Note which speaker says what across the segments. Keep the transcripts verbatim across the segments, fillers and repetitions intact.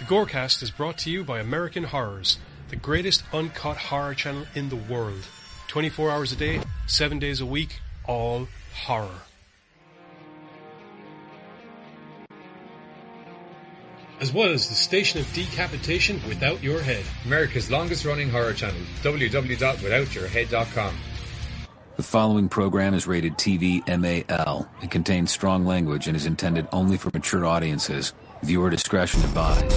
Speaker 1: The Gorecast is brought to you by American Horrors, the greatest uncut horror channel in the world. twenty-four hours a day, seven days a week, all horror. As well as the station of decapitation Without Your Head.
Speaker 2: America's longest running horror channel, w w w dot without your head dot com.
Speaker 3: The following program is rated T V M A L. It contains strong language and is intended only for mature audiences. Viewer discretion advised.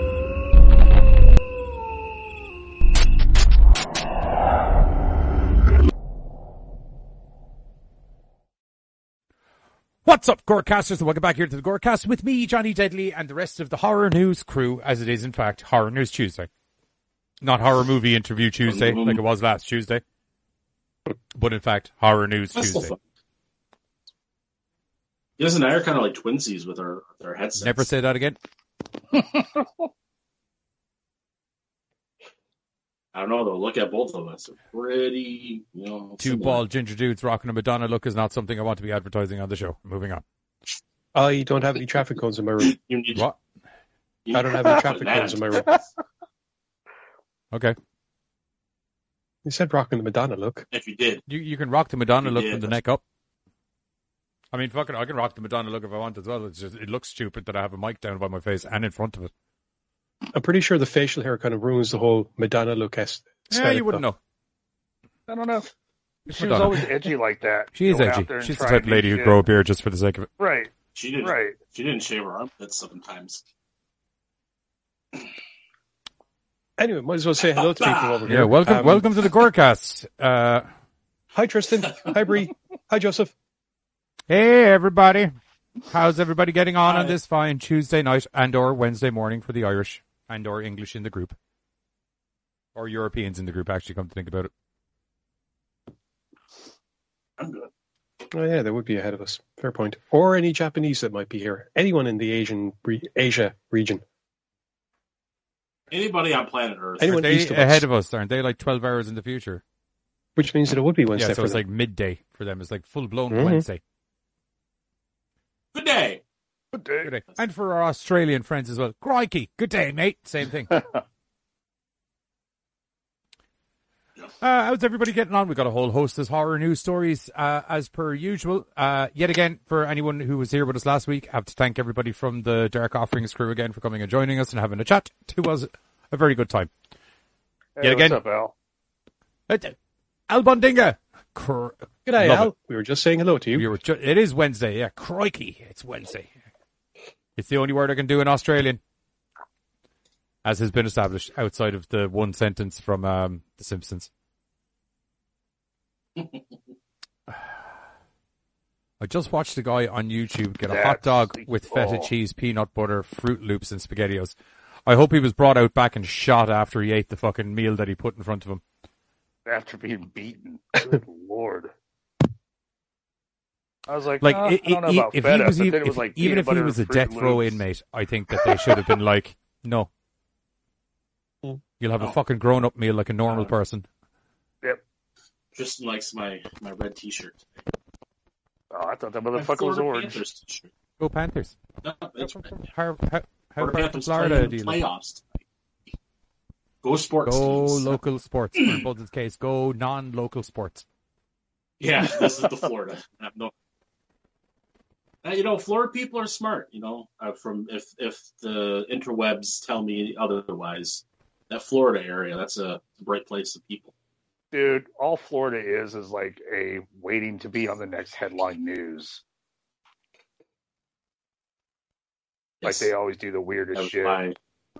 Speaker 4: What's up, Gorecasters, and welcome back here to the Gorecast with me, Johnny Deadly, and the rest of the Horror News crew, as it is, in fact, Horror News Tuesday. Not Horror Movie Interview Tuesday, like it was last Tuesday, but in fact, Horror News
Speaker 5: That's
Speaker 4: Tuesday.
Speaker 5: So you guys and I are kind of like twinsies with our, with our headsets.
Speaker 4: Never say that again.
Speaker 5: I don't know, though. Look at both of us. We're pretty, you know...
Speaker 4: Two
Speaker 5: similar.
Speaker 4: bald ginger dudes rocking a Madonna look is not something I want to be advertising on the show. Moving on.
Speaker 6: I don't have any traffic cones in my room.
Speaker 5: You need
Speaker 4: What?
Speaker 5: you
Speaker 6: I don't have any traffic
Speaker 5: Man.
Speaker 6: cones in my room.
Speaker 4: Okay.
Speaker 6: You said rocking the Madonna look.
Speaker 5: If you did.
Speaker 4: You you can rock the Madonna
Speaker 5: You
Speaker 4: look
Speaker 5: did.
Speaker 4: from the neck up. I mean, fuck it, I can rock the Madonna look if I want as well. It's just, it looks stupid that I have a mic down by my face and in front of it.
Speaker 6: I'm pretty sure the facial hair kind of ruins the whole Madonna look aesthetic.
Speaker 4: Yeah, you wouldn't know.
Speaker 7: I don't know.
Speaker 4: It's
Speaker 7: She was
Speaker 4: Madonna.
Speaker 7: always edgy like that.
Speaker 4: She is
Speaker 7: Go out
Speaker 4: edgy.
Speaker 7: there and
Speaker 4: She's the
Speaker 7: try
Speaker 4: type of
Speaker 7: new
Speaker 4: lady who'd
Speaker 7: shit.
Speaker 4: grow a beard just for the sake of it.
Speaker 7: Right,
Speaker 5: She didn't,
Speaker 7: right.
Speaker 5: she didn't shave her armpits sometimes.
Speaker 6: Anyway, might as well say hello to people over here.
Speaker 4: Yeah, welcome
Speaker 6: Um,
Speaker 4: welcome to the Gorecast. Uh,
Speaker 6: Hi, Tristan. Hi, Bree. Hi, Joseph.
Speaker 4: hey, everybody. How's everybody getting on
Speaker 5: Hi.
Speaker 4: on this fine Tuesday night and or Wednesday morning for the Irish and or English in the group? Or Europeans in the group, actually, come to think about it.
Speaker 5: I'm good.
Speaker 6: Oh, yeah, they would be ahead of us. Fair point. Or any Japanese that might be here. Anyone in the Asian re- Asia region.
Speaker 5: Anybody on planet Earth.
Speaker 6: Anyone
Speaker 4: Aren't they
Speaker 6: east of
Speaker 4: ahead
Speaker 6: us.
Speaker 4: of us? Aren't they like twelve hours in the future?
Speaker 6: Which means that it would be Wednesday
Speaker 4: Yeah, so
Speaker 6: for
Speaker 4: it's
Speaker 6: them.
Speaker 4: like midday for them. It's like full-blown
Speaker 6: Mhm.
Speaker 4: Wednesday.
Speaker 5: Good day.
Speaker 7: Good day.
Speaker 4: Good day. And for our Australian friends as well. Crikey, good day, mate. Same thing. Uh, how's everybody getting on? We've got a whole host of horror news stories, uh, as per usual. Uh, yet again, for anyone who was here with us last week, I have to thank everybody from the Dark Offerings crew again for coming and joining us and having a chat. It was a very good time.
Speaker 7: Hey,
Speaker 4: Yet
Speaker 7: what's
Speaker 4: again-
Speaker 7: up, Al?
Speaker 4: Uh, Al Bondinga. Cr-
Speaker 6: G'day,
Speaker 4: Love
Speaker 6: Al.
Speaker 4: it.
Speaker 6: We were just saying hello to you.
Speaker 4: we were ju- it is Wednesday. Yeah, crikey. It's Wednesday. It's the only word I can do in Australian, as has been established outside of the one sentence from um, The Simpsons. I just watched a guy on YouTube get a hot
Speaker 7: That's
Speaker 4: dog
Speaker 7: the-
Speaker 4: with feta
Speaker 7: oh.
Speaker 4: cheese, peanut butter, Fruit Loops, and SpaghettiOs. I hope he was brought out back and shot after he ate the fucking meal that he put in front of him.
Speaker 7: After being beaten. Good Lord. I was like,
Speaker 4: Like,
Speaker 7: uh,
Speaker 4: i-
Speaker 7: I don't know
Speaker 4: i-
Speaker 7: about
Speaker 4: if
Speaker 7: feta,
Speaker 4: he was,
Speaker 7: but
Speaker 4: e-
Speaker 7: then it was
Speaker 4: if-
Speaker 7: like
Speaker 4: even
Speaker 7: peanut
Speaker 4: if he
Speaker 7: butter
Speaker 4: was a
Speaker 7: and Fruit
Speaker 4: death row
Speaker 7: Loops.
Speaker 4: inmate, I think that they should have been like, no, you'll have a
Speaker 5: Oh.
Speaker 4: fucking grown-up meal like a normal
Speaker 5: Oh.
Speaker 4: person.
Speaker 5: Tristan likes my, my red t-shirt.
Speaker 7: Oh, I thought that
Speaker 5: My
Speaker 7: motherfucker was
Speaker 5: Florida
Speaker 7: orange.
Speaker 5: Panthers t-shirt.
Speaker 4: Go Panthers.
Speaker 5: No, it's red.
Speaker 4: How, how, how
Speaker 5: Florida
Speaker 4: about
Speaker 5: Panthers
Speaker 4: Florida
Speaker 5: playing
Speaker 4: do
Speaker 5: in
Speaker 4: you
Speaker 5: the
Speaker 4: live?
Speaker 5: playoffs tonight. Go sports
Speaker 4: Go
Speaker 5: teams.
Speaker 4: local sports. For Buds' case, go non-local sports.
Speaker 5: Yeah, this is the Florida. I have no. Uh, you know, Florida people are smart. You know, uh, from if if the interwebs tell me otherwise, that Florida area, that's a bright place of people.
Speaker 7: Dude, all Florida is is like a waiting to be on the next headline news. Like
Speaker 5: Yes.
Speaker 7: they always do the weirdest
Speaker 5: That's
Speaker 7: shit.
Speaker 5: why.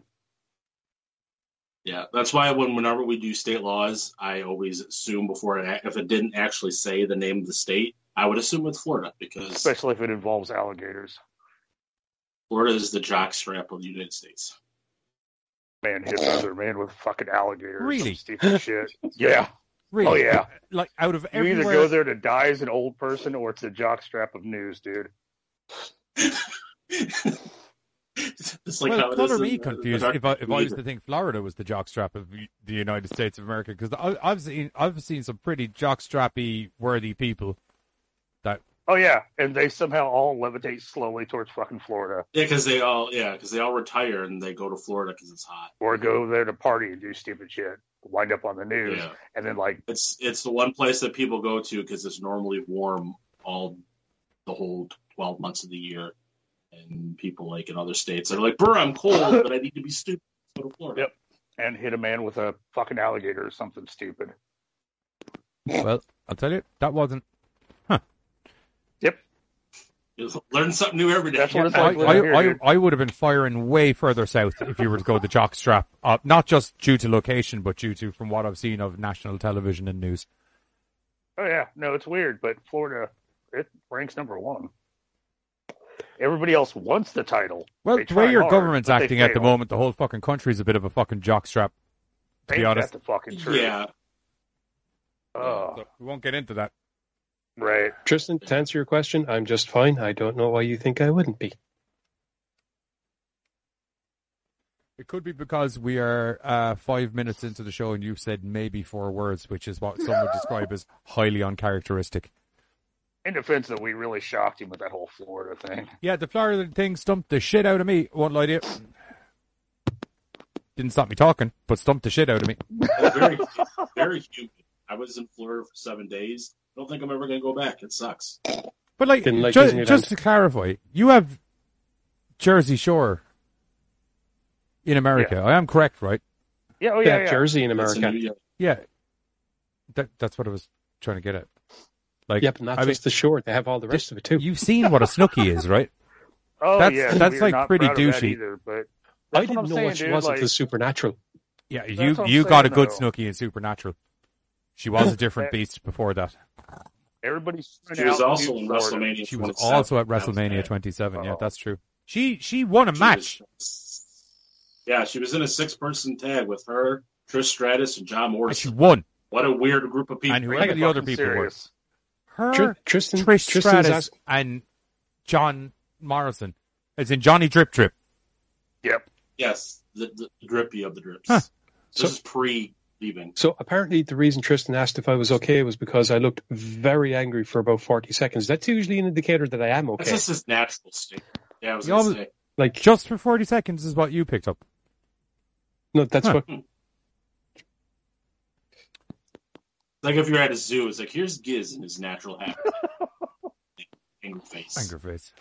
Speaker 5: Yeah, that's why when whenever we do state laws, I always assume before it, if it didn't actually say the name of the state, I would assume it's Florida because
Speaker 7: Especially if it involves alligators.
Speaker 5: Florida is the jockstrap of the United States.
Speaker 7: Man, hit another man with fucking alligators.
Speaker 4: Really?
Speaker 7: Some stupid shit. Yeah.
Speaker 4: Really?
Speaker 7: Oh, yeah.
Speaker 4: Like, out of
Speaker 7: You
Speaker 4: everywhere...
Speaker 7: either go there to die as an old person or it's a jockstrap of news, dude.
Speaker 5: It's like
Speaker 4: well,
Speaker 5: how it
Speaker 4: color
Speaker 5: is
Speaker 4: me
Speaker 5: in, uh,
Speaker 4: confused
Speaker 5: the
Speaker 4: if I if I was
Speaker 5: Dark
Speaker 4: to think Florida was the jockstrap of the United States of America, because I've seen I've seen some pretty jockstrappy worthy people that
Speaker 7: Oh yeah, and they somehow all levitate slowly towards fucking Florida,
Speaker 5: Yeah, because they all yeah, because they all retire and they go to Florida because it's hot.
Speaker 7: or go there to party and do stupid shit, wind up on the news,
Speaker 5: Yeah.
Speaker 7: and then like
Speaker 5: It's it's the one place that people go to because it's normally warm all the whole twelve months of the year, and people like in other states are like, "Brr, I'm cold, but I need to be stupid. Go to Florida."
Speaker 7: Yep. and hit a man with a fucking alligator or something stupid.
Speaker 4: Well, I'll tell you, that wasn't. Huh.
Speaker 7: Yep.
Speaker 5: You learn something new every day.
Speaker 7: That's what it's
Speaker 4: I,
Speaker 7: like.
Speaker 4: I,
Speaker 7: here,
Speaker 4: I,
Speaker 7: dude.
Speaker 4: I would have been firing way further south if you were to go the jockstrap. Uh, not just due to location, but due to, from what I've seen of national television and news.
Speaker 7: Oh yeah, no, it's weird, but Florida, it ranks number one. Everybody else wants the title.
Speaker 4: Well,
Speaker 7: They
Speaker 4: the way
Speaker 7: try
Speaker 4: your
Speaker 7: hard,
Speaker 4: government's
Speaker 7: but they
Speaker 4: acting at the
Speaker 7: fail.
Speaker 4: moment, the whole fucking country's a bit of a fucking jockstrap, to be
Speaker 7: Ain't
Speaker 4: honest.
Speaker 7: that the fucking truth?
Speaker 5: Yeah.
Speaker 7: Oh,
Speaker 4: So we won't get into that.
Speaker 7: right.
Speaker 6: Tristan, to answer your question, I'm just fine. I don't know why you think I wouldn't be.
Speaker 4: It could be because we are uh, five minutes into the show and you've said maybe four words, which is what some would describe as highly uncharacteristic.
Speaker 7: In defense that we really shocked him with that whole Florida thing.
Speaker 4: Yeah, the Florida thing stumped the shit out of me. Won't lie to you. Didn't stop me talking, but stumped the shit out of me.
Speaker 5: very, very humid. I was in Florida for seven days. I don't think I'm ever going to go back. It sucks.
Speaker 4: But like,
Speaker 6: Didn't like
Speaker 4: ju-
Speaker 6: Disneyland.
Speaker 4: just to clarify, you have Jersey Shore in America. I am correct, right?
Speaker 7: Yeah, oh
Speaker 6: Yeah,
Speaker 7: yeah, yeah.
Speaker 6: Jersey in
Speaker 5: It's in
Speaker 6: America.
Speaker 5: New York.
Speaker 4: Yeah. That, that's what I was trying to get at. Like,
Speaker 6: Yep, not
Speaker 4: I
Speaker 6: just the shore. They have all the rest of it too.
Speaker 4: mean, you've seen what a snooki is, right?
Speaker 7: Oh
Speaker 4: That's-
Speaker 7: yeah,
Speaker 4: that's
Speaker 7: we are
Speaker 4: like
Speaker 7: not
Speaker 4: pretty
Speaker 7: proud of that
Speaker 4: douchey.
Speaker 7: either, but
Speaker 6: I
Speaker 7: that's what
Speaker 6: didn't
Speaker 7: I'm
Speaker 6: know
Speaker 7: saying,
Speaker 6: what she
Speaker 7: dude,
Speaker 6: was
Speaker 7: like,
Speaker 6: until Supernatural.
Speaker 4: Yeah,
Speaker 7: That's
Speaker 4: you
Speaker 7: what I'm
Speaker 4: you got a
Speaker 7: saying,
Speaker 4: good
Speaker 7: though.
Speaker 4: snooki in Supernatural. She was a different
Speaker 7: That-
Speaker 4: beast before that.
Speaker 7: everybody's
Speaker 5: She was
Speaker 7: out
Speaker 5: also
Speaker 7: to
Speaker 5: in
Speaker 7: Florida.
Speaker 5: WrestleMania.
Speaker 4: She was
Speaker 5: twenty-seven.
Speaker 4: also at
Speaker 5: That was
Speaker 4: WrestleMania
Speaker 5: bad.
Speaker 4: twenty-seven. Yeah,
Speaker 7: Oh.
Speaker 4: that's true. She she won a
Speaker 5: She
Speaker 4: match.
Speaker 5: was- yeah, she was in a six-person tag with her, Trish Stratus, and John
Speaker 4: And she
Speaker 5: Morrison.
Speaker 4: won.
Speaker 5: What a weird group of people.
Speaker 4: And
Speaker 7: Are
Speaker 4: whoever
Speaker 7: you
Speaker 4: the other
Speaker 7: fucking
Speaker 4: people were.
Speaker 7: serious?
Speaker 4: Her,
Speaker 6: Tr- Tristan,
Speaker 4: Trish
Speaker 6: Tristan's
Speaker 4: Stratus,
Speaker 6: ask-
Speaker 4: and John Morrison. As in Johnny Drip Drip.
Speaker 7: Yep.
Speaker 5: Yes, the, the drippy of the drips.
Speaker 4: Huh.
Speaker 5: This
Speaker 6: So-
Speaker 5: is pre-leaving.
Speaker 6: So apparently the reason Tristan asked if I was okay was because I looked very angry for about forty seconds. That's usually an indicator that I am
Speaker 5: That's
Speaker 6: okay.
Speaker 5: just his natural state. Yeah, I was
Speaker 4: You
Speaker 5: going to
Speaker 4: always-
Speaker 5: say.
Speaker 6: Like,
Speaker 4: Just for forty seconds is what you picked up.
Speaker 6: no, that's
Speaker 4: Huh.
Speaker 6: what.
Speaker 5: Like if you're at a zoo, it's like, here's Giz in his natural habitat. Angry face.
Speaker 4: Anger face.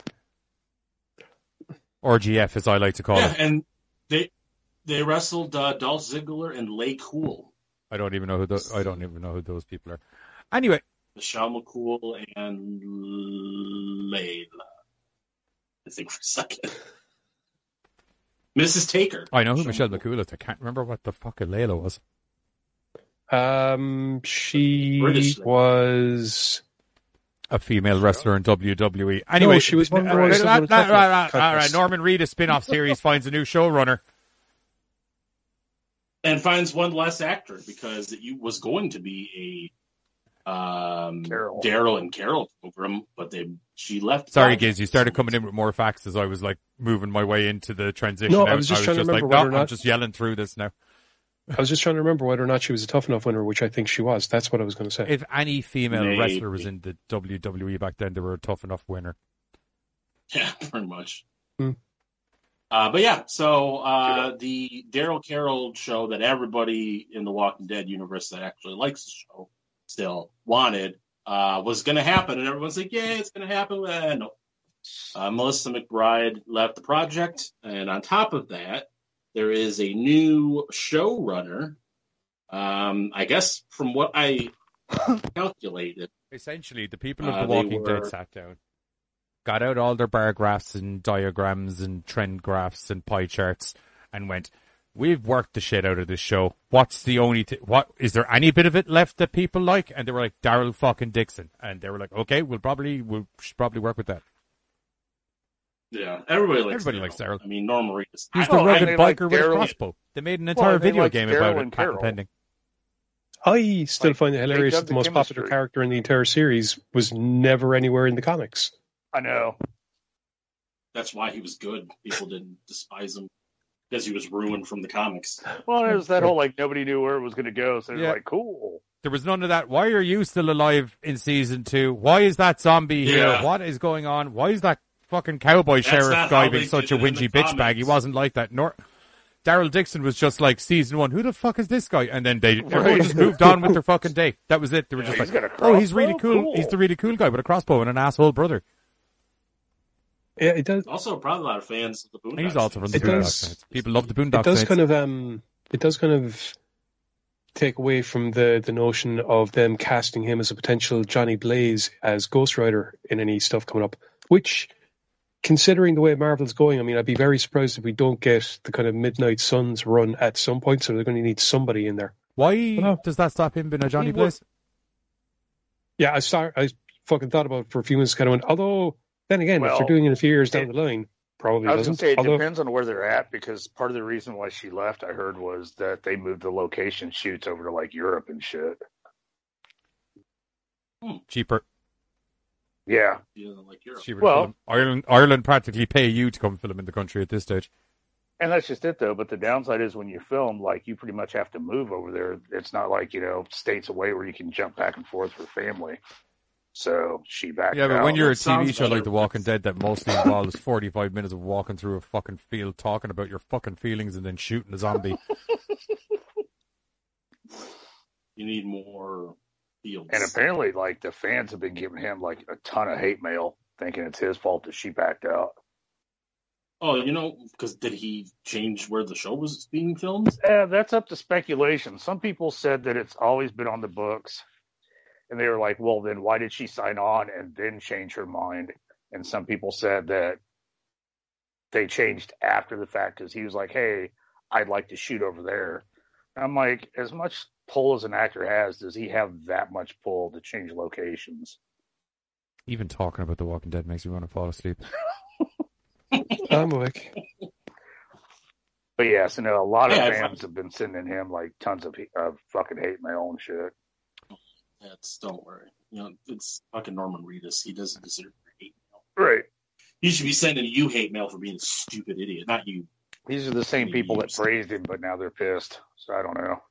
Speaker 4: Or G F, as I like to call
Speaker 5: Yeah,
Speaker 4: it.
Speaker 5: and they they wrestled uh, Dolph Ziggler and Lay Cool.
Speaker 4: I don't even know who those, I don't even know who those people are. Anyway,
Speaker 5: Michelle McCool and Layla. I think for a second. Missus Taker.
Speaker 4: I know who Michelle McCool is. I can't remember what the fuck a Layla was.
Speaker 6: Um, she
Speaker 5: British.
Speaker 6: was.
Speaker 4: A female wrestler in W W E. Anyway,
Speaker 6: she was one of the
Speaker 4: all right,
Speaker 6: ones that
Speaker 4: all
Speaker 6: won
Speaker 4: right,
Speaker 6: a couple
Speaker 4: all
Speaker 6: of
Speaker 4: right, all right.
Speaker 6: contests.
Speaker 4: Norman Reedus spin-off series finds a new showrunner.
Speaker 5: And finds one less actor because it was going to be a um,
Speaker 7: Carol.
Speaker 5: Daryl and Carol program, but they she left.
Speaker 4: Sorry, Giz, you started coming in with more facts as I was like moving my way into the transition.
Speaker 6: No, I
Speaker 4: out.
Speaker 6: was just trying to remember
Speaker 4: like,
Speaker 6: whether
Speaker 4: no,
Speaker 6: or
Speaker 4: I'm
Speaker 6: not-
Speaker 4: just yelling through this now.
Speaker 6: I was just trying to remember whether or not she was a tough enough winner, which I think she was. That's what I was going to say.
Speaker 4: If any female
Speaker 5: Maybe.
Speaker 4: wrestler was in the W W E back then, they were a tough enough winner.
Speaker 5: Yeah, pretty much.
Speaker 6: Hmm.
Speaker 5: Uh, but yeah, so uh, the Daryl Carroll show that everybody in the Walking Dead universe that actually likes the show still wanted uh, was going to happen, and everyone's like, "Yeah, it's going to happen." Uh, no, uh, Melissa McBride left the project, and on top of that, there is a new showrunner. Um, I guess from what I calculated,
Speaker 4: Essentially, the people of
Speaker 5: Uh,
Speaker 4: The
Speaker 5: they
Speaker 4: Walking
Speaker 5: were-
Speaker 4: Dead sat down, got out all their bar graphs and diagrams and trend graphs and pie charts, and went, "We've worked the shit out of this show. What's the only th- what is there any bit of it left that people like?" And they were like, "Daryl fucking Dixon," and they were like, "Okay, we'll probably we'll should probably work with that."
Speaker 5: yeah, everybody likes
Speaker 4: Everybody
Speaker 5: Daryl.
Speaker 4: likes Daryl.
Speaker 5: I mean, Norm Reedus.
Speaker 4: He's
Speaker 5: I-
Speaker 4: the
Speaker 7: Oh, and
Speaker 4: rugged
Speaker 7: they like
Speaker 4: biker with a
Speaker 7: Daryl-
Speaker 4: crossbow. They made an
Speaker 7: Well,
Speaker 4: entire
Speaker 7: and they
Speaker 4: video
Speaker 7: like
Speaker 4: game
Speaker 7: Daryl
Speaker 4: about it,
Speaker 7: and
Speaker 4: patent
Speaker 7: Carol.
Speaker 4: pending.
Speaker 6: I still
Speaker 7: Like,
Speaker 6: find it
Speaker 7: they
Speaker 6: hilarious
Speaker 7: dug
Speaker 6: that
Speaker 7: the
Speaker 6: the most popular
Speaker 7: chemistry.
Speaker 6: character in the entire series was never anywhere in the comics.
Speaker 7: I know.
Speaker 5: That's why he was good. People didn't despise him. because he was ruined from the comics.
Speaker 7: Well, it was that whole like nobody knew where it was going to go, so it was
Speaker 4: Yeah.
Speaker 7: like cool.
Speaker 4: There was none of that. Why are you still alive in season two? Why is that zombie here?
Speaker 5: Yeah.
Speaker 4: What is going on? Why is that fucking cowboy
Speaker 5: That's
Speaker 4: sheriff
Speaker 5: not
Speaker 4: guy
Speaker 5: how
Speaker 4: being
Speaker 5: they
Speaker 4: such a
Speaker 5: did it in
Speaker 4: whingy
Speaker 5: the
Speaker 4: bitch bag? He
Speaker 5: comics.
Speaker 4: wasn't like that. Nor Daryl Dixon was just like season one. Who the fuck is this guy? And then they everyone
Speaker 7: Right.
Speaker 4: just moved on with their fucking day. That was it. They were
Speaker 7: Yeah,
Speaker 4: just
Speaker 7: he's
Speaker 4: like,
Speaker 7: got a
Speaker 4: oh, he's really
Speaker 7: crossbow?
Speaker 4: cool.
Speaker 7: Cool.
Speaker 4: He's the really cool guy with a crossbow and an asshole brother.
Speaker 6: Yeah, it does.
Speaker 5: Also, probably a lot of fans of the Boondocks.
Speaker 4: And he's also from the
Speaker 6: It
Speaker 4: Boondock
Speaker 6: does-
Speaker 4: Saints. People love the Boondock
Speaker 6: It does
Speaker 4: Saints.
Speaker 6: kind of um, it does kind of take away from the the notion of them casting him as a potential Johnny Blaze as Ghost Rider in any stuff coming up. Which, considering the way Marvel's going, I mean, I'd be very surprised if we don't get the kind of Midnight Suns run at some point. So they're going to need somebody in there.
Speaker 4: Why
Speaker 6: Hello.
Speaker 4: does that stop him being a Johnny
Speaker 7: He
Speaker 4: Blaze?
Speaker 6: Yeah, I start. I fucking thought about it for a few minutes. Kind of went. Although then again, if
Speaker 7: Well,
Speaker 6: they're doing it a few years down
Speaker 7: it-
Speaker 6: the line, probably
Speaker 7: I was going
Speaker 6: doesn't.
Speaker 7: to say it
Speaker 6: Although,
Speaker 7: depends on where they're at, because part of the reason why she left, I heard, was that they moved the location shoots over to like Europe and shit.
Speaker 4: Cheaper.
Speaker 7: Yeah,
Speaker 5: Yeah, like Europe.
Speaker 4: Cheaper
Speaker 7: Well-
Speaker 4: to film. Ireland, Ireland practically pay you to come film in the country at this stage.
Speaker 7: and that's just it though. But the downside is when you film, like you pretty much have to move over there. It's not like, you know, states away where you can jump back and forth for family. So she backed
Speaker 4: Yeah, but
Speaker 7: out.
Speaker 4: when you're a
Speaker 5: that
Speaker 4: T V
Speaker 5: sounds
Speaker 4: show like
Speaker 5: better.
Speaker 4: The Walking Dead that mostly involves forty-five minutes of walking through a fucking field talking about your fucking feelings and then shooting a zombie.
Speaker 5: You need more fields.
Speaker 7: And apparently, like, the fans have been giving him, like, a ton of hate mail, thinking it's his fault that she backed out.
Speaker 5: Oh, you know, because did he change where the show was being filmed?
Speaker 7: Eh, that's up to speculation. Some people said that it's always been on the books. And they were like, well, then why did she sign on and then change her mind? And some people said that they changed after the fact because he was like, hey, I'd like to shoot over there. I'm like, as much pull as an actor has, does he have that much pull to change locations?
Speaker 4: Even talking about The Walking Dead makes me want to fall asleep.
Speaker 6: I'm awake.
Speaker 7: But yeah, so no, a lot of
Speaker 5: Yeah, I-
Speaker 7: fans have been sending him like tons of, of fucking hate mail and shit.
Speaker 5: That's don't worry. You know, it's fucking Norman Reedus. He doesn't deserve your hate mail.
Speaker 7: Right.
Speaker 5: He should be sending you hate mail for being a stupid idiot, not you.
Speaker 7: These are the same
Speaker 5: Maybe
Speaker 7: people that
Speaker 5: you're-
Speaker 7: praised him, but now they're pissed. So I don't know.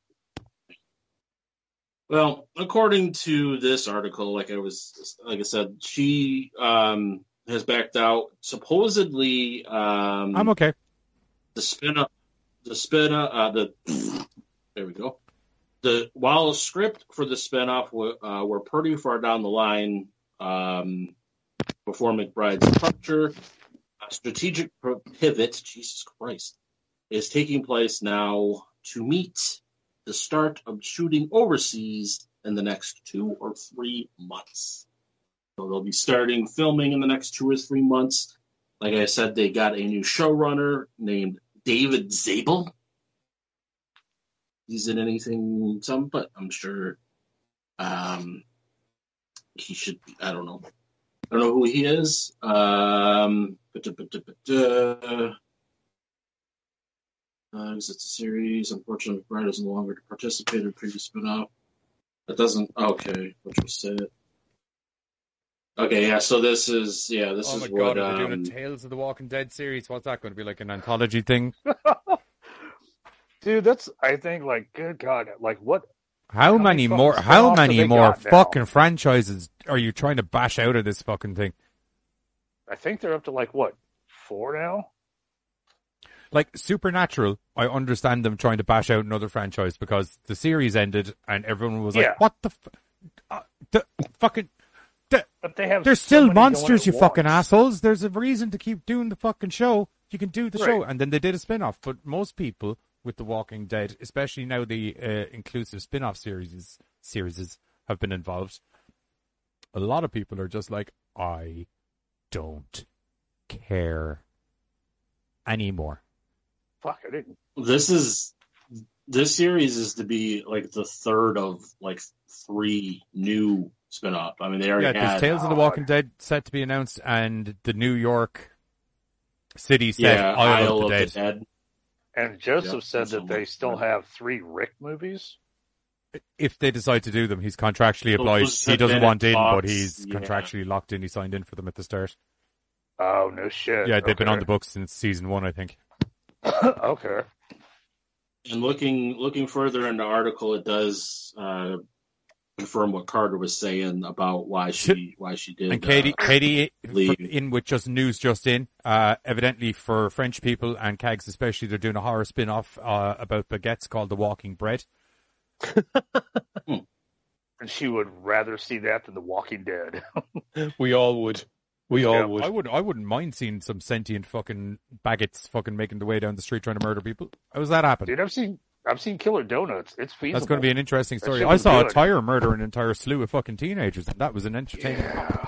Speaker 5: Well, according to this article, like I was, like I said, she um, has backed out. Supposedly, um,
Speaker 4: I'm okay.
Speaker 5: the spin up, the spin up, uh, the there we go. The while a script for the spinoff were, uh, were pretty far down the line um, before McBride's departure, a strategic pivot, Jesus Christ, is taking place now to meet the start of shooting overseas in the next two or three months. So they'll be starting filming in the next two or three months. Like I said, they got a new showrunner named David Zabel. He's in anything, some, but I'm sure um, he should be. I don't know. I don't know who he is. Um, but, but, but, but, uh, uh, it's a series. Unfortunately, McBride is no longer to participate in previous spin-off. That doesn't. Okay, which was it? Okay, yeah. So this is yeah. This
Speaker 4: Oh
Speaker 5: is
Speaker 4: my
Speaker 5: what.
Speaker 4: god, are they
Speaker 5: um,
Speaker 4: doing a Tales of the Walking Dead series? What's that going to be, like an anthology thing?
Speaker 7: Dude, that's, I think, like, good God, like, what?
Speaker 4: How,
Speaker 7: How
Speaker 4: many
Speaker 7: many
Speaker 4: more?
Speaker 7: fucking
Speaker 4: How
Speaker 7: spin-offs have
Speaker 4: many
Speaker 7: they
Speaker 4: more
Speaker 7: got now?
Speaker 4: fucking franchises are you trying to bash out of this fucking thing?
Speaker 7: I think they're up to, like, what, four now?
Speaker 4: Like Supernatural, I understand them trying to bash out another franchise because the series ended and everyone was
Speaker 7: Yeah.
Speaker 4: like, "What the, f- uh, the fucking."
Speaker 7: But they have
Speaker 4: There's
Speaker 7: so
Speaker 4: still
Speaker 7: many going
Speaker 4: monsters,
Speaker 7: at
Speaker 4: you fucking
Speaker 7: once.
Speaker 4: assholes. There's a reason to keep doing the fucking show. You can do the
Speaker 7: Right.
Speaker 4: show, and then they did a spin-off. But most people with The Walking Dead, especially now the uh, inclusive spin-off series series have been involved, a lot of people are just like, I don't care anymore.
Speaker 7: Fuck, I didn't.
Speaker 5: This is this series is to be like the third of like three new spin-off. I mean, they already
Speaker 4: Yeah, there's
Speaker 5: had
Speaker 4: Tales of the
Speaker 7: God.
Speaker 4: Walking Dead set to be announced, and the New York City set
Speaker 5: yeah,
Speaker 4: Isle, of the Dead.
Speaker 5: Dead.
Speaker 7: And Joseph
Speaker 5: Yep,
Speaker 7: said
Speaker 5: that's
Speaker 7: that
Speaker 5: what
Speaker 7: they
Speaker 5: I'm-
Speaker 7: still have three Rick movies.
Speaker 4: If they decide to do them, he's contractually
Speaker 5: Those
Speaker 4: obliged. He
Speaker 5: have
Speaker 4: doesn't
Speaker 5: been
Speaker 4: want in,
Speaker 5: talks,
Speaker 4: but he's
Speaker 5: yeah.
Speaker 4: contractually locked in. He signed in for them at the start.
Speaker 7: Oh, no shit.
Speaker 4: Yeah, they've been
Speaker 7: Okay.
Speaker 4: on the books since season one, I think.
Speaker 7: Okay.
Speaker 5: And looking looking further in the article, it does uh, confirm what Carter was saying about why she why she did.
Speaker 4: And Katie,
Speaker 5: uh,
Speaker 4: Katie,
Speaker 5: leave.
Speaker 4: in with just news just in. Uh, evidently, for French people and Cags especially, they're doing a horror spin-off uh, about baguettes called The Walking Bread.
Speaker 7: And she would rather see that than The Walking Dead.
Speaker 6: We all would. We all
Speaker 7: Yeah,
Speaker 6: would.
Speaker 4: I would, I wouldn't mind seeing some sentient fucking baguettes fucking making their way down the street trying to murder people. How does that happen?
Speaker 7: Dude, I've seen I've seen Killer Donuts. It's feasible.
Speaker 4: That's going to be an interesting
Speaker 7: That
Speaker 4: story.
Speaker 7: shit
Speaker 4: I
Speaker 7: was
Speaker 4: saw
Speaker 7: good.
Speaker 4: a tire murder an entire slew of fucking teenagers, and that was an entertaining.
Speaker 7: Yeah.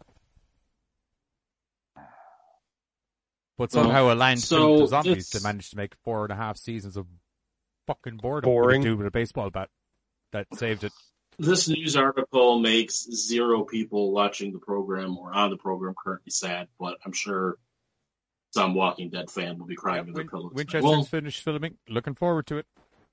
Speaker 4: But somehow a land
Speaker 5: so
Speaker 4: filled with zombies
Speaker 5: this-
Speaker 4: they managed to make four and a half seasons of fucking boredom.
Speaker 6: Boring.
Speaker 4: With a dude with a baseball bat that saved it.
Speaker 5: This news article makes zero people watching the program or on the program currently sad, but I'm sure some Walking Dead fan will be crying in their
Speaker 4: Win-
Speaker 5: pillows.
Speaker 4: Winchester's
Speaker 5: Well,
Speaker 4: finished filming. Looking forward to it.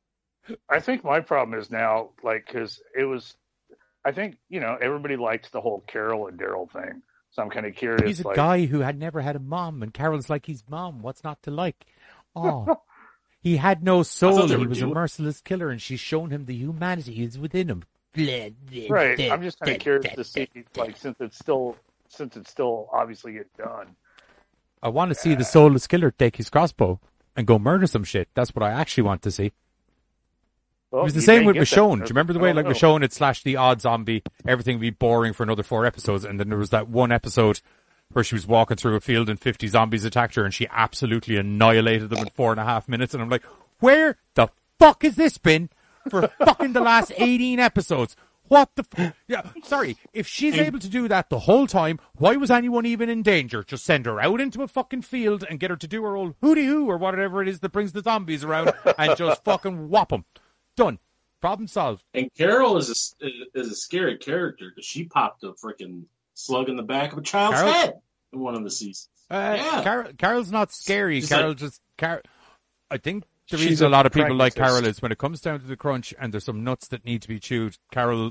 Speaker 7: I think my problem is now, like, because it was, I think, you know, everybody liked the whole Carol and Daryl thing. So I'm kind of curious.
Speaker 4: He's a
Speaker 7: like,
Speaker 4: guy who had never had a mom, and Carol's like his mom. What's not to like? Oh, he had no soul.
Speaker 5: they
Speaker 4: He
Speaker 5: were
Speaker 4: was a
Speaker 5: doing-
Speaker 4: merciless killer, and she's shown him the humanity is within him. Blah, blah,
Speaker 7: Right.
Speaker 4: blah,
Speaker 7: I'm just kind
Speaker 4: blah,
Speaker 7: of curious
Speaker 4: blah,
Speaker 7: to see,
Speaker 4: blah,
Speaker 7: like, since it's still, since it's still obviously get done.
Speaker 4: I want to see the soulless killer take his crossbow and go murder some shit. That's what I actually want to see.
Speaker 7: Well,
Speaker 4: It was the
Speaker 7: you
Speaker 4: same
Speaker 7: may
Speaker 4: with
Speaker 7: get that.
Speaker 4: Michonne. Do you remember the
Speaker 7: I
Speaker 4: way,
Speaker 7: don't
Speaker 4: like,
Speaker 7: know.
Speaker 4: Michonne had slashed the odd zombie, everything would be boring for another four episodes, and then there was that one episode where she was walking through a field and fifty zombies attacked her, and she absolutely annihilated them in four and a half minutes, and I'm like, where the fuck has this been for fucking the last eighteen episodes? What the f- Yeah, sorry, if she's able to do that the whole time, why was anyone even in danger? Just send her out into a fucking field and get her to do her old hooty-hoo or whatever it is that brings the zombies around and just fucking whop them. Done. Problem solved.
Speaker 5: and Carol is a, is a scary character because she popped a freaking slug in the back of a child's
Speaker 4: Carol?
Speaker 5: head in one of the seasons.
Speaker 4: Uh,
Speaker 5: Yeah.
Speaker 4: Carol, Carol's not scary.
Speaker 5: She's
Speaker 4: Carol
Speaker 5: like-
Speaker 4: just... Car- I think the
Speaker 6: She's
Speaker 4: reason a
Speaker 6: a
Speaker 4: lot of people like
Speaker 6: pragmatist.
Speaker 4: Carol is when it comes down to the crunch and there's some nuts that need to be chewed, Carol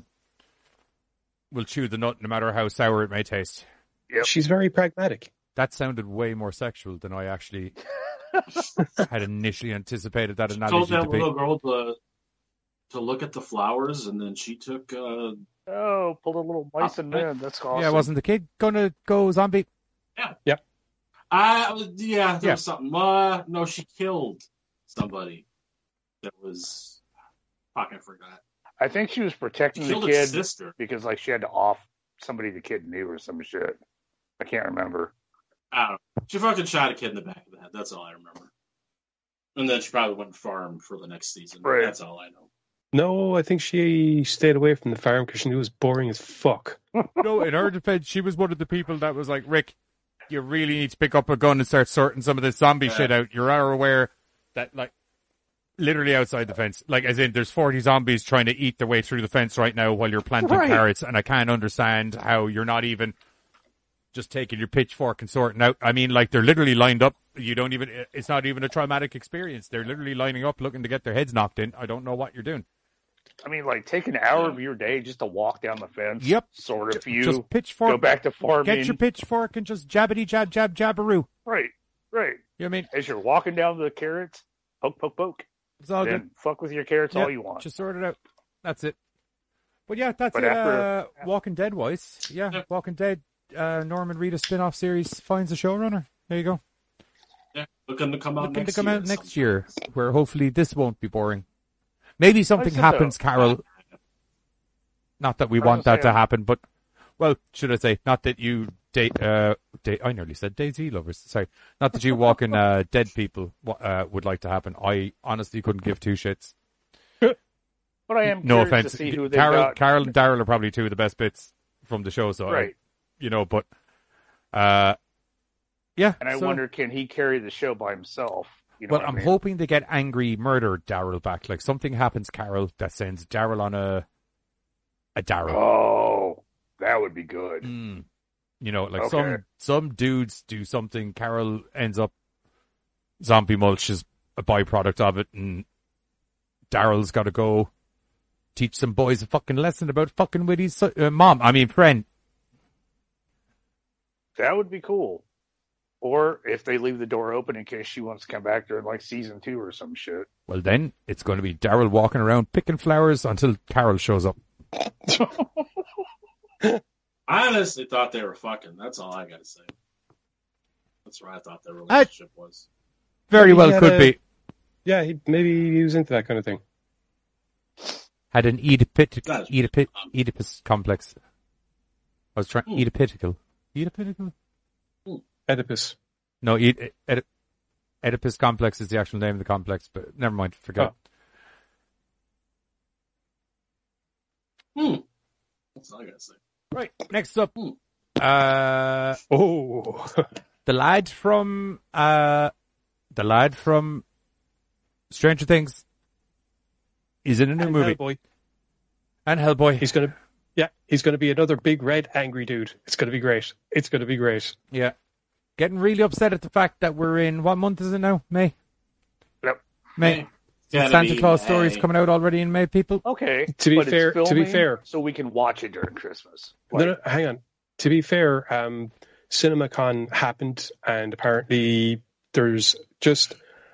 Speaker 4: will chew the nut no matter how sour it may taste.
Speaker 7: Yep.
Speaker 6: She's very pragmatic.
Speaker 4: That sounded way more sexual than I actually had initially anticipated that
Speaker 5: She
Speaker 4: analogy
Speaker 5: told
Speaker 4: to
Speaker 5: that
Speaker 4: be.
Speaker 5: little girl to to look at the flowers, and then she took. Uh,
Speaker 7: Oh, pulled a little mice and men. That's awesome.
Speaker 4: Yeah, wasn't the kid gonna go zombie?
Speaker 5: I was yeah, there
Speaker 4: Yeah.
Speaker 5: was something. Uh, no, she killed somebody. That was fucking forgot.
Speaker 7: I think she was
Speaker 5: She
Speaker 7: protecting the
Speaker 5: killed his
Speaker 7: kid
Speaker 5: sister.
Speaker 7: because, like, she had to off somebody the kid knew or some shit. I can't remember.
Speaker 5: I don't know. She fucking shot a kid in the back of the head. That's all I remember. And then she probably went farm for the next season.
Speaker 7: Right.
Speaker 5: That's all I know.
Speaker 6: No, I think she stayed away from the farm because she knew it was boring as fuck.
Speaker 4: No, in her defense, she was one of the people that was like, Rick, you really need to pick up a gun and start sorting some of this zombie
Speaker 5: Yeah.
Speaker 4: shit out. You're aware that, like, literally outside the fence, like, as in, there's forty zombies trying to eat their way through the fence right now while you're planting
Speaker 7: Right.
Speaker 4: carrots, and I can't understand how you're not even just taking your pitchfork and sorting out. I mean, like, they're literally lined up. You don't even, it's not even a traumatic experience. They're literally lining up looking to get their heads knocked in. I don't know what you're doing.
Speaker 7: I mean, like, take an hour of your day just to walk down the fence.
Speaker 4: Yep.
Speaker 7: Sort of you.
Speaker 4: Just pitchfork.
Speaker 7: Go back to farming.
Speaker 4: Get your pitchfork and just jabbity jab jab jabberoo.
Speaker 7: Right, right.
Speaker 4: You know what I mean?
Speaker 7: As you're walking down the carrots, poke, poke, poke.
Speaker 4: It's all
Speaker 7: then
Speaker 4: good.
Speaker 7: fuck with your carrots
Speaker 4: Yep,
Speaker 7: all you want.
Speaker 4: Just sort it out. That's it. But yeah, that's
Speaker 7: But
Speaker 4: it.
Speaker 7: after-
Speaker 4: uh, Walking Dead wise. Yeah,
Speaker 5: Yep.
Speaker 4: Walking Dead, uh, Norman Reedus spin-off series finds a showrunner. There you go.
Speaker 5: Yeah, looking to come out
Speaker 4: Looking
Speaker 5: next
Speaker 4: to come
Speaker 5: year.
Speaker 4: out next year, where hopefully this won't be boring. Maybe something
Speaker 7: said
Speaker 4: happens,
Speaker 7: so.
Speaker 4: Carol. Not that we
Speaker 7: I was
Speaker 4: want that
Speaker 7: gonna
Speaker 4: to
Speaker 7: say-
Speaker 4: happen, but, well, should I say, not that you date, uh, date, I nearly said Daisy lovers, sorry. Not that you walking, uh, dead people, uh, would like to happen. I honestly couldn't give two shits.
Speaker 7: But I am
Speaker 4: No
Speaker 7: curious
Speaker 4: offense.
Speaker 7: to see who they
Speaker 4: Carol,
Speaker 7: got.
Speaker 4: Carol and Daryl are probably two of the best bits from the show, so, I-
Speaker 7: Right.
Speaker 4: you know, but, uh, yeah.
Speaker 7: And I
Speaker 4: so-
Speaker 7: wonder, can he carry the show by himself? You know
Speaker 4: Well,
Speaker 7: what I
Speaker 4: I'm
Speaker 7: mean?
Speaker 4: hoping they get angry murder Daryl back. Like something happens, Carol, that sends Daryl on a a Daryl.
Speaker 7: Oh, that would be good.
Speaker 4: Mm. You know, like
Speaker 7: Okay.
Speaker 4: some some dudes do something. Carol ends up zombie mulch is a byproduct of it, and Daryl's got to go teach some boys a fucking lesson about fucking with his uh, mom. I mean, friend.
Speaker 7: That would be cool. Or if they leave the door open in case she wants to come back during like season two or some shit.
Speaker 4: Well, then it's going to be Daryl walking around picking flowers until Carol shows up.
Speaker 5: I honestly thought they were fucking. That's all I gotta say. That's what I thought their relationship I, was.
Speaker 4: Very
Speaker 6: maybe
Speaker 4: well could
Speaker 6: a,
Speaker 4: be.
Speaker 6: Yeah, he, maybe he was into that kind of thing.
Speaker 4: Had an Oedipit, Oedipit, Oedipus complex. I was trying mm. Oedipitical. Oedipitical?
Speaker 6: Mm. Oedipus.
Speaker 4: No, Oed, Oed, Oedipus complex is the actual name of the complex, but never mind, forget.
Speaker 5: Oh. Hmm. That's all I gotta say.
Speaker 4: Right, next up. Mm. Uh,
Speaker 6: oh.
Speaker 4: the lad from, uh, the lad from Stranger Things is in a new
Speaker 6: and
Speaker 4: movie.
Speaker 6: Hellboy.
Speaker 4: And Hellboy.
Speaker 6: He's gonna, yeah, he's gonna be another big red angry dude. It's gonna be great. It's gonna be great.
Speaker 4: Yeah. Getting really upset at the fact that we're in, what month is it now? May?
Speaker 7: Yep.
Speaker 4: May. Santa Claus stories coming out already in May, people.
Speaker 7: Okay.
Speaker 6: To be
Speaker 7: but
Speaker 6: fair,
Speaker 7: it's
Speaker 6: to be fair,
Speaker 7: so we can watch it during Christmas. Like,
Speaker 6: no, no, hang on. To be fair, um, CinemaCon happened, and apparently there's just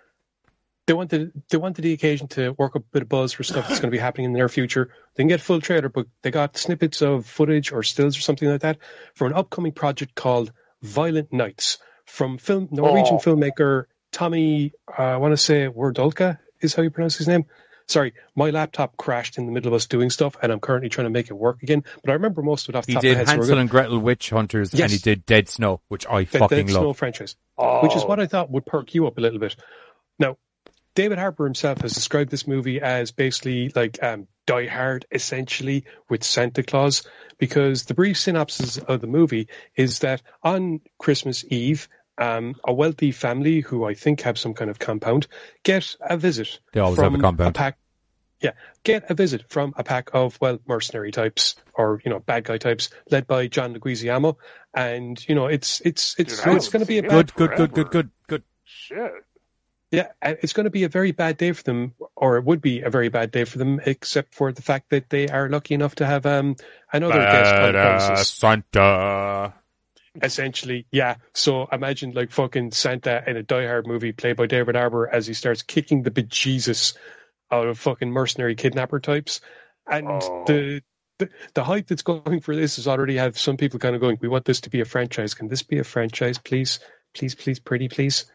Speaker 6: they wanted they wanted the occasion to work up a bit of buzz for stuff that's going to be happening in the near future. They didn't get full trailer, but they got snippets of footage or stills or something like that for an upcoming project called Violent Nights from film Norwegian oh. filmmaker Tommy. Uh, I want to say Werdolka is how you pronounce his name. Sorry, my laptop crashed in the middle of us doing stuff, and I'm currently trying to make it work again. But I remember most of it off the
Speaker 4: he
Speaker 6: top
Speaker 4: did
Speaker 6: of my head.
Speaker 4: Hansel
Speaker 6: so
Speaker 4: and Gretel Witch Hunters,
Speaker 6: yes.
Speaker 4: and he did Dead Snow, which I
Speaker 6: the
Speaker 4: fucking
Speaker 6: Dead
Speaker 4: love.
Speaker 6: Snow franchise,
Speaker 7: oh.
Speaker 6: which is what I thought would perk you up a little bit. Now, David Harbour himself has described this movie as basically like um, Die Hard, essentially, with Santa Claus, because the brief synopsis of the movie is that on Christmas Eve, um, a wealthy family who I think have some kind of compound get a visit.
Speaker 4: They always
Speaker 6: from
Speaker 4: have a compound.
Speaker 6: A pack, yeah, get a visit from a pack of, well, mercenary types or, you know, bad guy types led by John Leguizamo. And, you know, it's, it's, it's,
Speaker 7: Dude,
Speaker 6: it's going to be a
Speaker 4: good, good, good, good, good, good.
Speaker 7: Shit.
Speaker 6: Yeah, it's going to be a very bad day for them, or it would be a very bad day for them, except for the fact that they are lucky enough to have um, another guest on the premises.
Speaker 4: Santa.
Speaker 6: Essentially, yeah. So imagine like fucking Santa in a Die Hard movie played by David Harbour as he starts kicking the bejesus out of fucking mercenary kidnapper types. And
Speaker 7: oh.
Speaker 6: the, the the hype that's going for this is already have some people kind of going, we want this to be a franchise. Can this be a franchise, please? Please, please, pretty, please.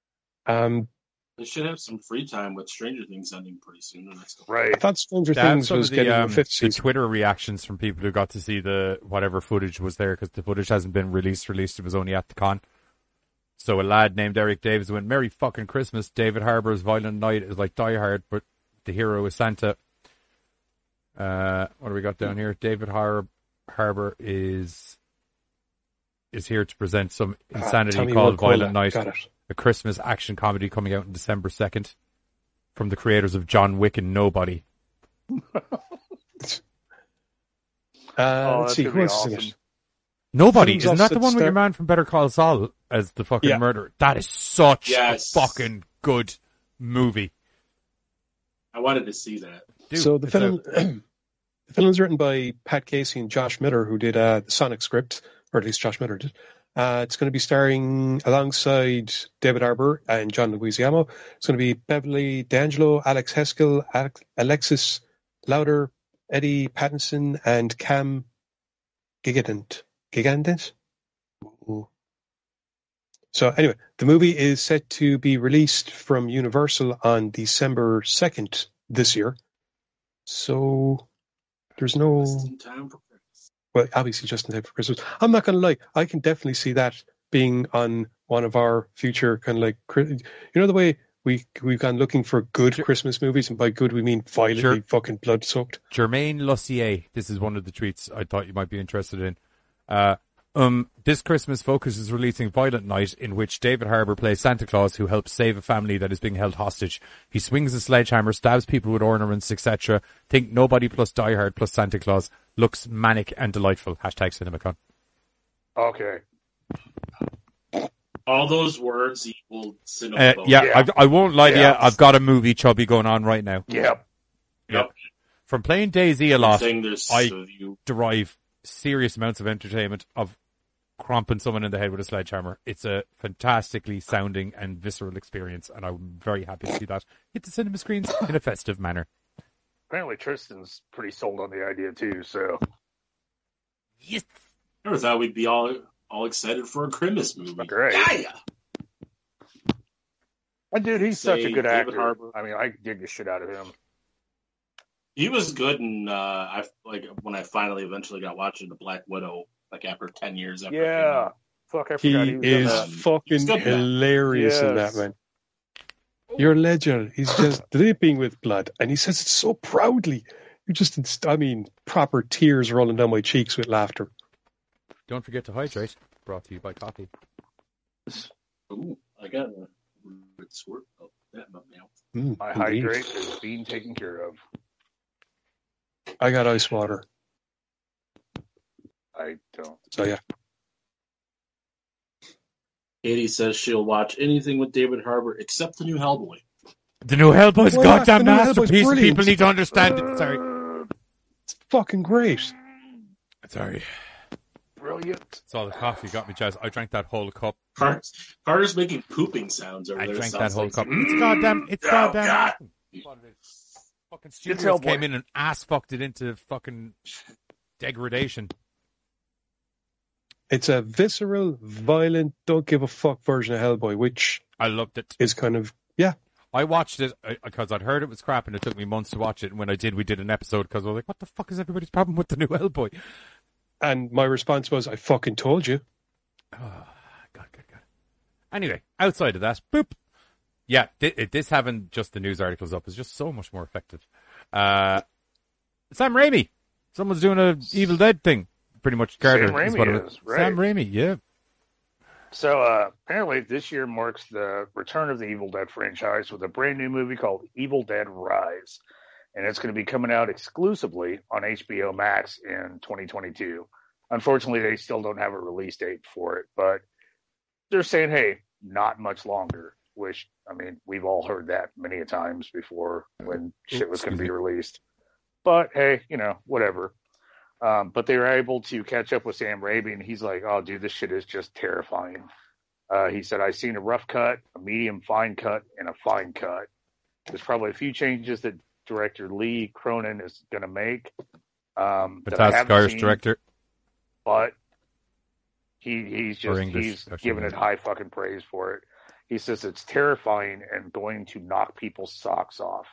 Speaker 6: Um.
Speaker 5: They should have some free time with Stranger Things ending pretty soon. The next couple.
Speaker 7: Right.
Speaker 6: I thought Stranger
Speaker 4: They have
Speaker 6: Things
Speaker 4: some
Speaker 6: was
Speaker 4: of the,
Speaker 6: getting
Speaker 4: um,
Speaker 6: a fifth
Speaker 4: the
Speaker 6: season.
Speaker 4: Twitter reactions from people who got to see the whatever footage was there, because the footage hasn't been released. Released it was only at the con. So a lad named Eric Davis went, "Merry fucking Christmas." David Harbour's Violent Night is like Die Hard, but the hero is Santa. Uh, what do we got down here? David Har- Harbour is is here to present some insanity
Speaker 6: uh,
Speaker 4: called
Speaker 6: Wacola.
Speaker 4: Violent Night,
Speaker 6: Got it.
Speaker 4: a Christmas action comedy coming out on December second from the creators of John Wick and Nobody.
Speaker 6: Uh,
Speaker 7: Oh,
Speaker 6: let's
Speaker 7: that's
Speaker 6: see,
Speaker 7: gonna
Speaker 6: who
Speaker 7: be
Speaker 6: else is in
Speaker 7: awesome.
Speaker 6: it?
Speaker 4: Nobody,
Speaker 6: Films
Speaker 4: isn't that the
Speaker 6: offset
Speaker 4: one with your
Speaker 6: star-
Speaker 4: man from Better Call Saul as the fucking
Speaker 6: Yeah.
Speaker 4: murderer? That is such
Speaker 5: Yes.
Speaker 4: a fucking good movie.
Speaker 5: I wanted to see that.
Speaker 4: Dude,
Speaker 6: so the
Speaker 4: it's
Speaker 6: film,
Speaker 4: a-
Speaker 6: the film is written by Pat Casey and Josh Miller, who did uh, the Sonic script, or at least Josh Miller did. Uh, it's going to be starring alongside David Harbour and John Leguizamo. It's going to be Beverly D'Angelo, Alex Haskell, Alex, Alexis Louder, Eddie Pattinson, and Cam Gigandant. Gigandant? Ooh. So anyway, the movie is set to be released from Universal on December second this year. So there's no...
Speaker 5: Just in time for Christmas.
Speaker 6: Well, obviously just in time for Christmas. I'm not going to lie. I can definitely see that being on one of our future kind of like... You know the way we, we've gone looking for good
Speaker 4: Sure.
Speaker 6: Christmas movies, and by good we mean violently
Speaker 4: Sure.
Speaker 6: fucking blood-soaked.
Speaker 4: Jermaine Lussier, this is one of the tweets I thought you might be interested in. Uh, um, this Christmas Focus is releasing Violent Night, in which David Harbour plays Santa Claus who helps save a family that is being held hostage. He swings a sledgehammer, stabs people with ornaments, et cetera. Think Nobody plus Die Hard plus Santa Claus. Looks manic and delightful. Hashtag CinemaCon.
Speaker 7: Okay.
Speaker 5: All those words equal cinema.
Speaker 4: Uh,
Speaker 5: vote.
Speaker 4: yeah,
Speaker 7: Yeah.
Speaker 4: I, I won't lie to
Speaker 7: Yeah.
Speaker 4: you. I've got a movie chubby going on right now.
Speaker 7: Yep.
Speaker 5: Yep.
Speaker 4: From playing DayZ a lot,
Speaker 5: Saying there's
Speaker 4: I
Speaker 5: so you.
Speaker 4: derive serious amounts of entertainment of crumping someone in the head with a sledgehammer. It's a fantastically sounding and visceral experience, and I'm very happy to see that hit the cinema screens in a festive manner.
Speaker 7: Apparently Tristan's pretty sold on the idea too, so.
Speaker 4: Yes.
Speaker 5: I never thought we'd be all all excited for a Grimace movie.
Speaker 7: Great.
Speaker 5: Yeah.
Speaker 7: And dude, he's such a
Speaker 5: Say
Speaker 7: good
Speaker 5: David
Speaker 7: actor.
Speaker 5: Harbour.
Speaker 7: I mean, I dig the shit out of him.
Speaker 5: He was good, and uh, I like when I finally eventually got watching The Black Widow, like after ten years. After it came
Speaker 7: Yeah.
Speaker 5: out.
Speaker 7: Fuck, I
Speaker 6: He
Speaker 7: forgot he was in
Speaker 6: is
Speaker 7: that.
Speaker 5: He's
Speaker 6: fucking
Speaker 5: good in that.
Speaker 6: hilarious in that,
Speaker 7: Yes.
Speaker 6: man. Your ledger, he's just dripping with blood, and he says it so proudly. You just, inst- I mean, proper tears rolling down my cheeks with laughter.
Speaker 4: Don't forget to hydrate. Brought to you by coffee.
Speaker 5: Ooh, I got a good squirt of that in my mouth.
Speaker 6: Mm,
Speaker 7: My
Speaker 6: indeed.
Speaker 7: hydrate is being taken care of.
Speaker 6: I got ice water,
Speaker 7: I don't.
Speaker 6: so yeah.
Speaker 5: Katie says she'll watch anything with David Harbour except the new Hellboy.
Speaker 4: The new Hellboy's
Speaker 6: Well,
Speaker 4: goddamn
Speaker 6: the new Hellboy's
Speaker 4: masterpiece.
Speaker 6: brilliant.
Speaker 4: People need to understand it. Sorry.
Speaker 6: It's fucking great.
Speaker 4: Sorry.
Speaker 7: Brilliant.
Speaker 4: It's all the coffee got me, Jazz. I drank that whole cup.
Speaker 5: Carter's, Carter's making pooping sounds over
Speaker 4: I
Speaker 5: there.
Speaker 4: drank that
Speaker 5: Sounds
Speaker 4: whole
Speaker 5: like-
Speaker 4: cup. It's goddamn. It's
Speaker 5: Oh,
Speaker 4: goddamn.
Speaker 5: God.
Speaker 4: Fucking
Speaker 7: It's
Speaker 4: studios
Speaker 7: Hellboy.
Speaker 4: came in and ass fucked it into fucking degradation.
Speaker 6: It's a visceral, violent, don't give a fuck version of Hellboy, which
Speaker 4: I loved it.
Speaker 6: is kind of, yeah.
Speaker 4: I watched it because I'd heard it was crap, and it took me months to watch it. And when I did, we did an episode because I was like, "What the fuck is everybody's problem with the new Hellboy?"
Speaker 6: And my response was, I fucking told you.
Speaker 4: Oh, God, God, God. Anyway, outside of that, boop. Yeah, th- this having just the news articles up is just so much more effective. Uh, Sam Raimi. Someone's doing a Evil Dead thing. Pretty much Carter.
Speaker 7: Sam
Speaker 4: is
Speaker 7: Raimi
Speaker 4: what it
Speaker 7: is, right.
Speaker 4: Sam Raimi, yeah.
Speaker 7: So uh, apparently this year marks the return of the Evil Dead franchise with a brand new movie called Evil Dead Rise. And it's going to be coming out exclusively on H B O Max in twenty twenty-two. Unfortunately, they still don't have a release date for it, but they're saying, hey, not much longer, which, I mean, we've all heard that many a times before when shit was going to be released. But hey, you know, whatever. Um, but they were able to catch up with Sam Raimi, and he's like, oh, dude, this shit is just terrifying. Uh, he said, I've seen a rough cut, a medium fine cut, and a fine cut. There's probably a few changes that director Lee Cronin is going to make. Um, that I
Speaker 4: Fantastic
Speaker 7: haven't
Speaker 4: Irish
Speaker 7: seen,
Speaker 4: director.
Speaker 7: But he he's
Speaker 4: Or
Speaker 7: just
Speaker 4: English,
Speaker 7: he's
Speaker 4: actually.
Speaker 7: giving it high fucking praise for it. He says it's terrifying and going to knock people's socks off.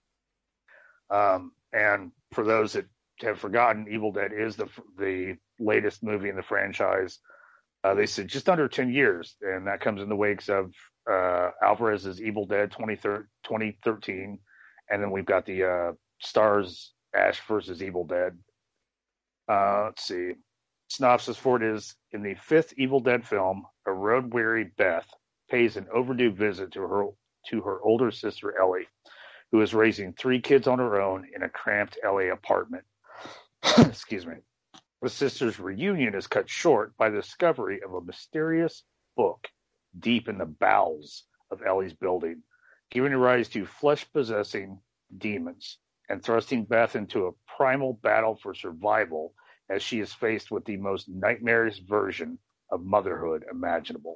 Speaker 7: Um, and for those that have forgotten, Evil Dead is the the latest movie in the franchise. Uh, they said just under ten years, and that comes in the wakes of uh, Alvarez's Evil Dead twenty thirteen, and then we've got the uh, Stars Ash versus Evil Dead. Uh, let's see. Synopsis for it is, in the fifth Evil Dead film, a road-weary Beth pays an overdue visit to her to her older sister Ellie, who is raising three kids on her own in a cramped L A apartment. Excuse me. The sisters' reunion is cut short by the discovery of a mysterious book deep in the bowels of Ellie's building, giving rise to flesh-possessing demons and thrusting Beth into a primal battle for survival as she is faced with the most nightmarish version of motherhood imaginable.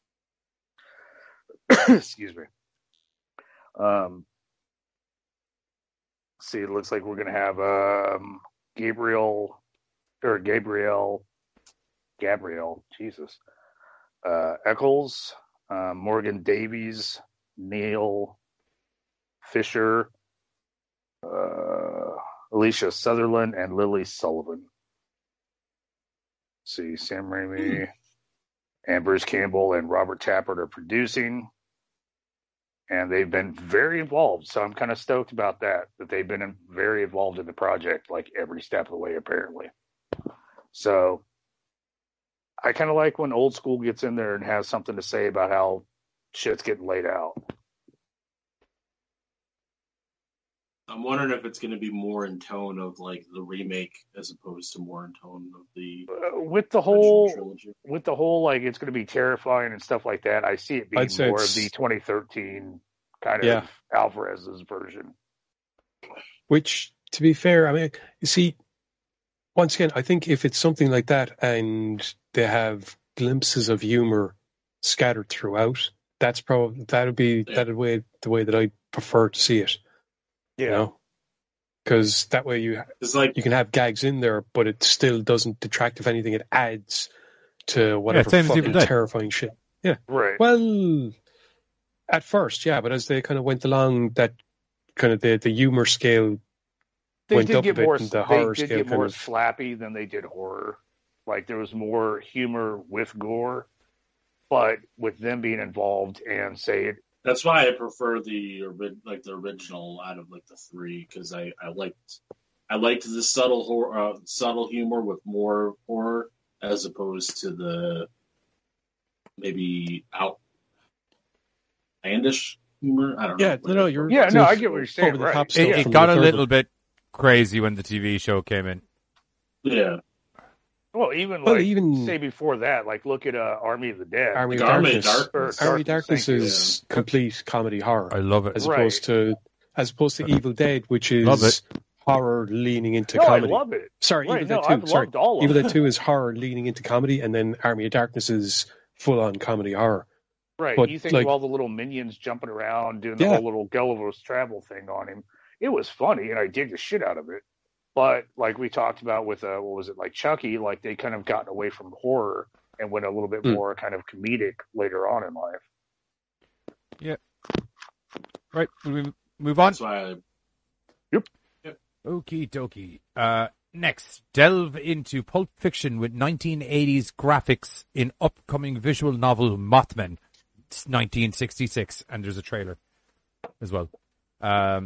Speaker 7: Excuse me. Um, see, it looks like we're going to have um, Gabriel, or Gabriel, Gabriel, Jesus, uh, Eccles, uh, Morgan Davies, Neil Fisher, uh, Alicia Sutherland, and Lily Sullivan. Let's see, Sam Raimi, and Bruce Campbell and Robert Tappert are producing. And they've been very involved, so I'm kind of stoked about that, that they've been very involved in the project, like every step of the way, apparently. So I kind of like when old school gets in there and has something to say about how shit's getting laid out.
Speaker 5: I'm wondering if it's going to be more in tone of like the remake as opposed to more in tone of the
Speaker 7: Uh, with the
Speaker 5: original
Speaker 7: whole,
Speaker 5: trilogy.
Speaker 7: with the whole, like, it's going to be terrifying and stuff like that, I see it being
Speaker 6: I'd say
Speaker 7: more of
Speaker 6: it's-
Speaker 7: the twenty thirteen kind
Speaker 6: Yeah.
Speaker 7: of Alvarez's version.
Speaker 6: Which, to be fair, I mean, you see, once again, I think if it's something like that and they have glimpses of humor scattered throughout. That's probably that would be
Speaker 5: Yeah.
Speaker 6: that would way the way that I prefer to see it.
Speaker 7: Yeah.
Speaker 6: You know, because that way you
Speaker 5: It's like
Speaker 6: you can have gags in there, but it still doesn't detract. If anything, it adds to whatever
Speaker 4: same as
Speaker 6: fucking
Speaker 4: Evil Dead.
Speaker 6: terrifying shit. Yeah.
Speaker 7: Right.
Speaker 6: Well, at first, yeah, but as they kind of went along, that kind of the the humor scale
Speaker 7: they
Speaker 6: went
Speaker 7: did
Speaker 6: up
Speaker 7: get
Speaker 6: a bit,
Speaker 7: more.
Speaker 6: and the
Speaker 7: They
Speaker 6: horror
Speaker 7: did
Speaker 6: scale
Speaker 7: get
Speaker 6: kind
Speaker 7: more
Speaker 6: of
Speaker 7: slappy than they did horror. Like there was more humor with gore, but with them being involved and say it.
Speaker 5: that's why I prefer the ori- like the original out of like the three because I, I liked I liked the subtle horror, uh, subtle humor with more horror as opposed to the maybe outlandish humor. I don't know.
Speaker 6: yeah. No, no, you're
Speaker 7: Yeah, no,
Speaker 6: the
Speaker 7: I get what you're saying.
Speaker 6: over the
Speaker 7: Right.
Speaker 6: top stuff
Speaker 4: It, it
Speaker 6: from
Speaker 4: got
Speaker 6: the
Speaker 4: a
Speaker 6: third
Speaker 4: little
Speaker 6: one.
Speaker 4: bit crazy when the T V show came in.
Speaker 5: Yeah,
Speaker 7: Well, even
Speaker 6: Well,
Speaker 7: like
Speaker 6: even-
Speaker 7: say before that, like look at uh, Army of the Dead.
Speaker 6: Army of
Speaker 5: Like Army of
Speaker 6: Darkness.
Speaker 5: Darkness.
Speaker 7: Or
Speaker 6: Army of Darkness
Speaker 7: thank you.
Speaker 6: is complete comedy horror,
Speaker 4: I love it.
Speaker 6: as
Speaker 7: Right.
Speaker 6: opposed to as opposed to Evil Dead, which
Speaker 4: Love
Speaker 6: is horror leaning into
Speaker 7: no,
Speaker 6: comedy.
Speaker 7: I love it.
Speaker 6: Sorry,
Speaker 7: Right,
Speaker 6: Evil
Speaker 7: no,
Speaker 6: Dead two.
Speaker 7: I've
Speaker 6: Sorry,
Speaker 7: loved all of
Speaker 6: Evil
Speaker 7: them.
Speaker 6: Dead two is horror leaning into comedy, and then Army of Darkness is full on comedy horror.
Speaker 7: Right.
Speaker 6: But,
Speaker 7: you think
Speaker 6: like-
Speaker 7: of all the little minions jumping around, doing the
Speaker 6: Yeah.
Speaker 7: whole little Gulliver's Travel thing on him. It was funny, and I did the shit out of it. But like we talked about with uh, what was it like Chucky? Like they kind of gotten away from horror and went a little bit
Speaker 6: Hmm.
Speaker 7: more kind of comedic later on in life.
Speaker 4: Right, will we move on?
Speaker 5: that's why I,
Speaker 4: Okie dokie. Uh, next, delve into Pulp Fiction with nineteen eighties graphics in upcoming visual novel Mothman, it's nineteen sixty-six, and there's a trailer as well. Um,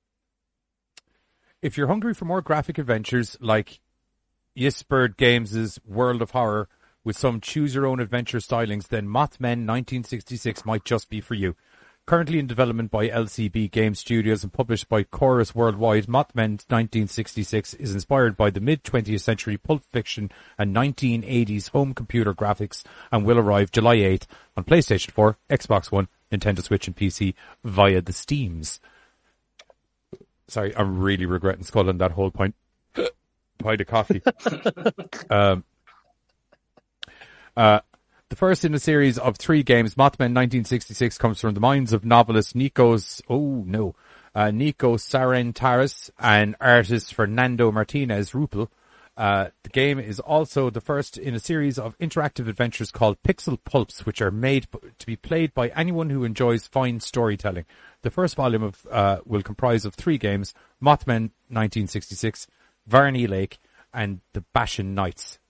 Speaker 4: if you're hungry for more graphic adventures like Yisbird Games' World of Horror with some choose-your-own-adventure stylings, then Mothman nineteen sixty-six might just be for you. Currently in development by L C B Game Studios and published by Chorus Worldwide, Mothman nineteen sixty-six is inspired by the mid-twentieth century Pulp Fiction and nineteen eighties home computer graphics and will arrive July eighth on PlayStation four, Xbox One, Nintendo Switch and P C via the Steams. Sorry, I'm really regretting sculling that whole point. Pint of coffee. um, uh, The first in a series of three games, Mothman nineteen sixty-six, comes from the minds of novelist Nikos, oh no, uh, Nico Sarentaris and artist Fernando Martinez Rupel. Uh, the game is also the first in a series of interactive adventures called Pixel Pulps, which are made p- to be played by anyone who enjoys fine storytelling. The first volume of uh, will comprise of three games, Mothman nineteen sixty-six, Varney Lake, and The Bashan Knights.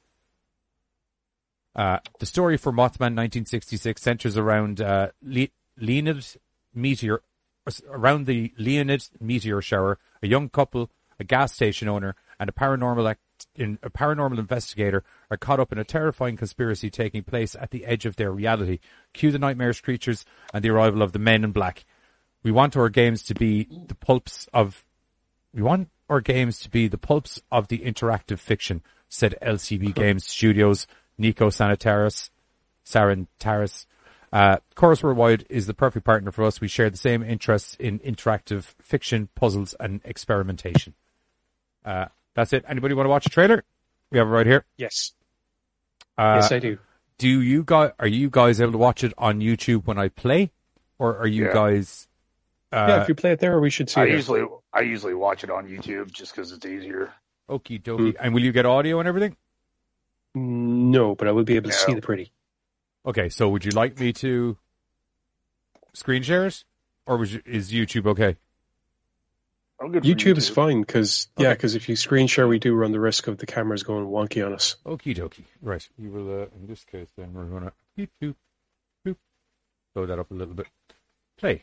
Speaker 4: Uh, the story for Mothman nineteen sixty-six centers around uh, Le- Leonid meteor, around the Leonid meteor shower. A young couple, a gas station owner, and a paranormal act- in, a paranormal investigator are caught up in a terrifying conspiracy taking place at the edge of their reality. Cue the nightmarish creatures and the arrival of the Men in Black. We want our games to be the pulps of. We want our games to be the pulps of the interactive fiction," said L C B Games Studios. Nico Sanitaris, Sarantaris. Uh, Chorus Worldwide is the perfect partner for us. We share the same interests in interactive fiction, puzzles, and experimentation. Uh, that's it. Anybody want to watch a trailer? We have it right here.
Speaker 6: Yes,
Speaker 4: Uh,
Speaker 6: yes, I do.
Speaker 4: do you guys, are you guys able to watch it on YouTube when I play? Or are you
Speaker 7: Yeah.
Speaker 4: guys, uh,
Speaker 6: Yeah, if you play it there, we should see
Speaker 7: I
Speaker 6: it.
Speaker 7: usually I usually watch it on YouTube just because it's easier.
Speaker 4: okie dokie. And will you get audio and everything?
Speaker 6: No, but I will be able to
Speaker 7: No.
Speaker 6: see the pretty.
Speaker 4: Okay, so would you like me to screen share it? Or was you, is YouTube okay?
Speaker 7: I'm good for
Speaker 6: YouTube is fine because yeah,
Speaker 4: Okay.
Speaker 6: because if you screen share, we do run the risk of the cameras going wonky on us.
Speaker 4: Okie dokie. Right. You will, uh, in this case, then we're going to beep, boop, boop. Slow that up a little bit. Play.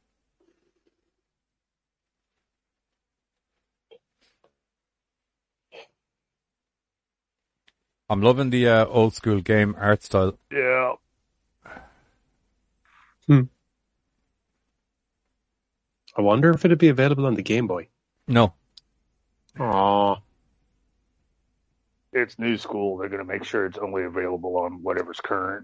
Speaker 4: I'm loving the uh, old school game art style.
Speaker 7: Yeah.
Speaker 6: I wonder if it'd be available on the Game Boy.
Speaker 4: No.
Speaker 6: Aww.
Speaker 7: It's new school. They're going to make sure it's only available on whatever's current.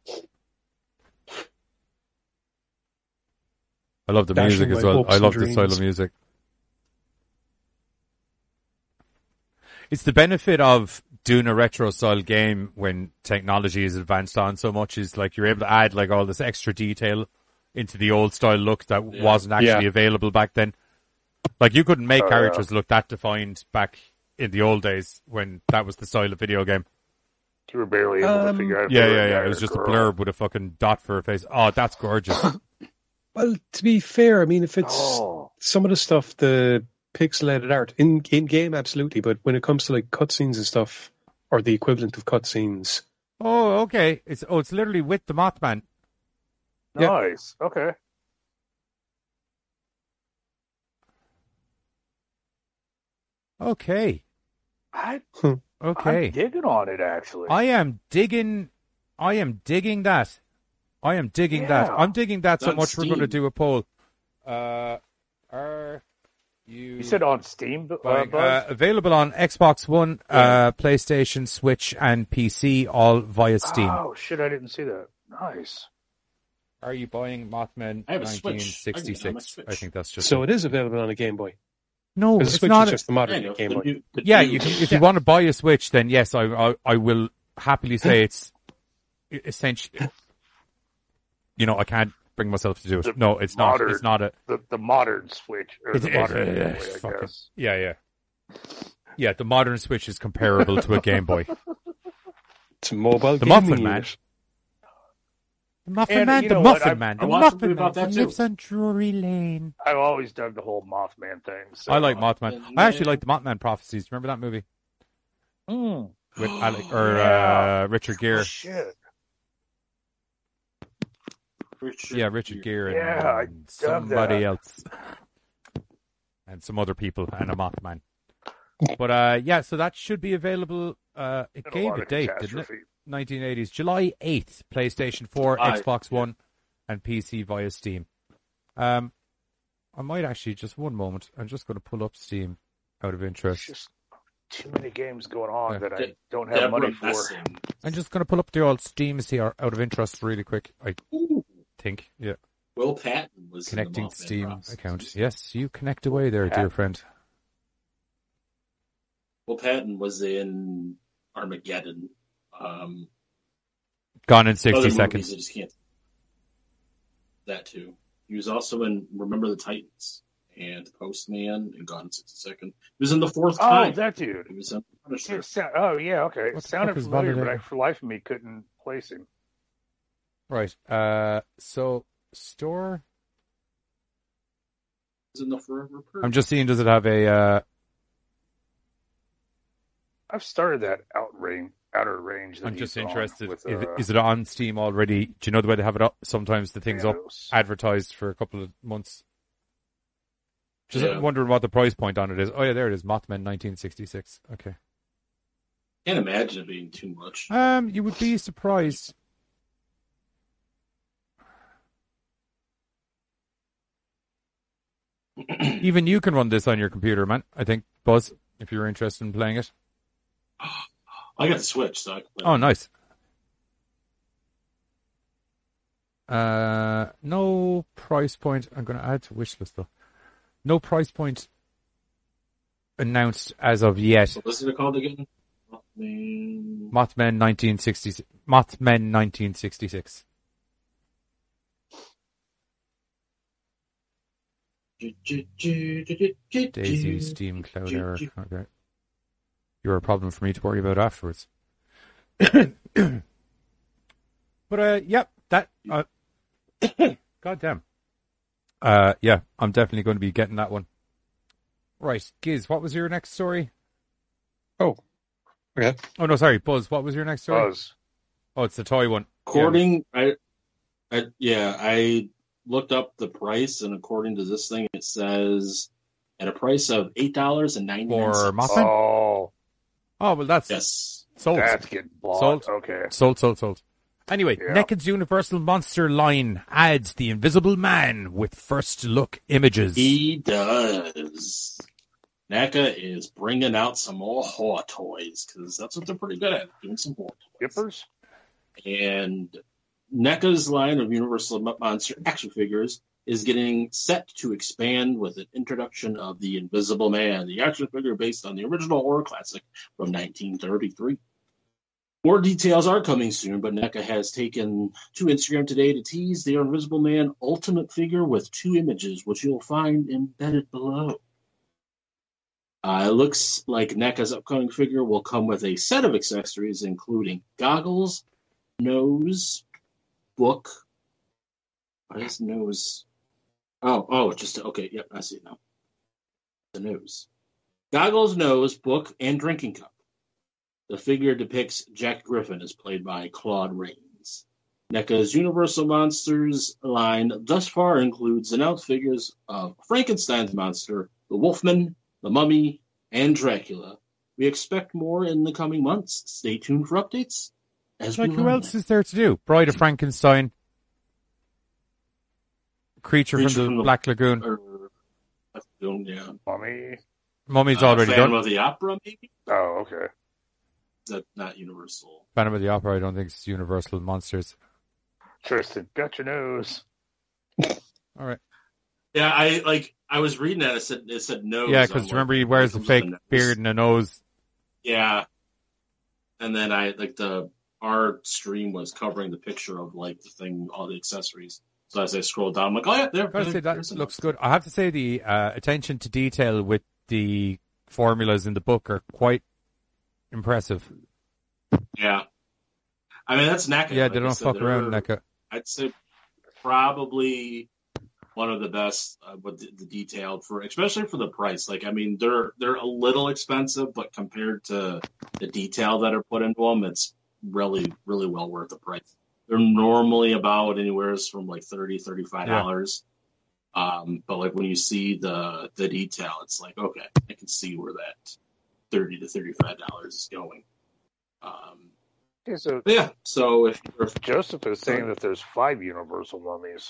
Speaker 4: I love the
Speaker 6: Dashing
Speaker 4: music as
Speaker 6: my
Speaker 4: well.
Speaker 6: hopes
Speaker 4: I
Speaker 6: and
Speaker 4: love this style of
Speaker 6: dreams.
Speaker 4: music. It's the benefit of doing a retro style game when technology is advanced on so much is like you're able to add like all this extra detail into the old style look that
Speaker 5: Yeah.
Speaker 4: wasn't actually
Speaker 6: Yeah.
Speaker 4: available back then. Like you couldn't make
Speaker 7: Oh,
Speaker 4: characters look that defined back in the old days when that was the style of video game.
Speaker 7: You were barely able
Speaker 6: Um,
Speaker 7: to figure out. if
Speaker 4: Yeah,
Speaker 7: they were
Speaker 4: yeah,
Speaker 7: a
Speaker 4: yeah.
Speaker 7: guy
Speaker 4: It was
Speaker 7: or
Speaker 4: just a
Speaker 7: girl.
Speaker 4: blurb with a fucking dot for a face. Oh, that's gorgeous.
Speaker 6: Well, to be fair, I mean, if it's
Speaker 7: Oh,
Speaker 6: some of the stuff, the pixelated art in in game, absolutely. But when it comes to like cutscenes and stuff, or the equivalent of cutscenes,
Speaker 4: Oh, okay. It's oh, it's literally with the Mothman.
Speaker 6: Yeah.
Speaker 7: nice. Okay.
Speaker 4: Okay,
Speaker 7: I,
Speaker 4: okay.
Speaker 7: I'm digging on it actually.
Speaker 4: I am digging. I am digging that. I am digging that.
Speaker 7: Yeah.
Speaker 4: I'm digging that so
Speaker 5: On
Speaker 4: much. We're going to
Speaker 5: Steam.
Speaker 4: do a poll. Uh, are you?
Speaker 7: you said on Steam, uh,
Speaker 4: buying-
Speaker 7: Buzz?
Speaker 4: uh, available on Xbox One, uh, PlayStation, Switch, and P C, all via Steam.
Speaker 7: Oh shit! I didn't see that. Nice.
Speaker 4: Are you buying Mothman
Speaker 5: I have a Switch.
Speaker 4: nineteen sixty-six?
Speaker 5: I can- I'm a Switch.
Speaker 4: I think that's just
Speaker 6: so
Speaker 4: it.
Speaker 6: it is available on a Game Boy.
Speaker 4: No,
Speaker 6: Because the
Speaker 4: it's
Speaker 6: Switch
Speaker 4: not.
Speaker 6: is just the
Speaker 5: I
Speaker 6: modern
Speaker 5: know,
Speaker 6: Game
Speaker 5: the
Speaker 6: Boy.
Speaker 5: new- the
Speaker 4: Yeah,
Speaker 5: new-
Speaker 4: you can, if you want to buy a Switch, then yes, I, I, I will happily say it's essentially. You know, I can't bring myself to do it.
Speaker 7: The
Speaker 4: No, it's not.
Speaker 7: modern-
Speaker 4: It's not a.
Speaker 7: The the modern Switch or
Speaker 4: It-
Speaker 7: the
Speaker 4: it-
Speaker 7: modern
Speaker 4: it-
Speaker 7: Game
Speaker 4: it's
Speaker 7: Boy, I
Speaker 4: fucking-
Speaker 7: guess.
Speaker 4: Yeah, yeah, yeah. The modern Switch is comparable to a Game Boy.
Speaker 6: It's a mobile
Speaker 4: The
Speaker 6: gaming
Speaker 4: Muffin Man.
Speaker 6: unit.
Speaker 4: The Muffin
Speaker 7: And
Speaker 4: Man,
Speaker 7: you
Speaker 4: the
Speaker 7: know what?
Speaker 4: Muffin
Speaker 7: I-
Speaker 4: Man,
Speaker 5: I
Speaker 4: the
Speaker 5: watched a
Speaker 4: Muffin
Speaker 5: movie
Speaker 4: Man
Speaker 5: about that
Speaker 4: who
Speaker 5: too.
Speaker 4: lives on Drury Lane.
Speaker 7: I've always dug the whole Mothman thing. So.
Speaker 4: I like Mothman.
Speaker 5: Mothman,
Speaker 4: I actually
Speaker 5: yeah.
Speaker 4: like the Mothman Prophecies. Remember that movie
Speaker 7: Mm.
Speaker 4: with Alec or
Speaker 7: Yeah.
Speaker 4: uh, Richard
Speaker 7: Oh,
Speaker 4: Gere?
Speaker 7: shit.
Speaker 5: Richard
Speaker 4: Yeah, Richard Gere and
Speaker 7: Yeah, I
Speaker 4: and
Speaker 7: dug
Speaker 4: somebody
Speaker 7: that.
Speaker 4: else and some other people and a Mothman. But uh, yeah, so that should be available. Uh, it
Speaker 7: Been a
Speaker 4: gave
Speaker 7: lot
Speaker 4: a
Speaker 7: of
Speaker 4: date, didn't it?
Speaker 7: catastrophe.
Speaker 4: nineteen eighties, July eighth, PlayStation four,
Speaker 5: Aye,
Speaker 4: Xbox
Speaker 5: yeah.
Speaker 4: One, and P C via Steam. Um, I might actually, just one moment, I'm just going to pull up Steam out of
Speaker 7: There's
Speaker 4: interest.
Speaker 7: just too many games going on
Speaker 4: Yeah.
Speaker 7: that I
Speaker 5: De-
Speaker 7: don't have
Speaker 5: Deborah
Speaker 7: money for.
Speaker 5: Messing.
Speaker 4: I'm just going to pull up the old Steam here out of interest really quick, I
Speaker 5: Ooh,
Speaker 4: think. Yeah,
Speaker 5: Will Patton was in the
Speaker 4: connecting
Speaker 5: Mothman
Speaker 4: Steam
Speaker 5: Prophecies.
Speaker 4: account. Yes, you connect away there, dear
Speaker 7: Patton.
Speaker 4: friend.
Speaker 5: Will Patton was in Armageddon. Um,
Speaker 4: Gone in
Speaker 5: other
Speaker 4: sixty
Speaker 5: movies
Speaker 4: seconds.
Speaker 5: I just can't. That too. He was also in Remember the Titans and Postman and Gone in sixty seconds. He was in The Fourth
Speaker 7: Oh,
Speaker 5: Time.
Speaker 7: that dude.
Speaker 5: He was in Punisher.
Speaker 7: It sound, oh, yeah, okay.
Speaker 4: What
Speaker 7: It
Speaker 4: the
Speaker 7: sounded
Speaker 4: fuck is
Speaker 7: familiar, but I,
Speaker 4: validator?
Speaker 7: for the life of me, couldn't place him.
Speaker 4: Right. Uh, so store.
Speaker 5: He was in The Forever Person.
Speaker 4: I'm just seeing. Does it have a? Uh,
Speaker 7: I've started that out range, outer range. That
Speaker 4: I'm just
Speaker 7: he's on
Speaker 4: interested.
Speaker 7: With,
Speaker 4: is,
Speaker 7: uh,
Speaker 4: is it on Steam already? Do you know the way they have it up? Sometimes the thing's up
Speaker 7: Thanos.
Speaker 4: advertised for a couple of months. Just
Speaker 5: Yeah.
Speaker 4: wondering what the price point on it is. Oh yeah, there it is. Mothman nineteen sixty-six. Okay.
Speaker 5: Can't imagine it being too much.
Speaker 4: Um, you would be surprised. Even you can run this on your computer, man. I think, Buzz, if you're interested in playing it.
Speaker 5: I got the Switch, so I can play
Speaker 4: Oh,
Speaker 5: it.
Speaker 4: nice. Uh, no price point. I'm going to add to wish list though. No price point announced as of yet.
Speaker 5: So what's it called again? Mothman.
Speaker 4: Mothman nineteen sixty. Mothman nineteen sixty-six. Daisy Steam Cloud error. Okay. You're a problem for me to worry about afterwards. But uh, yep, that. Uh, God damn. Uh, yeah, I'm definitely going to be getting that one. Right, Giz, what was your next story?
Speaker 6: Oh, okay.
Speaker 4: Oh no, sorry, Buzz. What was your next story?
Speaker 7: Buzz.
Speaker 4: Oh, it's the toy one.
Speaker 5: According, I, I, yeah, I looked up the price, and according to this thing, it says at a price of eight dollars and ninety nine
Speaker 4: For
Speaker 5: cents.
Speaker 4: Mothman?
Speaker 7: Oh,
Speaker 4: Oh well, that's
Speaker 5: Yes,
Speaker 4: sold.
Speaker 7: that's getting bought.
Speaker 4: Sold.
Speaker 7: Okay.
Speaker 4: Sold, sold, sold. Anyway,
Speaker 7: Yeah.
Speaker 4: Necked's Universal Monster line adds the Invisible Man with first look images.
Speaker 5: he does. NECA is bringing out some more horror toys because that's what they're pretty good at, doing some horror toys.
Speaker 7: Yippers?
Speaker 5: And NECA's line of Universal Monster action figures is getting set to expand with an introduction of the Invisible Man, the action figure based on the original horror classic from nineteen thirty-three. More details are coming soon, but NECA has taken to Instagram today to tease their Invisible Man Ultimate figure with two images, which you'll find embedded below. Uh, it looks like NECA's upcoming figure will come with a set of accessories, including goggles, nose, book. What is nose? Oh, oh, just okay. Yep, I see it now. The nose, goggles, nose, book, and drinking cup. The figure depicts Jack Griffin, as played by Claude Rains. NECA's Universal Monsters line thus far includes announced figures of Frankenstein's monster, the Wolfman, the Mummy, and Dracula. We expect more in the coming months. Stay tuned for updates. As
Speaker 4: Like,
Speaker 5: we
Speaker 4: who
Speaker 5: learn
Speaker 4: else
Speaker 5: them.
Speaker 4: is there to do? Bride of Frankenstein, Creature,
Speaker 5: Creature
Speaker 4: from the
Speaker 5: from the-
Speaker 4: Black Lagoon.
Speaker 5: Or, yeah.
Speaker 7: Mummy.
Speaker 4: Mummy's
Speaker 5: Uh,
Speaker 4: already
Speaker 5: Phantom
Speaker 4: done.
Speaker 5: of the Opera, maybe?
Speaker 7: Oh, okay.
Speaker 5: That not Universal.
Speaker 4: Phantom of the Opera, I don't think it's Universal Monsters.
Speaker 7: Tristan, got your nose.
Speaker 4: All right.
Speaker 5: Yeah, I like. I was reading that. It said it said nose.
Speaker 4: Yeah,
Speaker 5: I'm
Speaker 4: because
Speaker 5: like,
Speaker 4: remember he wears the
Speaker 5: comes with
Speaker 4: fake
Speaker 5: nose.
Speaker 4: beard and a nose.
Speaker 5: Yeah, and then I like the our stream was covering the picture of like the thing, all the accessories. So as I scrolled down, I'm like, oh yeah, there.
Speaker 4: Gotta say, that
Speaker 5: there's a
Speaker 4: looks
Speaker 5: nose.
Speaker 4: good. I have to say the uh, attention to detail with the formulas in the book are quite impressive.
Speaker 5: Yeah, I mean that's NECA.
Speaker 4: Yeah,
Speaker 5: like
Speaker 4: they
Speaker 5: I
Speaker 4: don't
Speaker 5: said,
Speaker 4: fuck around,
Speaker 5: they're-
Speaker 4: NECA.
Speaker 5: I'd say probably one of the best uh, with the, the detailed for, especially for the price. Like, I mean, they're they're a little expensive, but compared to the detail that are put into them, it's really really well worth the price. They're normally about anywhere from like thirty, thirty-five dollars. Um, but like when you see the the detail, it's like, okay, I can see where that thirty to thirty-five dollars is going. Um,
Speaker 7: Okay, so
Speaker 5: but yeah, so if you're
Speaker 7: Joseph is saying that there's five Universal mummies.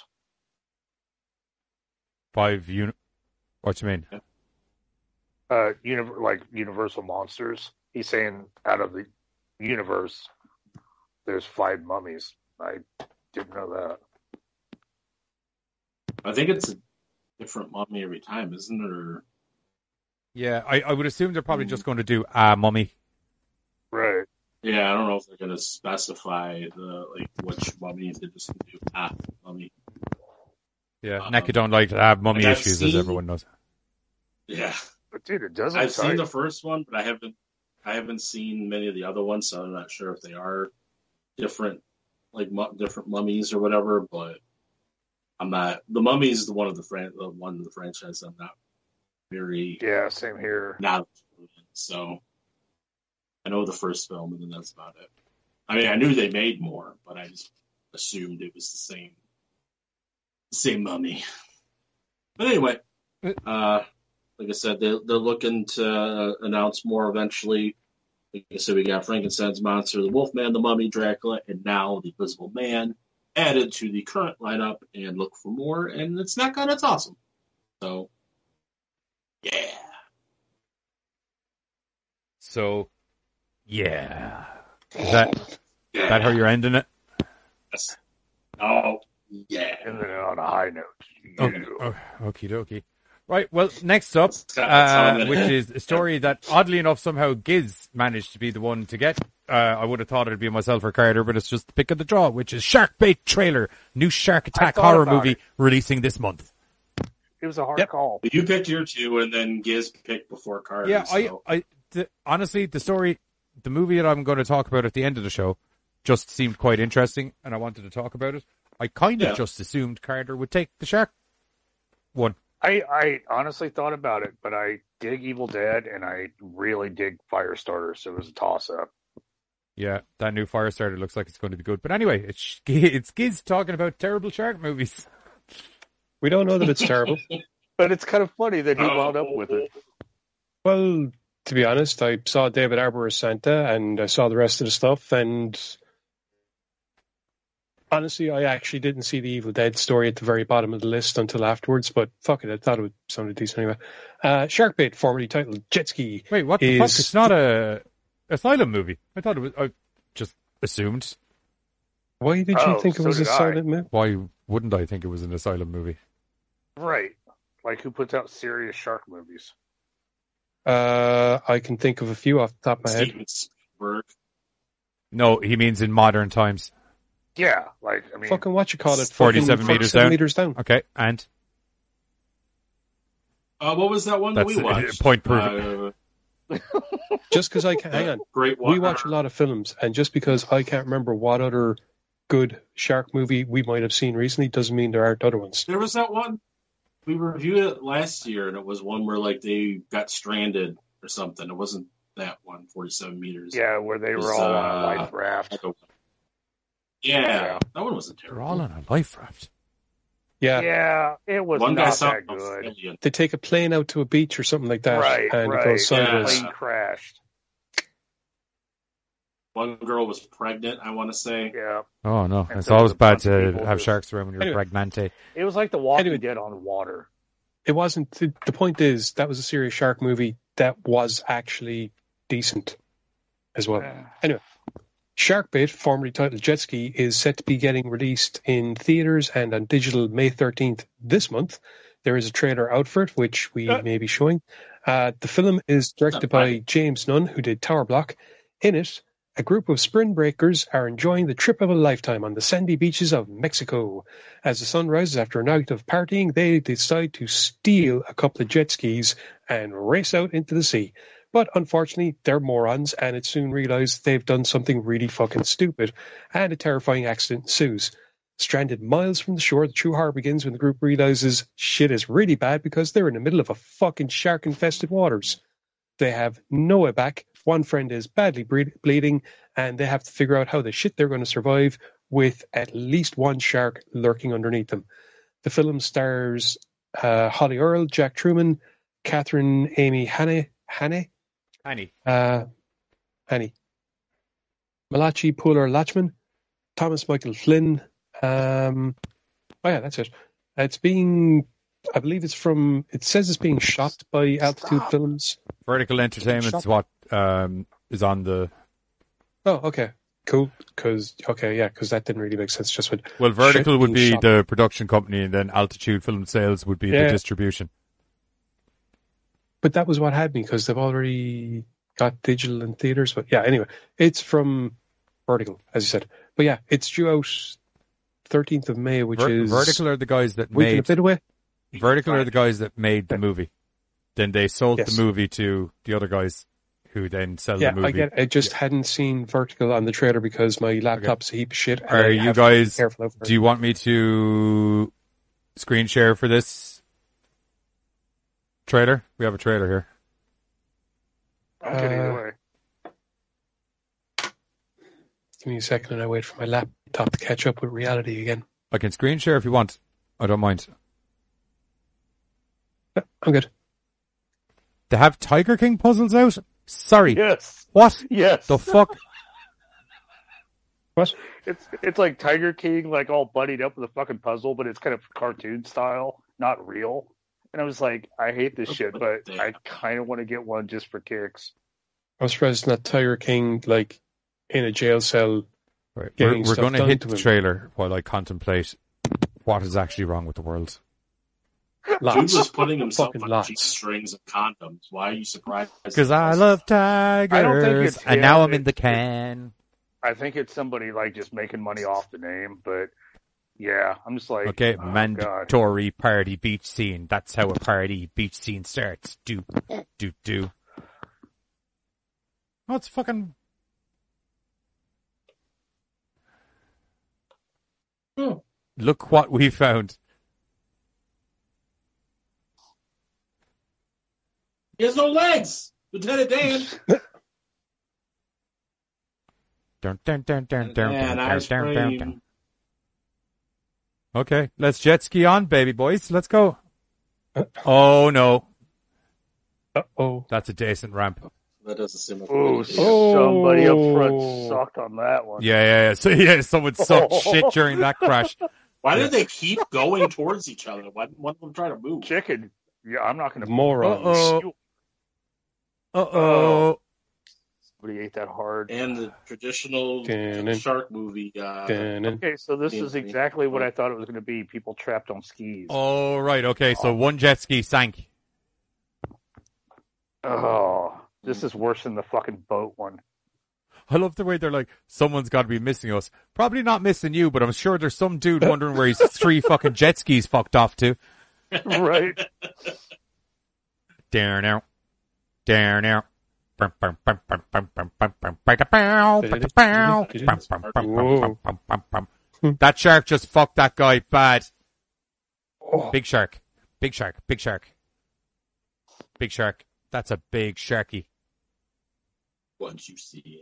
Speaker 4: Five uni. What you mean?
Speaker 7: Uh, uni- like Universal Monsters. He's saying out of the universe, there's five mummies. I didn't know that.
Speaker 5: I think it's a different mummy every time, isn't it? Or
Speaker 4: Yeah, I, I would assume they're probably just going to do a mummy.
Speaker 7: Right.
Speaker 5: yeah, I don't know if they're going to specify the like which mummy if they're just going to do ah mummy.
Speaker 4: Yeah,
Speaker 5: Um,
Speaker 4: NECA don't like to have mummy
Speaker 5: like I've
Speaker 4: issues, as
Speaker 5: seen-
Speaker 4: everyone knows.
Speaker 5: Yeah,
Speaker 7: But dude, it doesn't
Speaker 5: I've
Speaker 7: tight.
Speaker 5: seen the first one, but I haven't I haven't seen many of the other ones, so I'm not sure if they are different, like mu- different mummies or whatever. But I'm not. The Mummy is the one of the fran- the one of the franchise I'm not very
Speaker 7: Yeah, same here.
Speaker 5: knowledgeable in. So I know the first film, and then that's about it. I mean, I knew they made more, but I just assumed it was the same, same mummy. But anyway, uh, like I said, they, they're looking to uh, announce more eventually. Like I said, we got Frankenstein's monster, the Wolfman, the Mummy, Dracula, and now the Invisible Man added to the current lineup. And look for more. And it's not good; it's awesome. So, yeah.
Speaker 4: So, yeah. Is that,
Speaker 5: yeah.
Speaker 4: that how you're ending it?
Speaker 5: Yes. Oh, yeah.
Speaker 7: And then on a high note.
Speaker 4: Oh,
Speaker 7: you-
Speaker 4: oh, okie dokie. Right, well, next up,
Speaker 5: That's how I'm
Speaker 4: uh,
Speaker 5: gonna-
Speaker 4: which is a story that, oddly enough, somehow Giz managed to be the one to get. Uh, I would have thought it'd be myself or Carter, but it's just the pick of the draw, which is Sharkbait trailer, new Shark Attack
Speaker 7: thought
Speaker 4: horror
Speaker 7: about
Speaker 4: movie
Speaker 7: it.
Speaker 4: releasing this month.
Speaker 7: It was a hard
Speaker 4: Yep.
Speaker 7: call.
Speaker 5: You picked your two, and then Giz picked before Carter.
Speaker 4: Yeah, I,
Speaker 5: so.
Speaker 4: I, the, honestly, the story, the movie that I'm going to talk about at the end of the show just seemed quite interesting, and I wanted to talk about it. I kind of
Speaker 5: Yeah.
Speaker 4: just assumed Carter would take the shark one.
Speaker 7: I, I honestly thought about it, but I dig Evil Dead and I really dig Firestarter, so it was a toss up.
Speaker 4: Yeah, that new Firestarter looks like it's going to be good. But anyway, it's it's Giz talking about terrible shark movies.
Speaker 6: We don't know that it's terrible.
Speaker 7: But it's kind of funny that he wound up with it.
Speaker 6: Well, to be honest, I saw David Arbor as Santa, and I saw the rest of the stuff, and honestly, I actually didn't see the Evil Dead story at the very bottom of the list until afterwards, but fuck it, I thought it would sounded decent anyway. Uh, Sharkbait, formerly titled Jet Ski.
Speaker 4: Wait, what the fuck?
Speaker 6: is-
Speaker 4: It's not a Asylum movie. I thought it was. I just assumed.
Speaker 6: Why did you
Speaker 7: Oh,
Speaker 6: think it
Speaker 7: so
Speaker 6: was a
Speaker 7: did I.
Speaker 6: silent movie?
Speaker 4: Why wouldn't I think it was an Asylum movie?
Speaker 7: Right. Like, who puts out serious shark movies?
Speaker 6: Uh, I can think of a few off the top of my head.
Speaker 5: Steven Spielberg.
Speaker 4: No, he means in modern times.
Speaker 7: Yeah, like, I mean...
Speaker 6: Fucking what you call it?
Speaker 4: forty-seven
Speaker 6: fucking
Speaker 4: meters
Speaker 6: forty-seven
Speaker 4: down.
Speaker 6: meters down.
Speaker 4: Okay, and?
Speaker 5: Uh, what was that one that
Speaker 4: That's
Speaker 5: we
Speaker 4: a
Speaker 5: watched?
Speaker 4: point proven.
Speaker 5: Uh,
Speaker 6: Just because I can hang on,
Speaker 5: Great
Speaker 6: we watch a lot of films, and just because I can't remember what other good shark movie we might have seen recently doesn't mean there aren't other ones.
Speaker 5: There was that one. We reviewed it last year, and it was one where like they got stranded or something. It wasn't that one, forty-seven meters.
Speaker 7: Yeah, where they
Speaker 5: It was,
Speaker 7: were all on a
Speaker 5: uh,
Speaker 7: life raft.
Speaker 5: Yeah,
Speaker 7: Yeah.
Speaker 5: that one wasn't
Speaker 4: They're
Speaker 5: terrible.
Speaker 4: all on a life raft.
Speaker 6: Yeah,
Speaker 7: Yeah, it was
Speaker 5: One guy
Speaker 7: not
Speaker 5: saw
Speaker 7: that good.
Speaker 5: Australian.
Speaker 6: they take a plane out to a beach or something like that,
Speaker 7: Right,
Speaker 6: and
Speaker 7: right.
Speaker 6: it goes
Speaker 7: and the
Speaker 6: sideways.
Speaker 7: plane crashed.
Speaker 5: One girl was pregnant, I want to say.
Speaker 7: Yeah.
Speaker 4: Oh, no.
Speaker 7: And
Speaker 4: It's
Speaker 7: so
Speaker 4: always
Speaker 7: there's a
Speaker 4: bad
Speaker 7: bunch of
Speaker 4: to
Speaker 7: people
Speaker 4: have
Speaker 7: just-
Speaker 4: sharks around when you're
Speaker 6: Anyway.
Speaker 4: pregnant.
Speaker 7: It was like The Walking
Speaker 6: Anyway.
Speaker 7: Dead on water.
Speaker 6: It wasn't. The, the point is, that was a serious shark movie that was actually decent as well. Anyway, Sharkbait, formerly titled Jet Ski, is set to be getting released in theaters and on digital May thirteenth this month. There is a trailer out for it, which we
Speaker 4: Uh.
Speaker 6: may be showing. Uh, the film is directed by James Nunn, who did Tower Block. In it, a group of spring breakers are enjoying the trip of a lifetime on the sandy beaches of Mexico. As the sun rises after a night of partying, they decide to steal a couple of jet skis and race out into the sea. But unfortunately, they're morons, and it soon realize they've done something really fucking stupid, and a terrifying accident ensues. Stranded miles from the shore, the true horror begins when the group realizes shit is really bad because they're in the middle of a fucking shark-infested waters. They have no way back. One friend is badly bre- bleeding, and they have to figure out how the shit they're going to survive with at least one shark lurking underneath them. The film stars uh, Holly Earl, Jack Truman, Catherine Amy Haney, Haney,
Speaker 4: Annie.
Speaker 6: uh, Haney, Malachi Puller Lachman, Thomas Michael Flynn. Um, oh yeah, that's it. It's being, I believe it's from. It says it's being shot by Altitude Films.
Speaker 4: Vertical Entertainment is what um, is on the...
Speaker 6: Oh, okay, cool. Because okay, yeah, because that didn't really make sense. Just with
Speaker 4: Well, Vertical
Speaker 6: shit
Speaker 4: would
Speaker 6: being
Speaker 4: be
Speaker 6: shot.
Speaker 4: the production company, and then Altitude Film Sales would be
Speaker 6: Yeah.
Speaker 4: the distribution.
Speaker 6: But that was what had me because they've already got digital in theaters. But yeah, anyway, it's from Vertical, as you said. But yeah, it's due out thirteenth of May, which
Speaker 4: Ver-
Speaker 6: is
Speaker 4: Vertical are the guys that
Speaker 6: week and a
Speaker 4: made...
Speaker 6: bit away.
Speaker 4: Vertical are the guys that made the movie. Then they sold
Speaker 6: Yes.
Speaker 4: the movie to the other guys who then sell
Speaker 6: Yeah,
Speaker 4: the movie.
Speaker 6: I get. I just hadn't seen Vertical on the trailer because my laptop's a heap of shit. and
Speaker 4: Are
Speaker 6: I
Speaker 4: you
Speaker 6: have to be
Speaker 4: guys...
Speaker 6: careful over it.
Speaker 4: Do you want me to screen share for this trailer? We have a trailer here.
Speaker 7: I'm good either
Speaker 6: Uh,
Speaker 7: way.
Speaker 6: Give me a second, and I wait for my laptop to catch up with reality again.
Speaker 4: I can screen share if you want. I don't mind.
Speaker 6: Yeah, I'm good.
Speaker 4: They have Tiger King puzzles out? Sorry.
Speaker 7: Yes.
Speaker 4: What
Speaker 7: Yes.
Speaker 4: the fuck?
Speaker 6: What?
Speaker 7: It's it's like Tiger King, like all buddied up with a fucking puzzle, but it's kind of cartoon style, not real. And I was like, I hate this shit, but I kind of want to get one just for kicks.
Speaker 6: I'm surprised it's not Tiger King like in a jail cell.
Speaker 4: Right. We're,
Speaker 6: Getting
Speaker 4: we're
Speaker 6: stuff
Speaker 4: going to
Speaker 6: done
Speaker 4: hit
Speaker 6: to
Speaker 4: the
Speaker 6: him.
Speaker 4: trailer while I contemplate what is actually wrong with the world.
Speaker 5: Dude
Speaker 6: Lots.
Speaker 5: was putting himself
Speaker 6: Fucking
Speaker 5: on
Speaker 6: lots.
Speaker 5: G strings of condoms. Why are you surprised?
Speaker 4: Because I love tigers,
Speaker 7: I don't think it's
Speaker 4: and
Speaker 7: him.
Speaker 4: now I'm in
Speaker 7: It-
Speaker 4: the can.
Speaker 7: I think it's somebody like just making money off the name, but yeah, I'm just like,
Speaker 4: Okay,
Speaker 7: oh, God.
Speaker 4: mandatory party beach scene. That's how a party beach scene starts. Do, do, do. Oh, it's fucking...
Speaker 5: Hmm.
Speaker 4: Look what we found.
Speaker 5: He has no legs, Lieutenant Dan.
Speaker 4: Dun, dun, dun, dun, dun,
Speaker 5: Man,
Speaker 4: dun,
Speaker 5: ice
Speaker 4: dun, dun, dun, dun.
Speaker 5: cream.
Speaker 4: Okay, let's jet ski on, baby boys. Let's go. Oh, no.
Speaker 6: Uh oh.
Speaker 4: That's a decent ramp.
Speaker 5: That doesn't seem like
Speaker 7: Oh,
Speaker 5: a
Speaker 7: somebody up
Speaker 6: Oh.
Speaker 7: front sucked on that one.
Speaker 4: Yeah, yeah, yeah. So, yeah, someone sucked shit during that crash.
Speaker 5: Why did they keep going towards each other? Why didn't one of them try to move?
Speaker 7: Chicken. Yeah, I'm not going to.
Speaker 6: Morons.
Speaker 4: Uh-oh. Uh-oh.
Speaker 7: Nobody ate that hard.
Speaker 5: And the traditional
Speaker 6: Dun-dun.
Speaker 5: shark movie. Uh,
Speaker 6: Dun-dun.
Speaker 7: Okay, so this is
Speaker 5: Yeah.
Speaker 7: exactly what I thought it was going to be. People trapped on skis.
Speaker 4: Oh, right. Okay. So one jet ski sank.
Speaker 7: Oh, this is worse than the fucking boat one.
Speaker 4: I love the way they're like, someone's got to be missing us. Probably not missing you, but I'm sure there's some dude wondering where his three fucking jet skis fucked off to.
Speaker 7: Right.
Speaker 4: Down now. Down now. That shark just fucked that guy bad.
Speaker 6: Oh,
Speaker 4: Big shark. Big shark. Big shark. Big shark. That's a big sharky.
Speaker 5: Once you see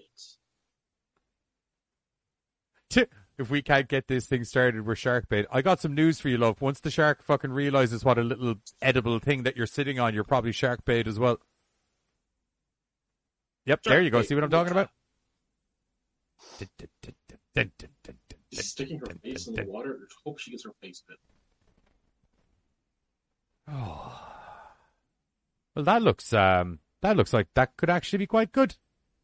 Speaker 4: T- If we can't get this thing started, we're shark bait. I got some news for you, love. Once the shark fucking realizes what a little edible thing that you're sitting on, you're probably shark bait as well. Yep, there you go.
Speaker 5: bait.
Speaker 4: See what I'm talking about?
Speaker 5: it, she's sticking her face in the water. I hope she gets her face bit.
Speaker 4: Oh. Well, that looks um, that looks like that could actually be quite good.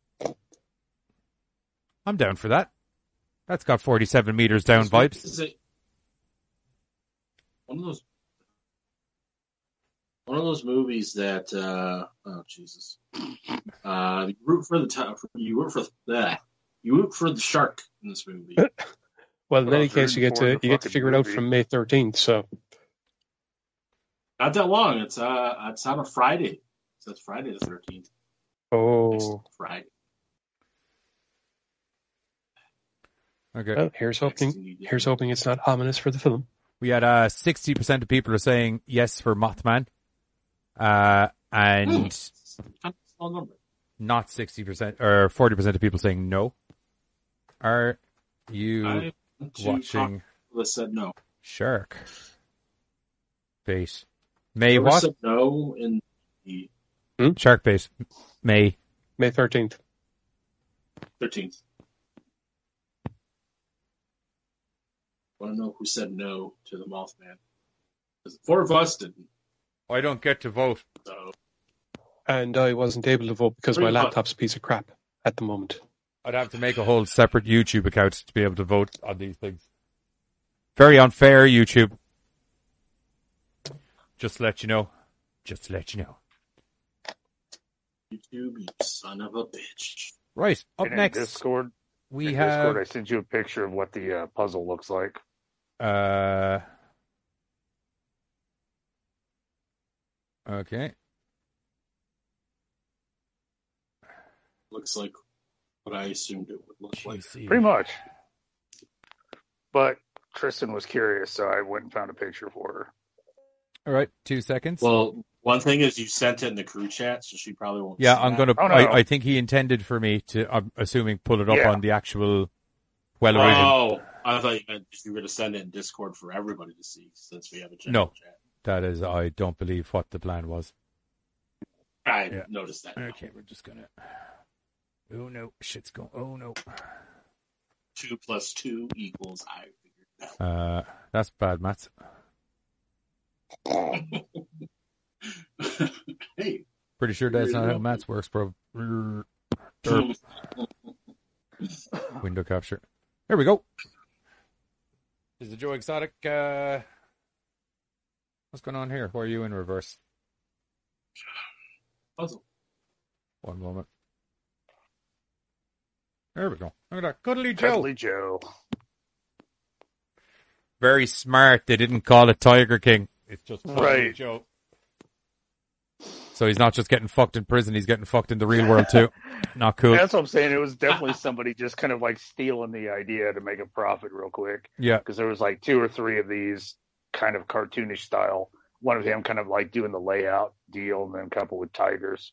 Speaker 4: I'm down for that. That's got forty-seven meters down
Speaker 5: This
Speaker 4: vibes.
Speaker 5: is a- one of those, one of those movies that, uh, oh Jesus, uh, you root for the time, you root for that, you root for the shark in this movie.
Speaker 6: well, in
Speaker 7: Well,
Speaker 6: any case, you get to
Speaker 7: rooting for the
Speaker 6: you get to
Speaker 7: fucking
Speaker 6: figure it out
Speaker 7: movie.
Speaker 6: from May thirteenth. So
Speaker 5: Not that long. It's uh, it's on a Friday. So it's Friday the thirteenth.
Speaker 6: oh,
Speaker 5: Friday.
Speaker 4: Okay.
Speaker 6: well, here's hoping here's hoping it's not ominous for the film.
Speaker 4: We had uh, sixty percent of people are saying yes for Mothman. Uh, and
Speaker 5: Hmm. Small number.
Speaker 4: not sixty percent or forty percent of people saying no. Are you
Speaker 5: I went to
Speaker 4: watching
Speaker 5: talk- that said no.
Speaker 4: Shark Bait? May
Speaker 5: Whoever
Speaker 4: what?
Speaker 5: said no in the
Speaker 4: Shark Bait. May.
Speaker 6: May thirteenth.
Speaker 5: thirteenth. Want to know who said no to the Mothman? Because four of us didn't.
Speaker 4: I don't get to vote.
Speaker 5: So
Speaker 6: And I wasn't able to vote because my
Speaker 5: Pretty much.
Speaker 6: laptop's a piece of crap at the moment.
Speaker 4: I'd have to make a whole separate YouTube account to be able to vote on these things. Very unfair, YouTube. Just to let you know. Just to let you know.
Speaker 5: YouTube, you son of a bitch.
Speaker 4: Right, up
Speaker 7: And in
Speaker 4: next
Speaker 7: Discord,
Speaker 4: we
Speaker 7: in
Speaker 4: have
Speaker 7: Discord, I sent you a picture of what the uh, puzzle looks like.
Speaker 4: uh okay.
Speaker 5: Looks like what I assumed it would look like.
Speaker 7: Pretty much. But Tristan was curious, so I went and found a picture for her.
Speaker 4: All right, two seconds.
Speaker 5: Well, one thing is you sent it in the crew chat, so she probably won't.
Speaker 4: yeah,
Speaker 5: see
Speaker 4: I'm
Speaker 5: that.
Speaker 4: gonna.
Speaker 7: Oh, no.
Speaker 4: I, I think he intended for me to. I'm assuming pull it up
Speaker 7: Yeah.
Speaker 4: on the actual. Well, original.
Speaker 5: Oh, I thought you meant you were going to send it in Discord for everybody to see, since we have a general
Speaker 4: No.
Speaker 5: chat.
Speaker 4: That is, I don't believe what the plan was.
Speaker 5: I
Speaker 4: Yeah.
Speaker 5: noticed that. now.
Speaker 4: Okay, we're just gonna. Oh no, shit's going. Oh no.
Speaker 5: Two plus two equals. I figured that.
Speaker 4: Uh, that's bad, Matt.
Speaker 5: Hey.
Speaker 4: Pretty sure that's not how maths works, bro. Derp. Window capture. There we go. Is the Joe Exotic? Uh, what's going on here? Why are you in reverse?
Speaker 5: Puzzle.
Speaker 4: One moment. There we go. Look at that. Cuddly Joe.
Speaker 7: Cuddly Joe.
Speaker 4: Very smart. They didn't call it Tiger King. It's just Cuddly
Speaker 7: Right.
Speaker 4: Joe. So he's not just getting fucked in prison, he's getting fucked in the real world too. Not cool.
Speaker 7: That's what I'm saying. It was definitely somebody just kind of like stealing the idea to make a profit real quick.
Speaker 4: Yeah.
Speaker 7: Because there was like two or three of these kind of cartoonish style. One of him kind of like doing the layout deal, and then a couple with tigers.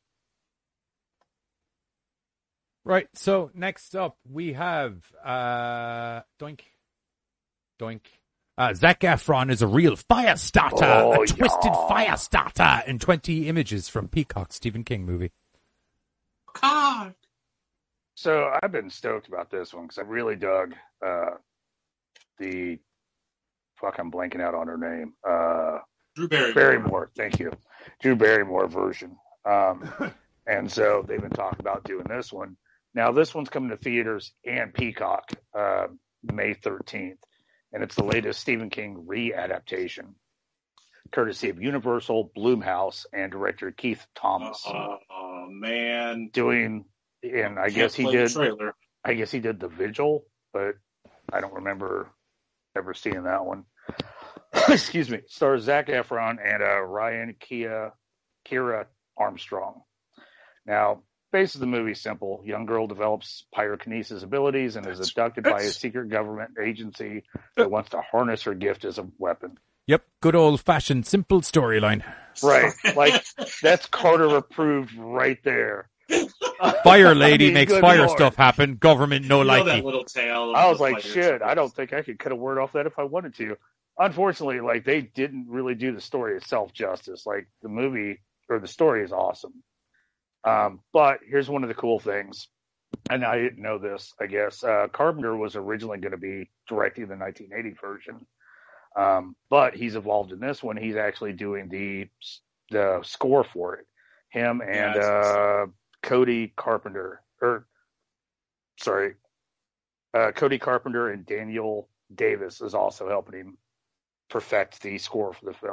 Speaker 4: Right, so next up we have uh Doink. Doink. Uh, Zac Efron is a real fire starter,
Speaker 7: Oh,
Speaker 4: a twisted
Speaker 7: yeah.
Speaker 4: fire starter in twenty images from Peacock's Stephen King movie.
Speaker 5: God.
Speaker 7: So I've been stoked about this one because I really dug uh, the fuck. I'm blanking out on her name. Uh,
Speaker 5: Drew Barrymore.
Speaker 7: Barrymore, thank you, Drew Barrymore version. Um, and so they've been talking about doing this one. Now, this one's coming to theaters and Peacock uh, May thirteenth, and it's the latest Stephen King re-adaptation, courtesy of Universal, Blumhouse, and director Keith Thomas.
Speaker 5: Oh, oh man,
Speaker 7: doing, and I
Speaker 5: Can't
Speaker 7: guess he
Speaker 5: play the
Speaker 7: did.
Speaker 5: trailer.
Speaker 7: I guess he did The Vigil, but I don't remember ever seeing that one. Excuse me. Stars Zac Efron and uh, Ryan Kia, Kira Armstrong. Now, base of the movie is simple. Young girl develops pyrokinesis abilities and is abducted by a secret government agency that wants to harness her gift as a weapon.
Speaker 4: Yep, good old-fashioned simple storyline.
Speaker 7: Right. Like, that's Carter approved right there.
Speaker 4: Fire lady
Speaker 7: I mean,
Speaker 4: makes
Speaker 7: good
Speaker 4: fire
Speaker 7: Lord.
Speaker 4: stuff happen. Government no
Speaker 5: You know
Speaker 4: likey.
Speaker 5: that little tale. of
Speaker 7: I was
Speaker 5: the
Speaker 7: like,
Speaker 5: fire
Speaker 7: shit, I
Speaker 5: trucks.
Speaker 7: don't think I could cut a word off that if I wanted to. Unfortunately, like, they didn't really do the story itself justice. Like, the movie, or the story is awesome. Um, but here's one of the cool things, and I didn't know this, I guess. Uh, Carpenter was originally going to be directing the nineteen eighty version, um, but he's involved in this one. He's actually doing the the score for it. Him and
Speaker 5: Yeah,
Speaker 7: uh, Cody Carpenter, or sorry, uh, Cody Carpenter and Daniel Davis is also helping him perfect the score for the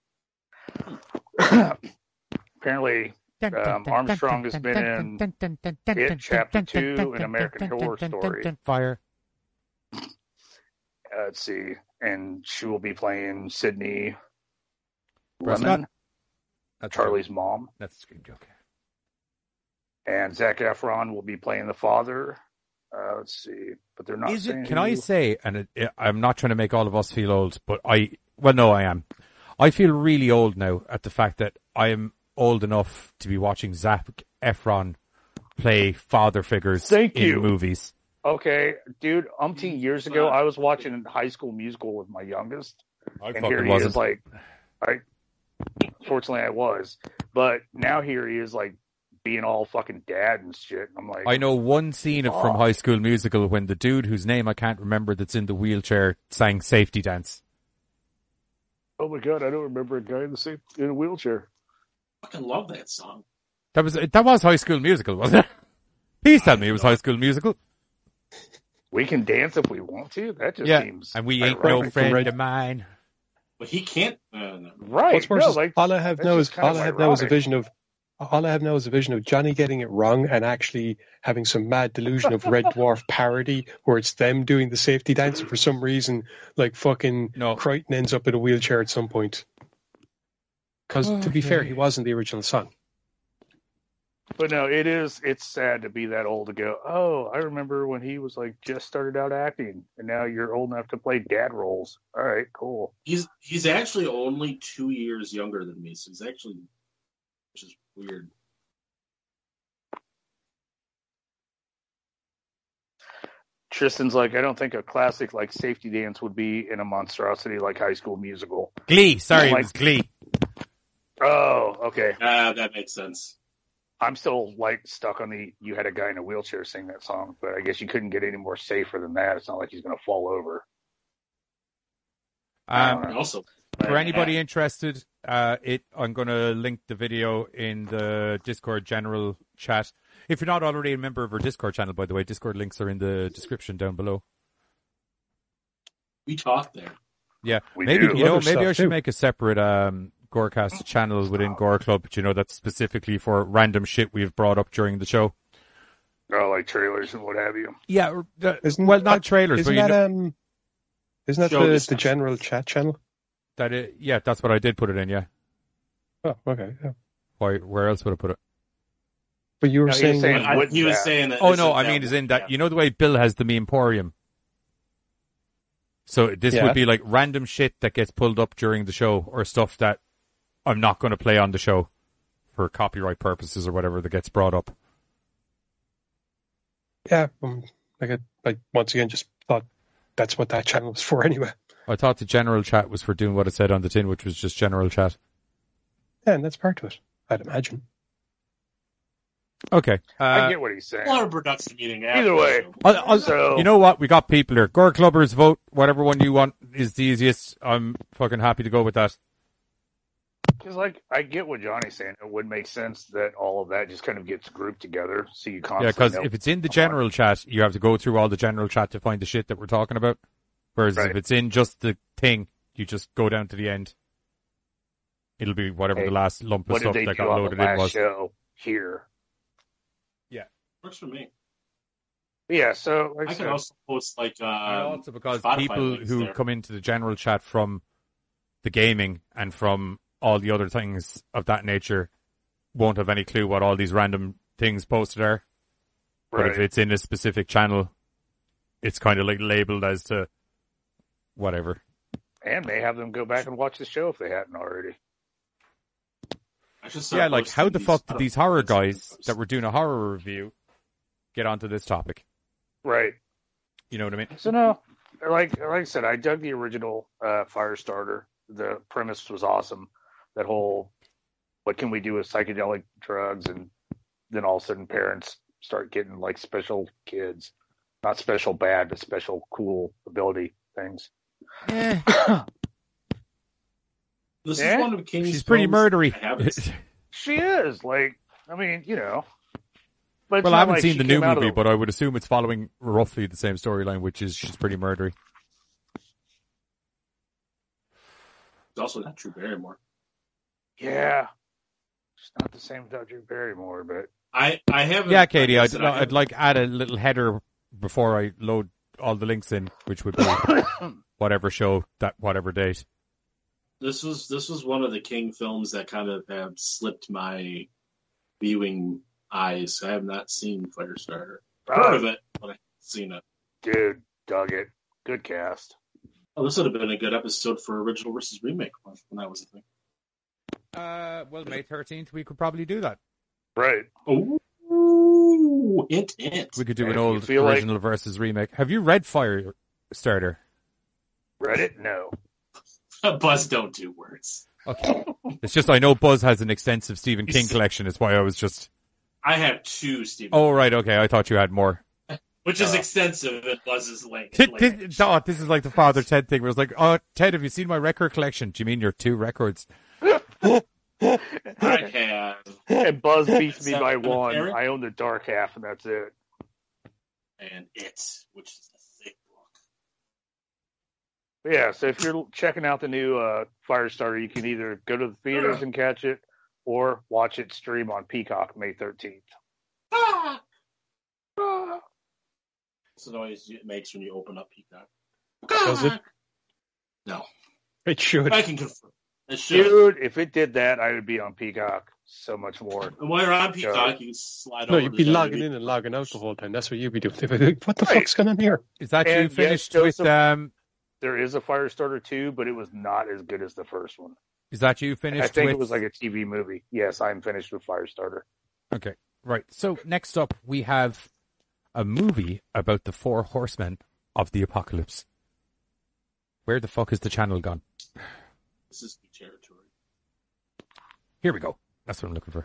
Speaker 7: film. Apparently, um, Armstrong has been in It Chapter two and American Horror Story.
Speaker 4: Fire.
Speaker 7: Uh, let's see, and she will be playing Sydney
Speaker 4: Prescott?
Speaker 7: Lemon,
Speaker 4: That's
Speaker 7: Charlie's mom,
Speaker 4: That's a scream joke.
Speaker 7: and Zac Efron will be playing the father. Uh, let's see, but they're not.
Speaker 4: Is
Speaker 7: saying
Speaker 4: it? Can
Speaker 7: who.
Speaker 4: I say? And it, it, I'm not trying to make all of us feel old, but I. Well, no, I am. I feel really old now at the fact that I am old enough to be watching Zac Efron play father figures
Speaker 7: Thank
Speaker 4: in
Speaker 7: you.
Speaker 4: movies.
Speaker 7: Okay, dude, umpteen years ago, I was watching High School Musical with my youngest,
Speaker 4: I
Speaker 7: and
Speaker 4: fucking
Speaker 7: here he
Speaker 4: wasn't.
Speaker 7: is like, I, fortunately I was, but now here he is like being all fucking dad and shit. I'm like,
Speaker 4: I know one scene of, from
Speaker 7: Fuck.
Speaker 4: High School Musical when the dude whose name I can't remember that's in the wheelchair sang Safety Dance.
Speaker 7: oh my god, I don't remember a guy in the same in a wheelchair.
Speaker 5: I fucking love that song.
Speaker 4: That was that was High School Musical, wasn't it? Please tell me it was High School Musical.
Speaker 7: We can dance if we want to. That just
Speaker 4: Yeah,
Speaker 7: seems
Speaker 4: and we ain't
Speaker 7: ironic.
Speaker 4: no friend
Speaker 6: Right.
Speaker 4: of mine.
Speaker 5: But he can't. Uh, no.
Speaker 7: Right.
Speaker 6: What's worse
Speaker 7: no,
Speaker 6: is
Speaker 7: like,
Speaker 6: all I have
Speaker 7: that's
Speaker 6: now is
Speaker 7: just kind
Speaker 6: all
Speaker 7: of
Speaker 6: I have now is a
Speaker 7: ironic.
Speaker 6: vision of all I have now is a vision of Johnny getting it wrong and actually having some mad delusion of Red Dwarf parody where it's them doing the safety dance and for some reason like fucking
Speaker 4: No.
Speaker 6: Crichton ends up in a wheelchair at some point. Because to be fair,
Speaker 4: Okay.
Speaker 6: he wasn't the original song.
Speaker 7: But no, it is. It's sad to be that old to go. Oh, I remember when he was like just started out acting, and now you're old enough to play dad roles. All right, cool.
Speaker 5: He's he's actually only two years younger than me, so he's actually, which is weird.
Speaker 7: Tristan's like, I don't think a classic like Safety Dance would be in a monstrosity like High School Musical.
Speaker 4: Glee, sorry,
Speaker 7: Like-
Speaker 4: it was Glee.
Speaker 7: Oh, okay.
Speaker 5: Ah, that makes sense.
Speaker 7: I'm still like stuck on the you had a guy in a wheelchair sing that song, but I guess you couldn't get any more safer than that. It's not like he's gonna fall over.
Speaker 4: Um,
Speaker 5: And also,
Speaker 4: for anybody interested, uh, it I'm going to link the video in the Discord general chat. If you're not already a member of our Discord channel, by the way, Discord links are in the description down below.
Speaker 5: we talked there.
Speaker 4: Yeah,
Speaker 7: We
Speaker 4: maybe
Speaker 7: do.
Speaker 4: you know,
Speaker 6: Other
Speaker 4: maybe
Speaker 6: stuff,
Speaker 4: I should
Speaker 6: too.
Speaker 4: make a separate um, Gorecast channel within Gore Club. You know, that's specifically for random shit we've brought up during the show.
Speaker 7: Oh, like trailers and what have you.
Speaker 4: Yeah, or, uh,
Speaker 6: Isn't
Speaker 4: well,
Speaker 6: that-
Speaker 4: not trailers,
Speaker 6: Isn't
Speaker 4: but you
Speaker 6: that
Speaker 4: know
Speaker 6: um isn't that
Speaker 5: Show
Speaker 6: the, the
Speaker 5: discussion.
Speaker 6: general chat channel?
Speaker 4: that. It, yeah, that's what I did put it in. Yeah,
Speaker 6: Oh, okay. Yeah.
Speaker 4: why? Where else would I put it?
Speaker 6: But you were
Speaker 7: No, you're
Speaker 6: saying,
Speaker 7: saying-
Speaker 5: I,
Speaker 7: wouldn't
Speaker 5: he was
Speaker 7: that-
Speaker 5: saying that.
Speaker 4: Oh
Speaker 5: this
Speaker 4: no,
Speaker 5: is
Speaker 4: I mean, is in that
Speaker 5: yeah.
Speaker 4: you know the way Bill has the Emporium. So this
Speaker 6: Yeah.
Speaker 4: would be like random shit that gets pulled up during the show, or stuff that I'm not going to play on the show for copyright purposes or whatever that gets brought up.
Speaker 6: yeah, um, like I, I once again just thought that's what that channel was for anyway.
Speaker 4: I thought the general chat was for doing what it said on the tin, which was just general chat.
Speaker 6: Yeah, and that's part of it, I'd imagine.
Speaker 4: Okay. Uh,
Speaker 7: I get what he's saying.
Speaker 5: We'll have a production meeting after.
Speaker 7: Either way.
Speaker 5: the show.
Speaker 4: I'll, I'll,
Speaker 7: So-
Speaker 4: you know what? We got people here. Gore Clubbers, vote. Whatever one you want is the easiest. I'm fucking happy to go with that.
Speaker 7: Because, like, I get what Johnny's saying. It would make sense that all of that just kind of gets grouped together, so you constantly
Speaker 4: Yeah, because
Speaker 7: know
Speaker 4: if it's in the general chat, you have to go through all the general chat to find the shit that we're talking about. Whereas
Speaker 7: Right.
Speaker 4: if it's in just the thing, you just go down to the end. It'll be whatever
Speaker 7: Hey,
Speaker 4: the last lump of
Speaker 7: what did
Speaker 4: stuff
Speaker 7: they
Speaker 4: that
Speaker 7: do
Speaker 4: got
Speaker 7: on the
Speaker 4: loaded in
Speaker 7: last
Speaker 4: was.
Speaker 7: show here?
Speaker 5: Works for me.
Speaker 7: But yeah, so like I
Speaker 5: I can
Speaker 7: said,
Speaker 5: also post like um,
Speaker 4: And also because
Speaker 5: Spotify
Speaker 4: people
Speaker 5: links
Speaker 4: who
Speaker 5: there.
Speaker 4: come into the general chat from the gaming and from all the other things of that nature won't have any clue what all these random things posted are. But
Speaker 7: right.
Speaker 4: if it's in a specific channel, it's kind of like labeled as to whatever.
Speaker 7: and may have them go back and watch the show if they hadn't already.
Speaker 5: I should start
Speaker 4: Yeah, like
Speaker 5: posting
Speaker 4: how the
Speaker 5: these
Speaker 4: fuck did these horror
Speaker 5: Spotify
Speaker 4: guys
Speaker 5: posts.
Speaker 4: that were doing a horror review get onto this topic?
Speaker 7: Right.
Speaker 4: You know what I mean?
Speaker 7: So no, like like I said, I dug the original uh, Firestarter. The premise was awesome. That whole, what can we do with psychedelic drugs, and then all of a sudden parents start getting like special kids, not special bad, but special cool ability things.
Speaker 4: Yeah.
Speaker 5: This
Speaker 7: Yeah?
Speaker 5: is one of King's
Speaker 4: She's pretty
Speaker 5: films
Speaker 4: murdery.
Speaker 5: I haven't
Speaker 7: She is like, I mean, you know. But it's
Speaker 4: Well,
Speaker 7: not
Speaker 4: I haven't
Speaker 7: like
Speaker 4: seen
Speaker 7: she
Speaker 4: the new
Speaker 7: came out of
Speaker 4: movie,
Speaker 7: the-
Speaker 4: but I would assume it's following roughly the same storyline, which is she's pretty murdery.
Speaker 5: It's also not Drew Barrymore.
Speaker 7: yeah, it's not the same without Drew Barrymore, but
Speaker 5: I I haven't.
Speaker 4: Yeah, Katie,
Speaker 5: like I
Speaker 4: I'd,
Speaker 5: said, I
Speaker 4: I'd
Speaker 5: haven't-
Speaker 4: like add a little header before I load all the links in, which would be whatever show that whatever date.
Speaker 5: This was this was one of the King films that kind of have slipped my viewing eyes. I have not seen Firestarter. Heard of it, but I haven't seen it.
Speaker 7: dude, dug it. Good cast.
Speaker 5: Oh, this would have been a good episode for original versus remake when that was a thing.
Speaker 4: Uh, well, May thirteenth, we could probably do that.
Speaker 7: Right.
Speaker 5: Ooh, hint, hint.
Speaker 4: We could do
Speaker 7: If
Speaker 4: an
Speaker 7: you
Speaker 4: old
Speaker 7: feel like-
Speaker 4: original versus remake. Have you read Firestarter?
Speaker 7: Read it? No.
Speaker 5: Buzz, don't do words.
Speaker 4: Okay. It's just I know Buzz has an extensive Stephen King collection. It's why I was just.
Speaker 5: I have two Stephen,
Speaker 4: Oh, right. Okay. I thought you had more.
Speaker 5: which is extensive in Buzz's length.
Speaker 4: This, this, oh, this is like the Father Ted thing where it's like, oh, Ted, have you seen my record collection? Do you mean your two records?
Speaker 5: I have.
Speaker 7: And Buzz beats me
Speaker 5: Is that
Speaker 7: by
Speaker 5: an
Speaker 7: one.
Speaker 5: apparent?
Speaker 7: I own the dark half, and that's it.
Speaker 5: And It, which is a thick book.
Speaker 7: But yeah, so if you're checking out the new uh, Firestarter, you can either go to the theaters and catch it, or watch it stream on Peacock May thirteenth.
Speaker 5: Ah! Ah! That's the noise it makes when you open up Peacock.
Speaker 6: Does it?
Speaker 5: No.
Speaker 6: It should.
Speaker 5: I can confirm. It should.
Speaker 7: Dude, if it did that, I would be on Peacock so much more.
Speaker 5: And while you're on Peacock, you can slide
Speaker 6: No,
Speaker 5: over
Speaker 6: you'd
Speaker 5: to
Speaker 6: be
Speaker 5: W W E.
Speaker 6: logging in and logging out the whole time. That's what you'd be doing. They'd be like, what the
Speaker 7: Right.
Speaker 6: fuck's going on here?
Speaker 4: Is that
Speaker 7: And
Speaker 4: you
Speaker 7: yes,
Speaker 4: finished with,
Speaker 7: Joseph-
Speaker 4: um,
Speaker 7: There is a Firestarter two, but it was not as good as the first one.
Speaker 4: is that you
Speaker 7: I
Speaker 4: finished
Speaker 7: think
Speaker 4: with?
Speaker 7: it was like a T V movie. Yes, I'm finished with Firestarter.
Speaker 4: Okay, right. So next up, we have a movie about the four horsemen of the apocalypse. Where the fuck is the channel gone?
Speaker 5: This is new territory.
Speaker 4: Here we go. That's what I'm looking for.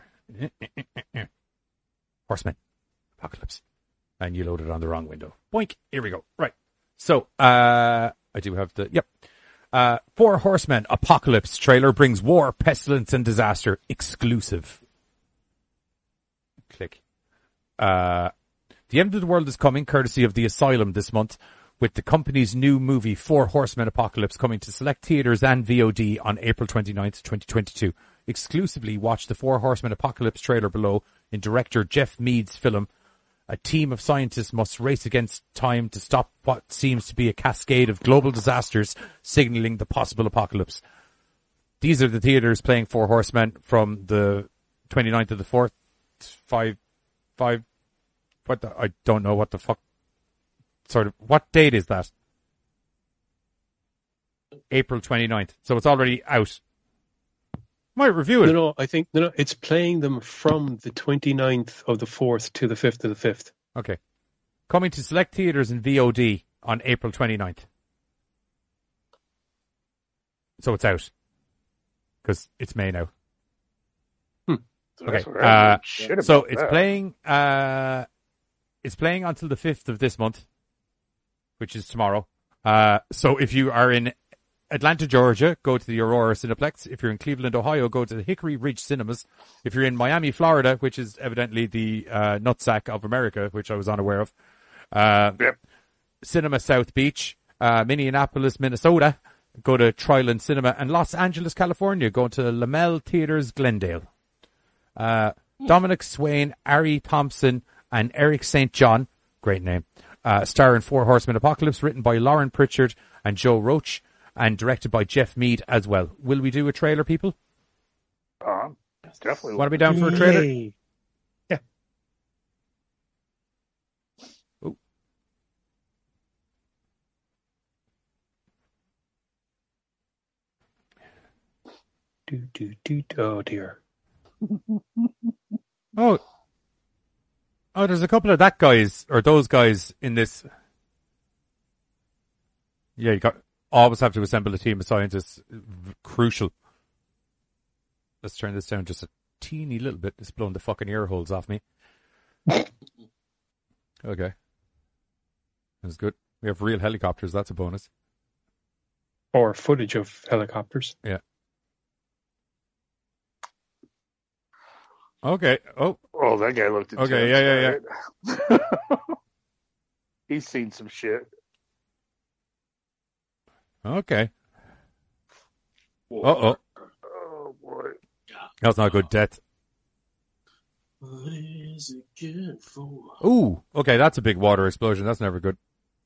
Speaker 4: Horsemen, apocalypse. And you loaded on the wrong window. Boink. Here we go. Right. So, uh, I do have the, yep. Uh, Four Horsemen, Apocalypse trailer brings war, pestilence, and disaster. Exclusive. Click. Uh, the end of the world is coming, courtesy of The Asylum this month, with the company's new movie, Four Horsemen Apocalypse, coming to select theaters and V O D on April twenty-ninth, twenty twenty-two. Exclusively watch the Four Horsemen Apocalypse trailer below in director Jeff Mead's film. A team of scientists must race against time to stop what seems to be a cascade of global disasters, signaling the possible apocalypse. These are the theaters playing Four Horsemen from the twenty-ninth of the fourth. Five, five, what the, I don't know what the fuck, sort of, what date is that? April twenty-ninth. So it's already out. Might review it.
Speaker 6: No, no, I think, no, no, it's playing them from the twenty-ninth of the fourth to the fifth of the fifth.
Speaker 4: Okay. Coming to select theaters in V O D on April twenty-ninth. So it's out. Because it's May now.
Speaker 7: That's
Speaker 4: Okay,
Speaker 7: what I
Speaker 4: uh,
Speaker 7: shit about
Speaker 4: So it's
Speaker 7: that.
Speaker 4: playing, uh, it's playing until the fifth of this month, which is tomorrow. Uh, so if you are in Atlanta, Georgia, go to the Aurora Cineplex. If you're in Cleveland, Ohio, go to the Hickory Ridge Cinemas. If you're in Miami, Florida, which is evidently the uh, nutsack of America, which I was unaware of, uh,
Speaker 7: Yep.
Speaker 4: Cinema South Beach. Uh, Minneapolis, Minnesota, go to Tryland Cinema. And Los Angeles, California, go to Lamel Theaters, Glendale. Uh, Dominic Swain, Ari Thompson, and Eric Saint John, great name, uh, star in Four Horsemen Apocalypse, written by Lauren Pritchard and Joe Roach, and directed by Jeff Mead as well. Will we do a trailer, people?
Speaker 7: Um, definitely.
Speaker 4: Want to be down for a trailer?
Speaker 6: Yay. Yeah.
Speaker 4: Ooh.
Speaker 6: Do, do, do, oh, dear.
Speaker 4: Oh. Oh, there's a couple of that guys, or those guys in this. Yeah, you got always have to assemble a team of scientists. Crucial. Let's turn this down just a teeny little bit. It's blowing the fucking ear holes off me. Okay. That's good. We have real helicopters. That's a bonus.
Speaker 6: Or footage of helicopters.
Speaker 4: Yeah. Okay. Oh.
Speaker 7: Oh, that guy looked intense.
Speaker 4: Okay, yeah, yeah,
Speaker 7: yeah. He's seen some shit.
Speaker 4: Okay. Uh-oh.
Speaker 7: Oh, boy.
Speaker 4: That's not a good death.
Speaker 5: What is it good for?
Speaker 4: Ooh. Okay, that's a big water explosion. That's never good.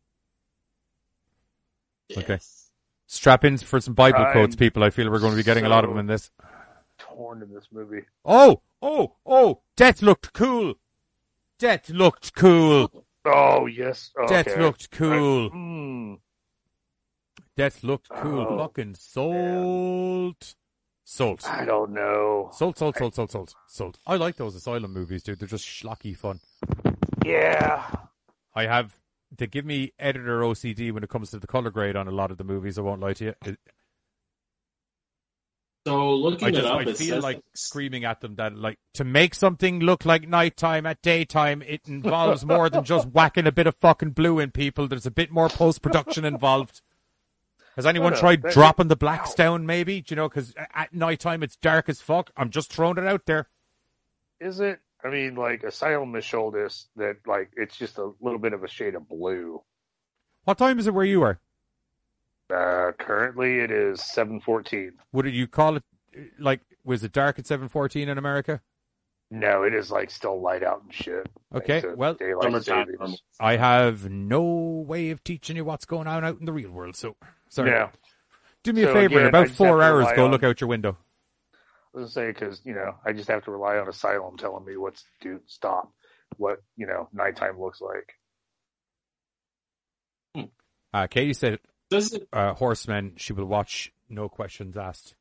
Speaker 4: Okay. Strap in for some Bible
Speaker 7: I'm
Speaker 4: quotes, people. I feel we're going to be getting a lot of them in this.
Speaker 7: Torn in this movie.
Speaker 4: Oh! Oh! Oh! Death looked cool! Death looked cool!
Speaker 7: Oh, yes. Okay.
Speaker 4: Death looked cool.
Speaker 7: I, mm,
Speaker 4: Death looked cool.
Speaker 7: Oh,
Speaker 4: Fucking sold. Sold.
Speaker 7: I don't know.
Speaker 4: Sold, sold, sold, sold, sold, sold. I like those Asylum movies, dude. They're just schlocky fun.
Speaker 7: Yeah.
Speaker 4: I have, they give me editor O C D when it comes to the color grade on a lot of the movies, I won't lie to you. It,
Speaker 5: So looking
Speaker 4: I just,
Speaker 5: it up,
Speaker 4: I
Speaker 5: it
Speaker 4: feel
Speaker 5: says
Speaker 4: like screaming at them that, like, to make something look like nighttime at daytime, it involves more than just whacking a bit of fucking blue in people. There's a bit more post-production involved. Has anyone
Speaker 7: What a-
Speaker 4: tried
Speaker 7: that-
Speaker 4: dropping the blacks down, maybe? Do you know, because at nighttime it's dark as fuck. I'm just throwing it out there.
Speaker 7: Is it? I mean, like, Asylum has showed us that, like, it's just a little bit of a shade of blue.
Speaker 4: What time is it where you are?
Speaker 7: Uh, currently, it is seven fourteen.
Speaker 4: Would you call it, like, was it dark at seven fourteen in America?
Speaker 7: No, it is, like, still light out and shit.
Speaker 4: Okay,
Speaker 7: Thanks to
Speaker 4: well,
Speaker 7: daylight
Speaker 5: Summertime.
Speaker 7: savings.
Speaker 4: I have no way of teaching you what's going on out in the real world, so sorry.
Speaker 7: Yeah.
Speaker 4: Do me a
Speaker 7: So,
Speaker 4: favor, in
Speaker 7: again, I
Speaker 4: about
Speaker 7: just have
Speaker 4: four
Speaker 7: to
Speaker 4: hours,
Speaker 7: rely
Speaker 4: go
Speaker 7: on-
Speaker 4: look out your window.
Speaker 7: I was gonna say, because, you know, I just have to rely on Asylum telling me what's to stop, what, you know, nighttime looks like.
Speaker 4: Uh, Katie said,
Speaker 5: Does it?
Speaker 4: uh, Horsemen, she will watch, no questions asked.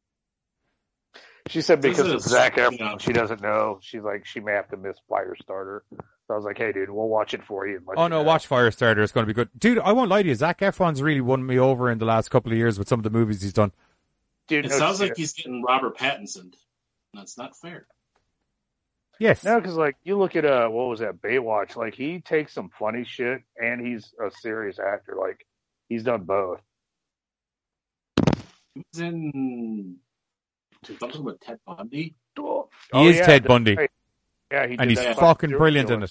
Speaker 7: She said because
Speaker 5: This
Speaker 7: of
Speaker 5: is-
Speaker 7: Zac Efron,
Speaker 5: yeah.
Speaker 7: she doesn't know. She's like, she may have to miss Firestarter. So I was like, hey, dude, we'll watch it for you. And let
Speaker 4: Oh
Speaker 7: you
Speaker 4: no,
Speaker 7: know.
Speaker 4: watch Firestarter, it's going to be good. Dude, I won't lie to you, Zac Efron's really won me over in the last couple of years with some of the movies he's done.
Speaker 7: Dude,
Speaker 5: It
Speaker 7: no
Speaker 5: sounds
Speaker 7: shit.
Speaker 5: like he's getting Robert Pattinson. That's not fair.
Speaker 4: Yes.
Speaker 7: No, because like you look at uh, what was that Baywatch? Like he takes some funny shit, and he's a serious actor. Like he's done both.
Speaker 5: He was in something with Ted Bundy.
Speaker 7: Oh,
Speaker 4: He is
Speaker 7: yeah,
Speaker 4: Ted
Speaker 7: the-
Speaker 4: Bundy.
Speaker 7: Yeah, he
Speaker 4: and
Speaker 7: did
Speaker 4: he's
Speaker 7: that
Speaker 4: fucking
Speaker 7: serial
Speaker 4: brilliant
Speaker 7: killer.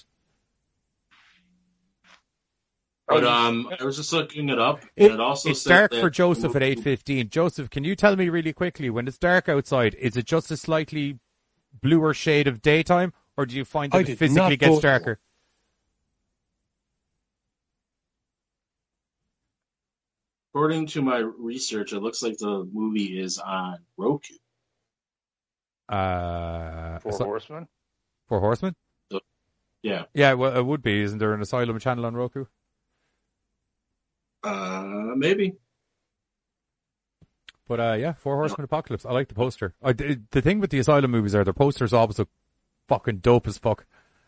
Speaker 4: in it.
Speaker 5: But
Speaker 7: Oh,
Speaker 5: um, I was just looking it up, and
Speaker 4: It-
Speaker 5: it, also
Speaker 4: it's
Speaker 5: said
Speaker 4: dark
Speaker 5: that
Speaker 4: for Joseph at eight fifteen. Joseph, can you tell me really quickly, when it's dark outside, is it just a slightly bluer shade of daytime, or do you find
Speaker 6: I
Speaker 4: that it
Speaker 6: did
Speaker 4: physically
Speaker 6: not
Speaker 4: gets
Speaker 6: vote-
Speaker 4: darker?
Speaker 5: According to my research, it looks like the movie is on Roku.
Speaker 4: Uh,
Speaker 7: Four
Speaker 4: Asi-
Speaker 7: Horsemen.
Speaker 4: Four Horsemen?
Speaker 5: Yeah.
Speaker 4: Yeah, well, it would be. Isn't there an Asylum channel on Roku?
Speaker 5: Uh, maybe.
Speaker 4: But uh, yeah, Four Horsemen Apocalypse. I like the poster. I, the, the thing with the Asylum movies are their posters always look fucking dope as fuck.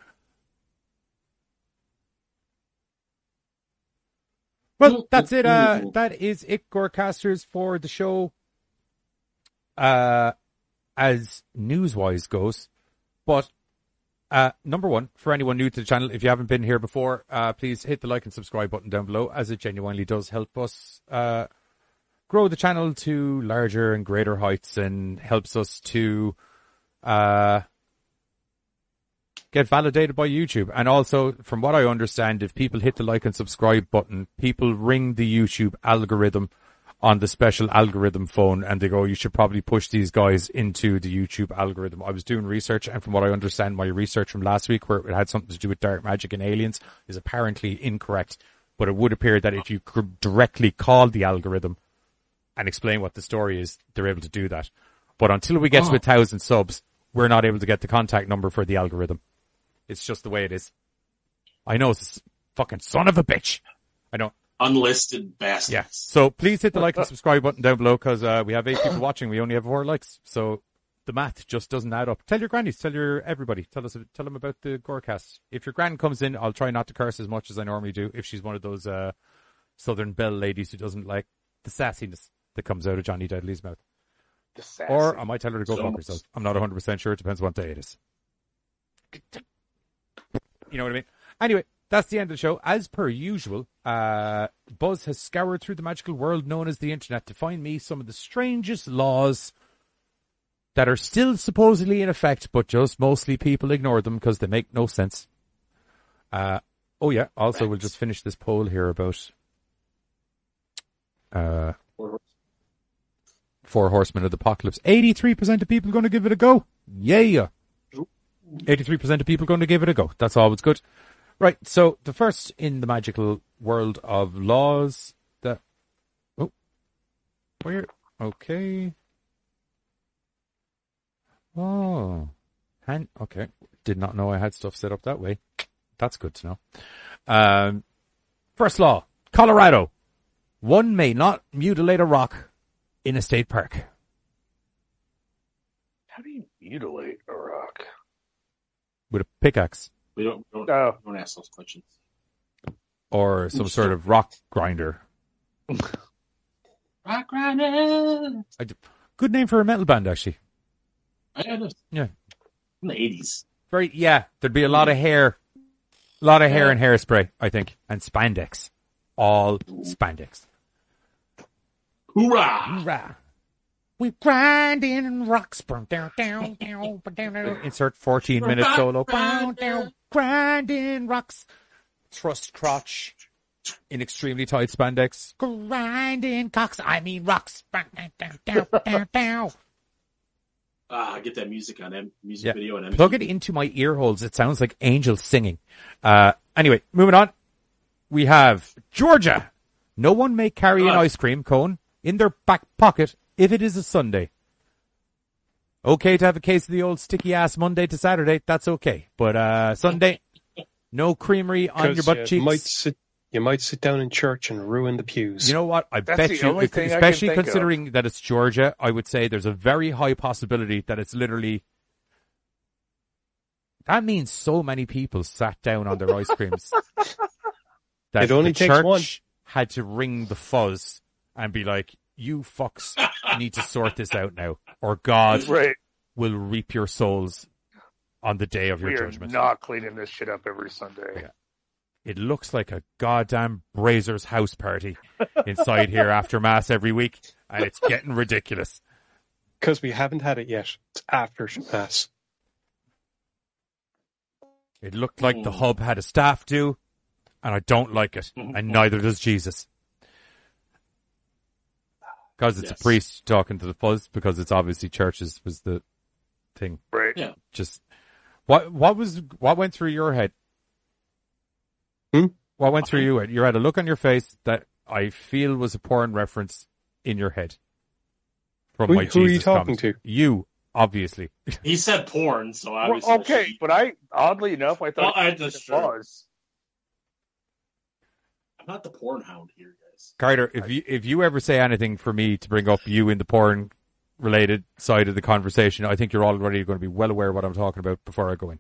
Speaker 4: Well, that's it. Uh, that is it, Gorecasters, for the show. Uh, as news-wise goes, but uh, number one, for anyone new to the channel, if you haven't been here before, uh, please hit the like and subscribe button down below, as it genuinely does help us uh, grow the channel to larger and greater heights and helps us to uh, get validated by YouTube. And also, from what I understand, if people hit the like and subscribe button, people ring the YouTube algorithm on the special algorithm phone and they go, you should probably push these guys into the YouTube algorithm. I was doing research, and from what I understand, my research from last week, where it had something to do with dark magic and aliens, is apparently incorrect. But it would appear that if you could directly call the algorithm and explain what the story is, they're able to do that. But until we get oh. to a thousand subs, we're not able to get the contact number for the algorithm. It's just the way it is. I know, it's a fucking son of a bitch. I know.
Speaker 5: Unlisted bastards.
Speaker 4: Yeah. So please hit the like and subscribe button down below, because uh, we have eight people watching. We only have four likes. So the math just doesn't add up. Tell your grannies, tell your everybody, tell us, tell them about the Gorecast. If your gran comes in, I'll try not to curse as much as I normally do. If she's one of those uh, Southern Belle ladies who doesn't like the sassiness that comes out of Johnny Deadly's mouth. Or I might tell her to go so fuck herself. I'm not one hundred percent sure. It depends what day it is. You know what I mean? Anyway, that's the end of the show. As per usual, uh, Buzz has scoured through the magical world known as the internet to find me some of the strangest laws that are still supposedly in effect, but just mostly people ignore them because they make no sense. Uh, oh yeah, also we'll just finish this poll here about uh, Four Horsemen of the Apocalypse. eighty-three percent of people going to give it a go. Yeah. eighty-three percent of people going to give it a go. That's always good. Right, so the first in the magical world of laws that... Oh, where? Okay. Oh. And, okay. Did not know I had stuff set up that way. That's good to know. Um, first law, Colorado. One may not mutilate a rock in a state park.
Speaker 7: How do you mutilate a rock?
Speaker 4: With a pickaxe.
Speaker 5: We don't, don't,
Speaker 7: Oh.
Speaker 5: don't ask those questions.
Speaker 4: Or some sort of rock grinder.
Speaker 5: Rock grinder!
Speaker 4: I d- Good name for a metal band, actually.
Speaker 5: I had it
Speaker 4: Yeah.
Speaker 5: in the eighties.
Speaker 4: Very, yeah, there'd be a lot of hair. A lot of hair and hairspray, I think. And spandex. All spandex.
Speaker 5: Hoorah!
Speaker 4: Hoorah. We grinding rocks. Down, down, down, down, down. Insert fourteen minute solo. Down, down, grinding rocks. Thrust crotch in extremely tight spandex. Grinding cocks. I mean rocks. Down, down, down, down, down.
Speaker 5: Ah, I get that music on M music
Speaker 4: Yeah.
Speaker 5: video and M T V.
Speaker 4: Plug it into my ear holes. It sounds like angels singing. Uh, anyway, moving on. We have Georgia. No one may carry an
Speaker 5: Uh.
Speaker 4: ice cream cone in their back pocket if it is a Sunday. Okay to have a case of the old sticky ass Monday to Saturday. That's okay. But, uh, Sunday, no creamery on your butt
Speaker 6: you
Speaker 4: cheeks.
Speaker 6: Might sit, you might sit down in church and ruin the pews.
Speaker 4: You know what? I
Speaker 7: That's
Speaker 4: bet
Speaker 7: the
Speaker 4: you,
Speaker 7: only thing I can
Speaker 4: especially
Speaker 7: think of.
Speaker 4: considering that it's Georgia, I would say there's a very high possibility that it's literally. That means so many people sat down on their ice creams that
Speaker 6: It only
Speaker 4: the
Speaker 6: takes
Speaker 4: church
Speaker 6: one.
Speaker 4: had to ring the fuzz and be like, "You fucks need to sort this out now, or God
Speaker 7: Right.
Speaker 4: will reap your souls on the day of your
Speaker 7: We are
Speaker 4: judgment."
Speaker 7: not cleaning this shit up every Sunday.
Speaker 4: Yeah. It looks like a goddamn Brazer's house party inside here after Mass every week, and it's getting ridiculous.
Speaker 6: Because we haven't had it yet. It's after Mass.
Speaker 4: It looked like the hub had a staff do, and I don't like it, and neither does Jesus. Because it's
Speaker 5: Yes.
Speaker 4: a priest talking to the fuzz, because it's obviously churches was the thing.
Speaker 7: Right.
Speaker 5: Yeah.
Speaker 4: Just what what was what went through your head?
Speaker 6: Hmm?
Speaker 4: What went through you? You had a look on your face that I feel was a porn reference in your head. From
Speaker 6: Who-
Speaker 4: my
Speaker 6: who are you
Speaker 4: Jesus
Speaker 6: talking
Speaker 4: comment.
Speaker 6: to?
Speaker 4: You, obviously.
Speaker 5: He said porn, so
Speaker 7: Well,
Speaker 5: obviously.
Speaker 7: okay, but I, oddly enough, I
Speaker 5: Well,
Speaker 7: thought
Speaker 5: I
Speaker 7: it
Speaker 5: just sure.
Speaker 7: was.
Speaker 5: I'm not the porn hound here, guys.
Speaker 4: Carter, if you if you ever say anything for me to bring up you in the porn related side of the conversation, I think you're already going to be well aware of what I'm talking about before I go in.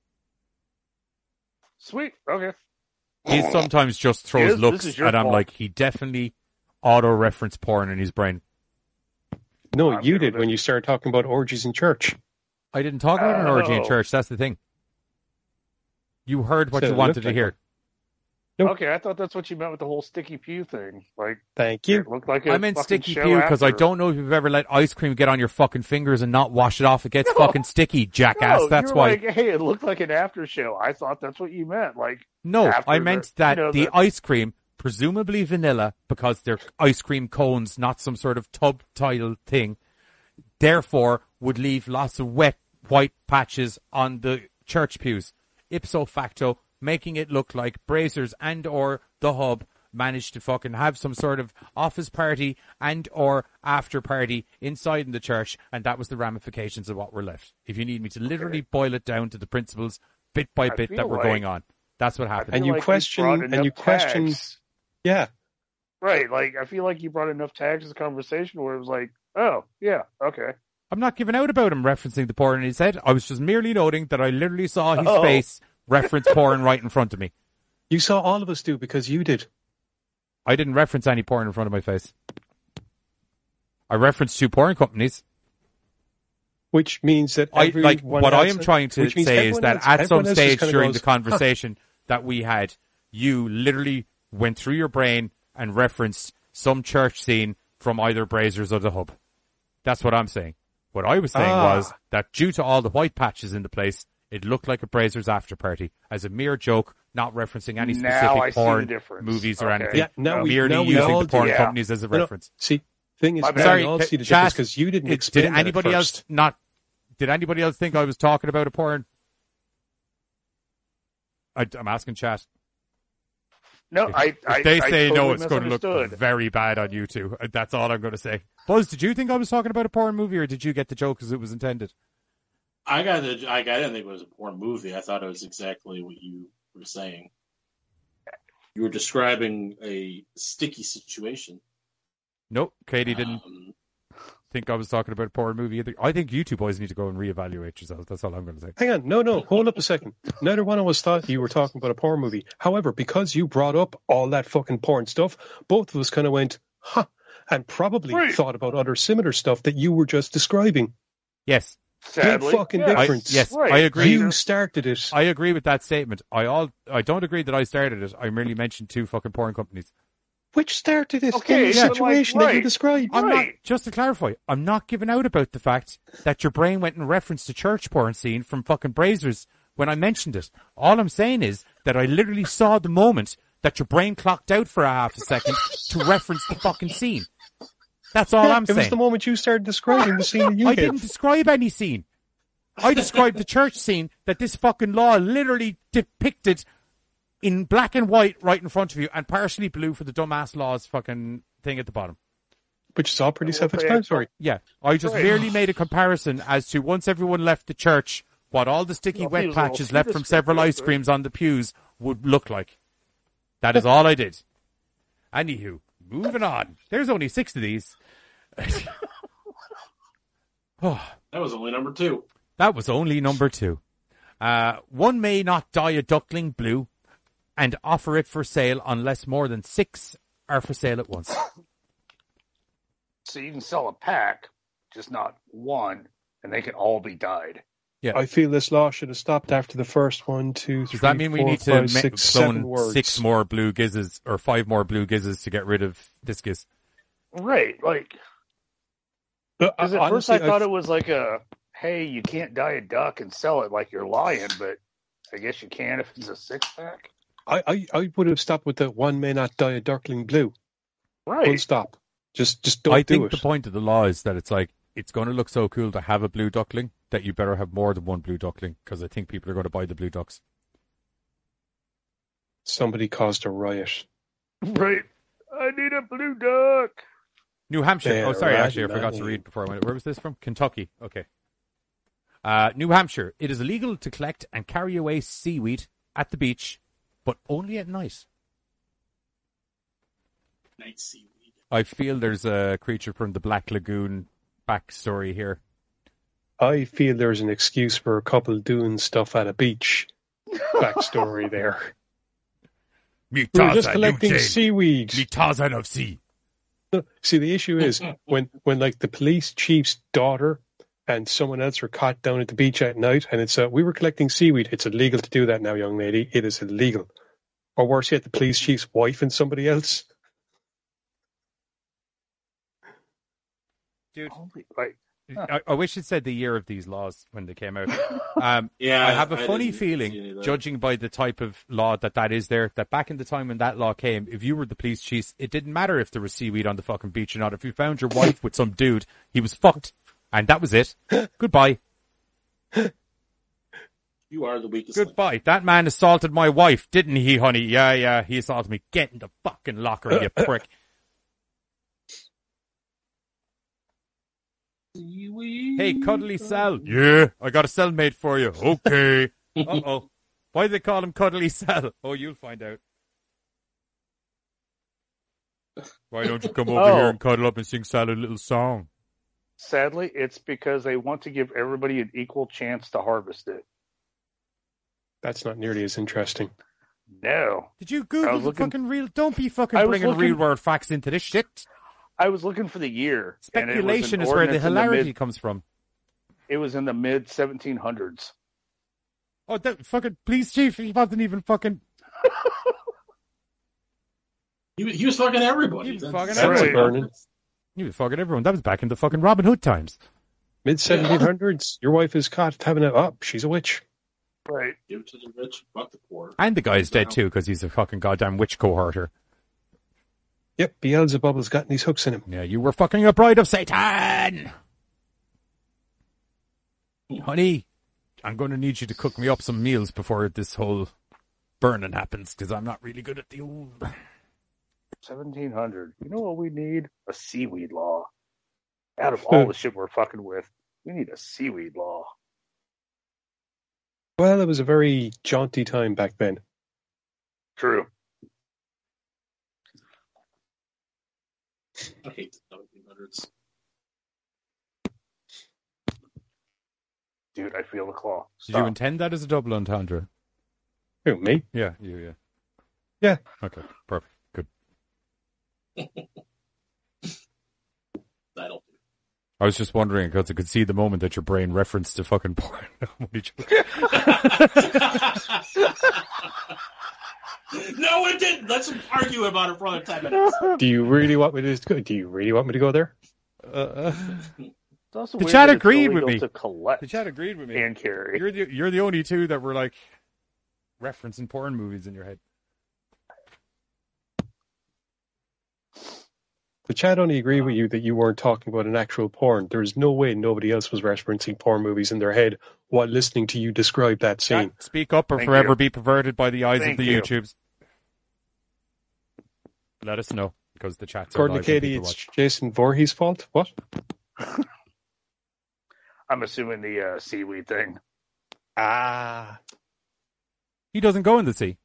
Speaker 7: Sweet. Okay.
Speaker 4: He sometimes just throws
Speaker 7: Yes, this
Speaker 4: looks,
Speaker 7: is your
Speaker 4: and I'm
Speaker 7: fault.
Speaker 4: like, he definitely auto-reference porn in his brain.
Speaker 6: No,
Speaker 7: I'm
Speaker 6: you
Speaker 7: good
Speaker 6: did
Speaker 7: with
Speaker 6: when
Speaker 7: it.
Speaker 6: you started talking about orgies in church.
Speaker 4: I didn't talk about an orgy in
Speaker 7: Oh.
Speaker 4: church. That's the thing. You heard what
Speaker 6: Said
Speaker 4: you
Speaker 6: it
Speaker 4: wanted
Speaker 6: looked
Speaker 4: to
Speaker 6: like
Speaker 4: hear.
Speaker 6: one. Nope.
Speaker 7: Okay, I thought that's what you meant with the whole sticky pew thing. Like,
Speaker 6: Thank you.
Speaker 7: it looked like a
Speaker 4: I meant
Speaker 7: fucking
Speaker 4: sticky
Speaker 7: show
Speaker 4: pew because I
Speaker 7: after.
Speaker 4: don't know if you've ever let ice cream get on your fucking fingers and not wash it off. It gets
Speaker 7: No.
Speaker 4: fucking sticky, jackass.
Speaker 7: No,
Speaker 4: That's
Speaker 7: you're
Speaker 4: why.
Speaker 7: Like, hey, it looked like an after show. I thought that's what you meant. Like,
Speaker 4: No,
Speaker 7: after
Speaker 4: I
Speaker 7: the-
Speaker 4: meant that
Speaker 7: you know,
Speaker 4: the
Speaker 7: the-
Speaker 4: ice cream, presumably vanilla, because they're ice cream cones, not some sort of tub tile thing, therefore would leave lots of wet white patches on the church pews. Ipso facto, making it look like Brazers and or the Hub managed to fucking have some sort of office party and or after party inside in the church, and that was the ramifications of what were left. If you need me to literally
Speaker 7: Okay.
Speaker 4: boil it down to the principles bit by
Speaker 7: I
Speaker 4: bit
Speaker 7: feel
Speaker 4: that were
Speaker 7: like-
Speaker 4: going on, that's what happened.
Speaker 6: And
Speaker 7: feel
Speaker 6: you
Speaker 7: like we
Speaker 6: question-
Speaker 7: brought
Speaker 6: and
Speaker 7: enough
Speaker 6: you question-
Speaker 7: tags.
Speaker 6: Yeah.
Speaker 7: Right, like, I feel like you brought enough tags to the conversation where it was like, oh, yeah, okay.
Speaker 4: I'm not giving out about him referencing the porn in his head. I was just merely noting that I literally saw his
Speaker 7: Oh.
Speaker 4: face reference porn right in front of me.
Speaker 6: You saw all of us do because you did.
Speaker 4: I didn't reference any porn in front of my face. I referenced two porn companies.
Speaker 6: Which means that
Speaker 4: I
Speaker 6: everyone
Speaker 4: like what I am
Speaker 6: else-
Speaker 4: trying to
Speaker 6: which means
Speaker 4: say is
Speaker 6: everyone
Speaker 4: that
Speaker 6: else-
Speaker 4: at some
Speaker 6: everyone else just
Speaker 4: stage
Speaker 6: kinda
Speaker 4: during
Speaker 6: goes,
Speaker 4: the conversation that we had, you literally went through your brain and referenced some church scene from either Brazers or the Hub. That's what I'm saying. What I was saying
Speaker 6: Ah.
Speaker 4: was that due to all the white patches in the place, it looked like a Brazers after party as a mere joke, not referencing any
Speaker 7: Now
Speaker 4: specific
Speaker 7: I see the
Speaker 4: porn
Speaker 7: difference.
Speaker 4: movies or
Speaker 7: Okay.
Speaker 4: anything.
Speaker 6: Yeah, now we-
Speaker 4: merely
Speaker 6: now we
Speaker 4: using
Speaker 6: all
Speaker 4: the porn
Speaker 7: do.
Speaker 4: companies as a
Speaker 6: No, no,
Speaker 4: reference.
Speaker 6: See, thing is,
Speaker 7: My
Speaker 6: now
Speaker 7: bad.
Speaker 4: Sorry,
Speaker 6: we all
Speaker 4: ca-
Speaker 6: see the
Speaker 4: chat,
Speaker 6: difference because you didn't
Speaker 4: Did-
Speaker 6: explain
Speaker 4: Did
Speaker 6: that at
Speaker 4: anybody
Speaker 6: first.
Speaker 4: else not? Did anybody else think I was talking about a porn? I, I'm asking chat.
Speaker 7: No,
Speaker 4: If,
Speaker 7: I,
Speaker 4: if
Speaker 7: I,
Speaker 4: they
Speaker 7: I
Speaker 4: say
Speaker 7: totally
Speaker 4: no, it's going to look
Speaker 7: misunderstood.
Speaker 4: very bad on you two. Uh, That's all I'm going to say. Buzz, did you think I was talking about a porn movie, or did you get the joke as it was intended?
Speaker 5: I got the. I, I didn't think it was a porn movie. I thought it was exactly what you were saying. You were describing a sticky situation.
Speaker 4: Nope, Katie didn't
Speaker 5: Um,
Speaker 4: think I was talking about a porn movie either. I think you two boys need to go and reevaluate yourselves. That's all I'm going to say.
Speaker 6: Hang on, no, no, hold up a second. Neither one of us thought you were talking about a porn movie. However, because you brought up all that fucking porn stuff, both of us kind of went, huh, and probably
Speaker 7: Right.
Speaker 6: thought about other similar stuff that you were just describing.
Speaker 4: Yes,
Speaker 7: Sadly,
Speaker 6: Big fucking
Speaker 7: yeah.
Speaker 4: I,
Speaker 6: difference.
Speaker 4: yes,
Speaker 7: Right.
Speaker 4: I agree.
Speaker 6: You started it.
Speaker 4: I agree with that statement. I all I don't agree that I started it. I merely mentioned two fucking porn companies.
Speaker 6: Which started it
Speaker 7: Okay,
Speaker 6: in the
Speaker 7: yeah, but
Speaker 6: situation
Speaker 7: like,
Speaker 6: that you
Speaker 7: right.
Speaker 6: described.
Speaker 4: I'm not,
Speaker 7: Right.
Speaker 4: just to clarify, I'm not giving out about the fact that your brain went and referenced the church porn scene from fucking Brazers when I mentioned it. All I'm saying is that I literally saw the moment that your brain clocked out for a half a second to reference the fucking scene. That's all
Speaker 6: Yeah,
Speaker 4: I'm
Speaker 6: it was
Speaker 4: saying.
Speaker 6: the moment you started describing the scene that you
Speaker 4: I
Speaker 6: gave.
Speaker 4: didn't describe any scene. I described the church scene that this fucking law literally depicted in black and white right in front of you, and partially blue for the dumbass laws fucking thing at the bottom.
Speaker 6: Which is all pretty
Speaker 7: Well,
Speaker 6: self-explanatory.
Speaker 4: Yeah, I just
Speaker 7: Right.
Speaker 4: merely made a comparison as to once everyone left the church, what all the sticky
Speaker 7: Well,
Speaker 4: wet
Speaker 7: these little
Speaker 4: patches left from
Speaker 7: fetus
Speaker 4: several
Speaker 7: fingers,
Speaker 4: ice creams on the pews would look like. That is all I did. Anywho, moving on. There's only six of these. Oh,
Speaker 5: that was only number two.
Speaker 4: that was only number two. Uh, one may not dye a duckling blue and offer it for sale unless more than six are for sale at once.
Speaker 7: So you can sell a pack, just not one, and they can all be dyed.
Speaker 4: Yeah.
Speaker 6: I feel this law should have stopped after the first one, two, three,
Speaker 4: Does that mean we
Speaker 6: four,
Speaker 4: need to
Speaker 6: five,
Speaker 4: ma-
Speaker 6: six, seven
Speaker 4: clone
Speaker 6: words.
Speaker 4: six more blue gizzes or five more blue gizzes to get rid of this giz?
Speaker 7: Right, like,
Speaker 6: But,
Speaker 7: because at
Speaker 6: uh,
Speaker 7: first I
Speaker 6: honestly,
Speaker 7: thought
Speaker 6: I've-
Speaker 7: it was like a, hey, you can't dye a duck and sell it like you're lying, but I guess you can if it's a six pack.
Speaker 6: I, I, I would have stopped with the one may not die a darkling blue. Full
Speaker 7: Right.
Speaker 6: stop. Just just don't
Speaker 4: I
Speaker 6: do
Speaker 4: think
Speaker 6: it.
Speaker 4: the point of the law is that it's like, it's going to look so cool to have a blue duckling that you better have more than one blue duckling, because I think people are going to buy the blue ducks.
Speaker 6: Somebody caused a riot.
Speaker 7: Right. I need a blue duck.
Speaker 4: New Hampshire.
Speaker 6: Yeah,
Speaker 4: oh, sorry,
Speaker 6: right,
Speaker 4: actually, I forgot to
Speaker 6: man.
Speaker 4: read before I went. Where was this from? Kentucky. Okay. Uh, New Hampshire. It is illegal to collect and carry away seaweed at the beach, but only at night.
Speaker 5: Night seaweed.
Speaker 4: I feel there's a creature from the Black Lagoon backstory here.
Speaker 6: I feel there's an excuse for a couple doing stuff at a beach. Backstory there.
Speaker 4: Me
Speaker 6: We were just collecting seaweed.
Speaker 4: Me Tarzan of sea.
Speaker 6: See, the issue is when, when like the police chief's daughter and someone else were caught down at the beach at night, and it's uh, we were collecting seaweed. It's illegal to do that now, young lady. It is illegal. Or worse yet, the police chief's wife and somebody else.
Speaker 4: Dude,
Speaker 7: Holy, like,
Speaker 4: I, I wish it said the year of these laws when they came out. Um,
Speaker 5: Yeah,
Speaker 4: I have a
Speaker 5: I
Speaker 4: funny
Speaker 5: didn't see any
Speaker 4: feeling,
Speaker 5: of that.
Speaker 4: judging by the type of law that that is there, that back in the time when that law came, if you were the police chief, it didn't matter if there was seaweed on the fucking beach or not. If you found your wife with some dude, he was fucked. And that was it. Goodbye.
Speaker 5: You are the weakest link.
Speaker 4: Goodbye. That man assaulted my wife, didn't he, honey? Yeah, yeah, he assaulted me. Get in the fucking locker, you prick. Hey, Cuddly Sal. Yeah, I got a cellmate for you. Okay. Uh-oh. Why do they call him Cuddly Sal? Oh, you'll find out. Why don't you come over
Speaker 7: Oh.
Speaker 4: here and cuddle up and sing Sal a little song?
Speaker 7: sadly, it's because they want to give everybody an equal chance to harvest it.
Speaker 6: That's not nearly as interesting.
Speaker 7: No.
Speaker 4: Did you
Speaker 7: I
Speaker 4: Google
Speaker 7: was
Speaker 4: the
Speaker 7: looking-
Speaker 4: fucking real... Don't be fucking
Speaker 7: I was
Speaker 4: bringing
Speaker 7: looking-
Speaker 4: real world facts into this shit.
Speaker 7: I was looking for the year. and it was an
Speaker 4: Speculation is where the
Speaker 7: ordinance in
Speaker 4: hilarity
Speaker 7: mid-
Speaker 4: comes from.
Speaker 7: it was in the mid seventeen hundreds.
Speaker 4: Oh, that fucking police chief, he wasn't even fucking...
Speaker 5: He, he was fucking everybody.
Speaker 4: He was
Speaker 5: That's-
Speaker 4: fucking
Speaker 5: that's
Speaker 7: everybody.
Speaker 5: what-
Speaker 6: Burning.
Speaker 4: He was fucking everyone. That was back in the fucking Robin Hood times.
Speaker 6: Mid seventeen hundreds, your wife is caught having it up. She's a witch.
Speaker 7: Right.
Speaker 5: Give it to the rich, fuck the poor.
Speaker 4: And the guy's dead too, because he's a fucking goddamn witch cohorter.
Speaker 6: Yep, Beelzebub's got these hooks in him.
Speaker 4: Yeah, you were fucking a bride of Satan! Honey, I'm going to need you to cook me up some meals before this whole burning happens, because I'm not really good at the old...
Speaker 7: seventeen hundred. You know what we need? A seaweed law. Out of all the shit we're fucking with, we need a seaweed law.
Speaker 6: Well, it was a very jaunty time back then.
Speaker 7: True.
Speaker 5: I hate the seventeen hundreds.
Speaker 7: Dude, I feel the claw.
Speaker 4: Did you
Speaker 7: Stop.
Speaker 4: intend that as a double entendre?
Speaker 6: Who, me?
Speaker 4: Yeah, you, yeah.
Speaker 6: Yeah.
Speaker 4: Okay, perfect. Good.
Speaker 5: That'll do.
Speaker 4: I was just wondering, because I could see the moment that your brain referenced to fucking porn. I'm only joking.
Speaker 5: No, it didn't. Let's argue about it for another ten minutes.
Speaker 6: Do you really want me to go? Do you really want me to go there?
Speaker 4: Uh,
Speaker 7: It's also
Speaker 4: The
Speaker 7: weird
Speaker 4: chat
Speaker 7: that it's
Speaker 4: agreed with
Speaker 7: illegal
Speaker 4: me.
Speaker 7: To collect
Speaker 4: the chat agreed with me.
Speaker 7: and carry.
Speaker 4: You're the you're the only two that were like referencing porn movies in your head.
Speaker 6: The chat only agreed with you that you weren't talking about an actual porn. There's no way nobody else was referencing porn movies in their head while listening to you describe that scene.
Speaker 4: Chat, speak up or
Speaker 7: Thank
Speaker 4: forever
Speaker 7: you.
Speaker 4: be perverted by the eyes
Speaker 7: Thank
Speaker 4: of the
Speaker 7: you.
Speaker 4: YouTubes. Let us know, because the chat's
Speaker 6: According to
Speaker 4: live and
Speaker 6: Katie,
Speaker 4: people
Speaker 6: it's
Speaker 4: watch.
Speaker 6: Jason Voorhees' fault. What?
Speaker 7: I'm assuming the uh, seaweed thing.
Speaker 6: Ah.
Speaker 4: He doesn't go in the sea.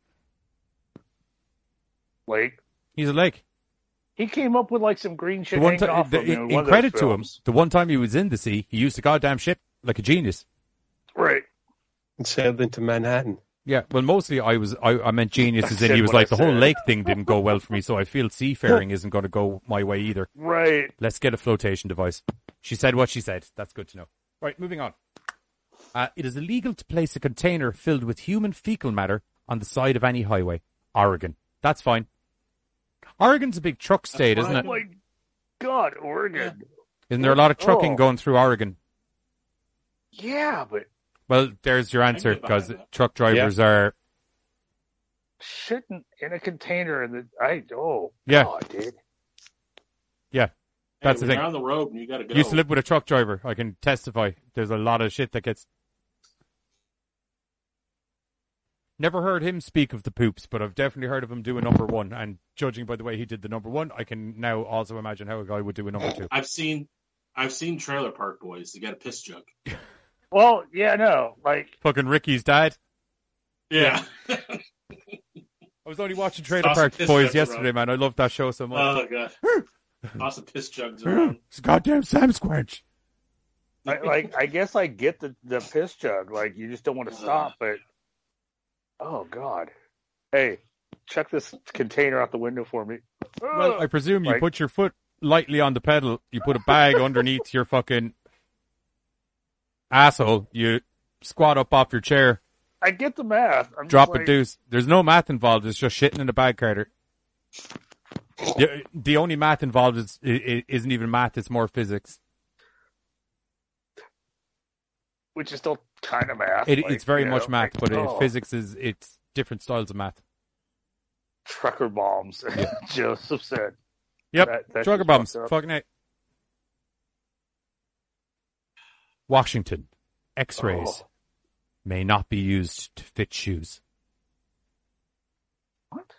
Speaker 7: Lake.
Speaker 4: He's a lake.
Speaker 7: He came up with like some green shit
Speaker 4: The one
Speaker 7: hanging
Speaker 4: ti-
Speaker 7: off
Speaker 4: the-
Speaker 7: of him in,
Speaker 4: in
Speaker 7: one of those
Speaker 4: credit to him,
Speaker 7: films.
Speaker 4: the one time he was in the sea, he used a goddamn ship like a genius.
Speaker 7: Right.
Speaker 6: And sailed into Manhattan.
Speaker 4: Yeah, well, mostly I was I, I meant genius as in
Speaker 7: said
Speaker 4: he was
Speaker 7: what I
Speaker 4: like the whole
Speaker 7: said.
Speaker 4: lake thing didn't go well for me, so I feel seafaring isn't going to go my way either.
Speaker 7: Right.
Speaker 4: Let's get a flotation device. She said what she said. That's good to know. Right, moving on. Uh, it is illegal to place a container filled with human fecal matter on the side of any highway. Oregon. That's fine. Oregon's a big truck state, isn't
Speaker 5: fine.
Speaker 7: Oh
Speaker 4: it?
Speaker 7: my God, Oregon.
Speaker 4: Isn't there a lot of trucking
Speaker 7: Oh.
Speaker 4: going through Oregon?
Speaker 7: Yeah, but
Speaker 4: Well, there's your answer,
Speaker 5: get behind
Speaker 4: because
Speaker 5: that.
Speaker 4: truck drivers are...
Speaker 7: shitting in a container and the I oh
Speaker 4: Yeah.
Speaker 7: God, dude.
Speaker 4: Yeah, that's
Speaker 5: hey,
Speaker 4: the
Speaker 5: when
Speaker 4: thing.
Speaker 5: You're on the road and you got to go.
Speaker 4: Used to live with a truck driver. I can testify. There's a lot of shit that gets... Never heard him speak of the poops, but I've definitely heard of him do a number one. And judging by the way he did the number one, I can now also imagine how a guy would do a number two.
Speaker 5: I've seen, I've seen Trailer Park Boys. They got a piss jug.
Speaker 7: Well, yeah, no, like
Speaker 4: Fucking Ricky's dad.
Speaker 5: Yeah.
Speaker 4: I was only watching Trailer
Speaker 5: Awesome
Speaker 4: Park
Speaker 5: piss
Speaker 4: Boys
Speaker 5: jugs
Speaker 4: yesterday,
Speaker 5: around.
Speaker 4: man. I love that show so much.
Speaker 5: Oh god. Awesome piss jugs around.
Speaker 4: It's goddamn Sam Squanch.
Speaker 7: I, like I guess I get the the piss jug. Like you just don't want to stop, but oh God, hey, check this container out the window for me.
Speaker 4: Well, I presume you
Speaker 7: Right.
Speaker 4: put your foot lightly on the pedal, you put a bag underneath your fucking asshole, you squat up off your chair,
Speaker 7: I get the math. I'm
Speaker 4: Drop
Speaker 7: just
Speaker 4: a
Speaker 7: like,
Speaker 4: deuce. There's no math involved. It's just shitting in a bag, Carter. The, the only math involved is it isn't even math. It's more physics.
Speaker 7: which is still kind of math.
Speaker 4: It,
Speaker 7: like,
Speaker 4: it's very
Speaker 7: you
Speaker 4: much
Speaker 7: know,
Speaker 4: math,
Speaker 7: like,
Speaker 4: but uh,
Speaker 7: oh,
Speaker 4: physics is it's different styles of math.
Speaker 7: trucker bombs. Joseph said.
Speaker 4: Yep,
Speaker 7: That- that
Speaker 4: trucker
Speaker 7: just
Speaker 4: bombs.
Speaker 7: fucked up.
Speaker 4: Fucking it. Washington. X-rays
Speaker 7: Oh.
Speaker 4: may not be used to fit shoes.
Speaker 7: What?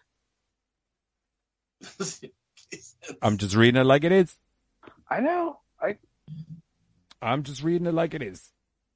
Speaker 4: I'm just reading it like it is.
Speaker 7: I know. I
Speaker 4: I'm just reading it like it is.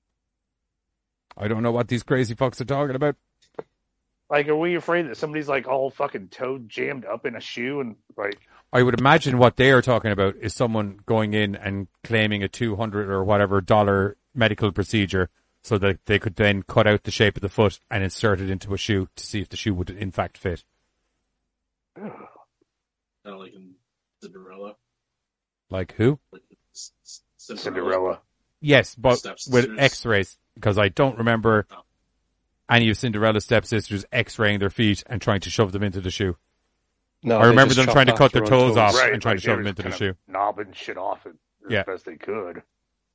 Speaker 4: I don't know what these crazy fucks are talking about.
Speaker 7: like. Are we afraid that somebody's like all fucking toe jammed up in a shoe and like?
Speaker 4: I would imagine what they are talking about is someone going in and claiming a two hundred or whatever dollar medical procedure so that they could then cut out the shape of the foot and insert it into a shoe to see if the shoe would in fact fit.
Speaker 5: Kind of like in Cinderella.
Speaker 4: Like who?
Speaker 5: Like S- S-
Speaker 7: Cinderella.
Speaker 4: Yes, but
Speaker 5: Stepsisters.
Speaker 4: with x-rays, because I don't remember
Speaker 5: Oh.
Speaker 4: any of Cinderella's stepsisters x-raying their feet and trying to shove them into the shoe.
Speaker 6: No,
Speaker 4: I
Speaker 6: they
Speaker 4: remember
Speaker 6: just
Speaker 4: them
Speaker 6: chopped
Speaker 4: trying to
Speaker 6: off
Speaker 4: cut their
Speaker 6: their own
Speaker 4: toes off
Speaker 7: Right,
Speaker 4: and trying
Speaker 7: like
Speaker 4: to shove
Speaker 7: they
Speaker 4: them
Speaker 7: were
Speaker 4: into the
Speaker 7: kind
Speaker 4: shoe.
Speaker 7: of knobbing shit off it as
Speaker 4: Yeah.
Speaker 7: best they could.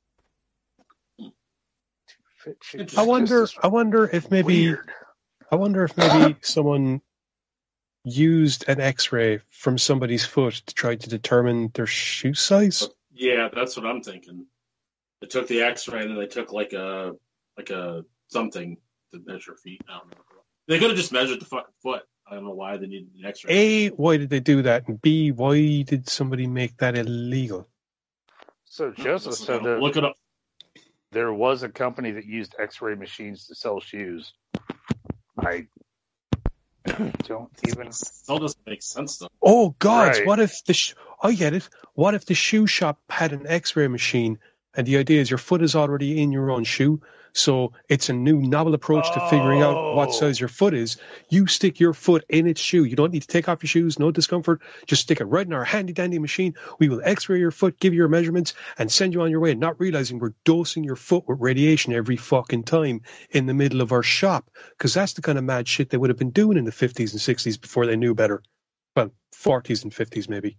Speaker 7: Fit shit
Speaker 6: I
Speaker 7: is
Speaker 6: wonder.
Speaker 7: just
Speaker 6: I wonder if maybe.
Speaker 7: weird.
Speaker 6: I wonder if maybe someone used an X-ray from somebody's foot to try to determine their shoe size.
Speaker 5: Yeah, that's what I'm thinking. They took the X-ray and then they took like a like a something to measure feet. I don't know. They could have just measured the fucking foot. I don't know why they needed an X-ray.
Speaker 6: A, why did they do that? And B, why did somebody make that illegal?
Speaker 7: So Joseph
Speaker 5: Let's
Speaker 7: said
Speaker 5: look it up.
Speaker 7: that
Speaker 5: Look it up.
Speaker 7: there was a company that used X-ray machines to sell shoes. I don't even.
Speaker 5: Still doesn't make sense though.
Speaker 6: Oh God!
Speaker 7: Right.
Speaker 6: What if the? Sh- I get it. What if the shoe shop had an X-ray machine, and the idea is your foot is already in your own shoe, so it's a new novel approach to figuring out what
Speaker 7: Oh.
Speaker 6: size your foot is. You stick your foot in its shoe. You don't need to take off your shoes. No discomfort. Just stick it right in our handy dandy machine. We will X-ray your foot, give you your measurements, and send you on your way. Not realizing we're dosing your foot with radiation every fucking time in the middle of our shop, because that's the kind of mad shit they would have been doing in the fifties and sixties before they knew better. Well, forties and fifties maybe.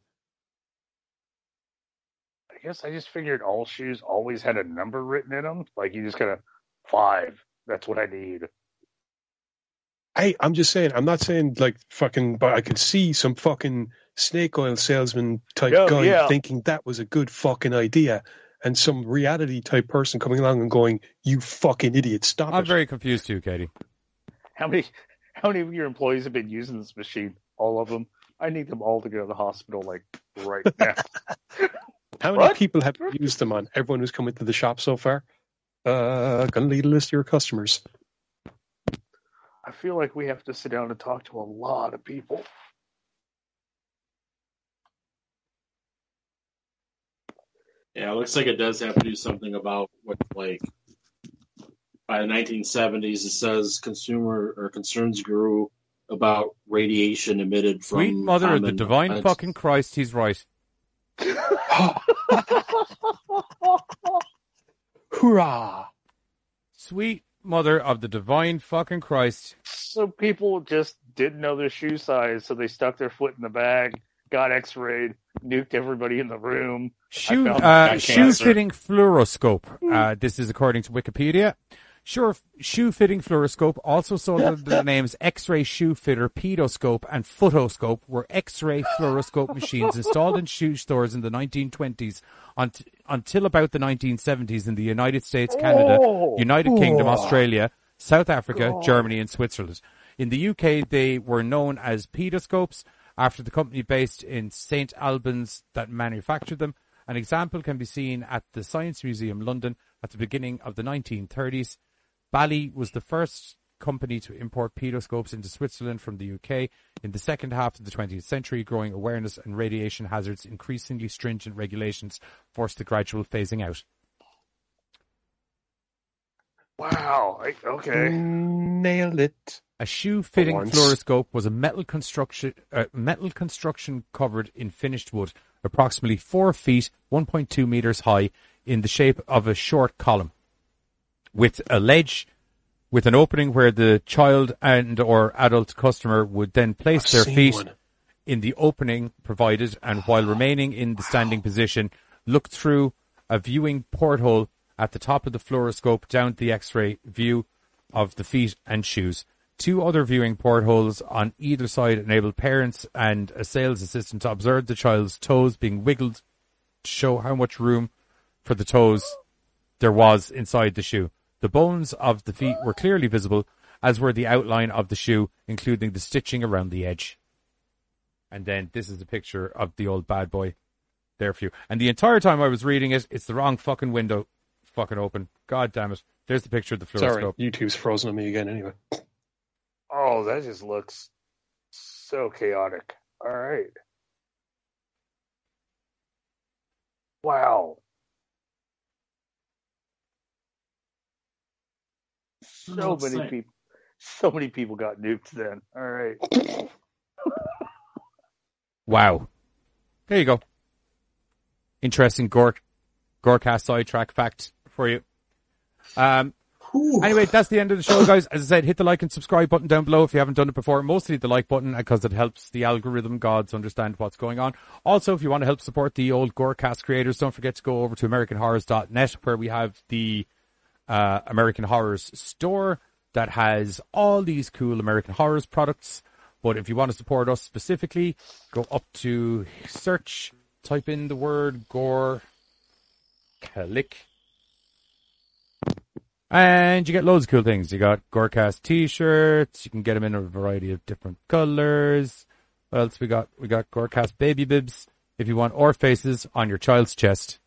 Speaker 7: I guess I just figured all shoes always had a number written in them. Like you just kind of five. That's what I need.
Speaker 6: Hey, I'm just saying, I'm not saying like fucking, but I could see some fucking snake oil salesman type
Speaker 7: Oh,
Speaker 6: guy
Speaker 7: yeah.
Speaker 6: thinking that was a good fucking idea, and some reality type person coming along and going, "You fucking idiot, stop
Speaker 4: I'm
Speaker 6: it."
Speaker 4: very confused too, Katie.
Speaker 7: How many? How many of your employees have been using this machine? All of them. I need them all to go to the hospital like right now.
Speaker 6: How many
Speaker 7: What?
Speaker 6: people have you used them on? Everyone who's come into the shop so far? Uh, gonna lead a list of your customers.
Speaker 7: I feel like we have to sit down and talk to a lot of people.
Speaker 5: Yeah, it looks like it does have to do something about what, like, by the nineteen seventies, it says consumer or concerns grew about radiation emitted from
Speaker 4: Sweet mother of the
Speaker 5: common
Speaker 4: divine
Speaker 5: events.
Speaker 4: fucking Christ, he's right.
Speaker 6: Hoorah!
Speaker 4: Sweet mother of the divine fucking Christ.
Speaker 7: So people just didn't know their shoe size, so they stuck their foot in the bag, got X-rayed, nuked everybody in the room.
Speaker 4: Shoe,
Speaker 7: found
Speaker 4: uh,
Speaker 5: got
Speaker 4: shoe
Speaker 5: cancer.
Speaker 4: fitting fluoroscope. Uh, this is according to Wikipedia. Sure, shoe fitting fluoroscope, also sold under the names X-ray shoe fitter, pedoscope, and footoscope, were X-ray fluoroscope machines installed in shoe stores in the nineteen twenties unt- until about the nineteen seventies in the United States, Canada,
Speaker 7: Oh.
Speaker 4: United Kingdom,
Speaker 6: Oh.
Speaker 4: Australia, South Africa,
Speaker 7: God.
Speaker 4: Germany, and Switzerland. In the U K, they were known as pedoscopes after the company based in Saint Albans that manufactured them. An example can be seen at the Science Museum, London, at the beginning of the nineteen thirties. Bally was the first company to import pedoscopes into Switzerland from the U K. In the second half of the twentieth century, growing awareness and radiation hazards, increasingly stringent regulations forced the gradual phasing out.
Speaker 7: Wow. I, okay.
Speaker 6: Nailed it.
Speaker 4: A shoe-fitting
Speaker 6: once.
Speaker 4: fluoroscope was a metal construction, uh, metal construction covered in finished wood, approximately four feet, one point two meters high, in the shape of a short column, with a ledge with an opening where the child and or adult customer would then place
Speaker 6: I've
Speaker 4: their
Speaker 6: seen
Speaker 4: feet
Speaker 6: one.
Speaker 4: in the opening provided, and while remaining in the standing position, look through a viewing porthole at the top of the fluoroscope down to the X-ray view of the feet and shoes. Two other viewing portholes on either side enable parents and a sales assistant to observe the child's toes being wiggled to show how much room for the toes there was inside the shoe. The bones of the feet were clearly visible, as were the outline of the shoe, including the stitching around the edge. And then this is a picture of the old bad boy there for you. And the entire time I was reading it, it's the wrong fucking window fucking open. God damn it. There's the picture of the
Speaker 6: Sorry,
Speaker 4: fluoroscope.
Speaker 6: YouTube's frozen on me again anyway.
Speaker 7: Oh, that just looks so chaotic. All right. Wow. So
Speaker 5: What's
Speaker 7: many
Speaker 5: that?
Speaker 7: people, so many people got nuked then. All right.
Speaker 4: Wow. There you go. Interesting Gore, Gorecast sidetrack fact for you. Um,
Speaker 5: Whew.
Speaker 4: Anyway, that's the end of the show, guys. As I said, hit the like and subscribe button down below if you haven't done it before. Mostly the like button because it helps the algorithm gods understand what's going on. Also, if you want to help support the old Gorecast creators, don't forget to go over to American Horrors dot net where we have the uh, American Horrors store that has all these cool American Horrors products. But if you want to support us specifically, go up to search, type in the word Gore, click. And you get loads of cool things. You got Gorecast t-shirts. You can get them in a variety of different colors. What else we got? We got Gorecast baby bibs. If you want or faces on your child's chest.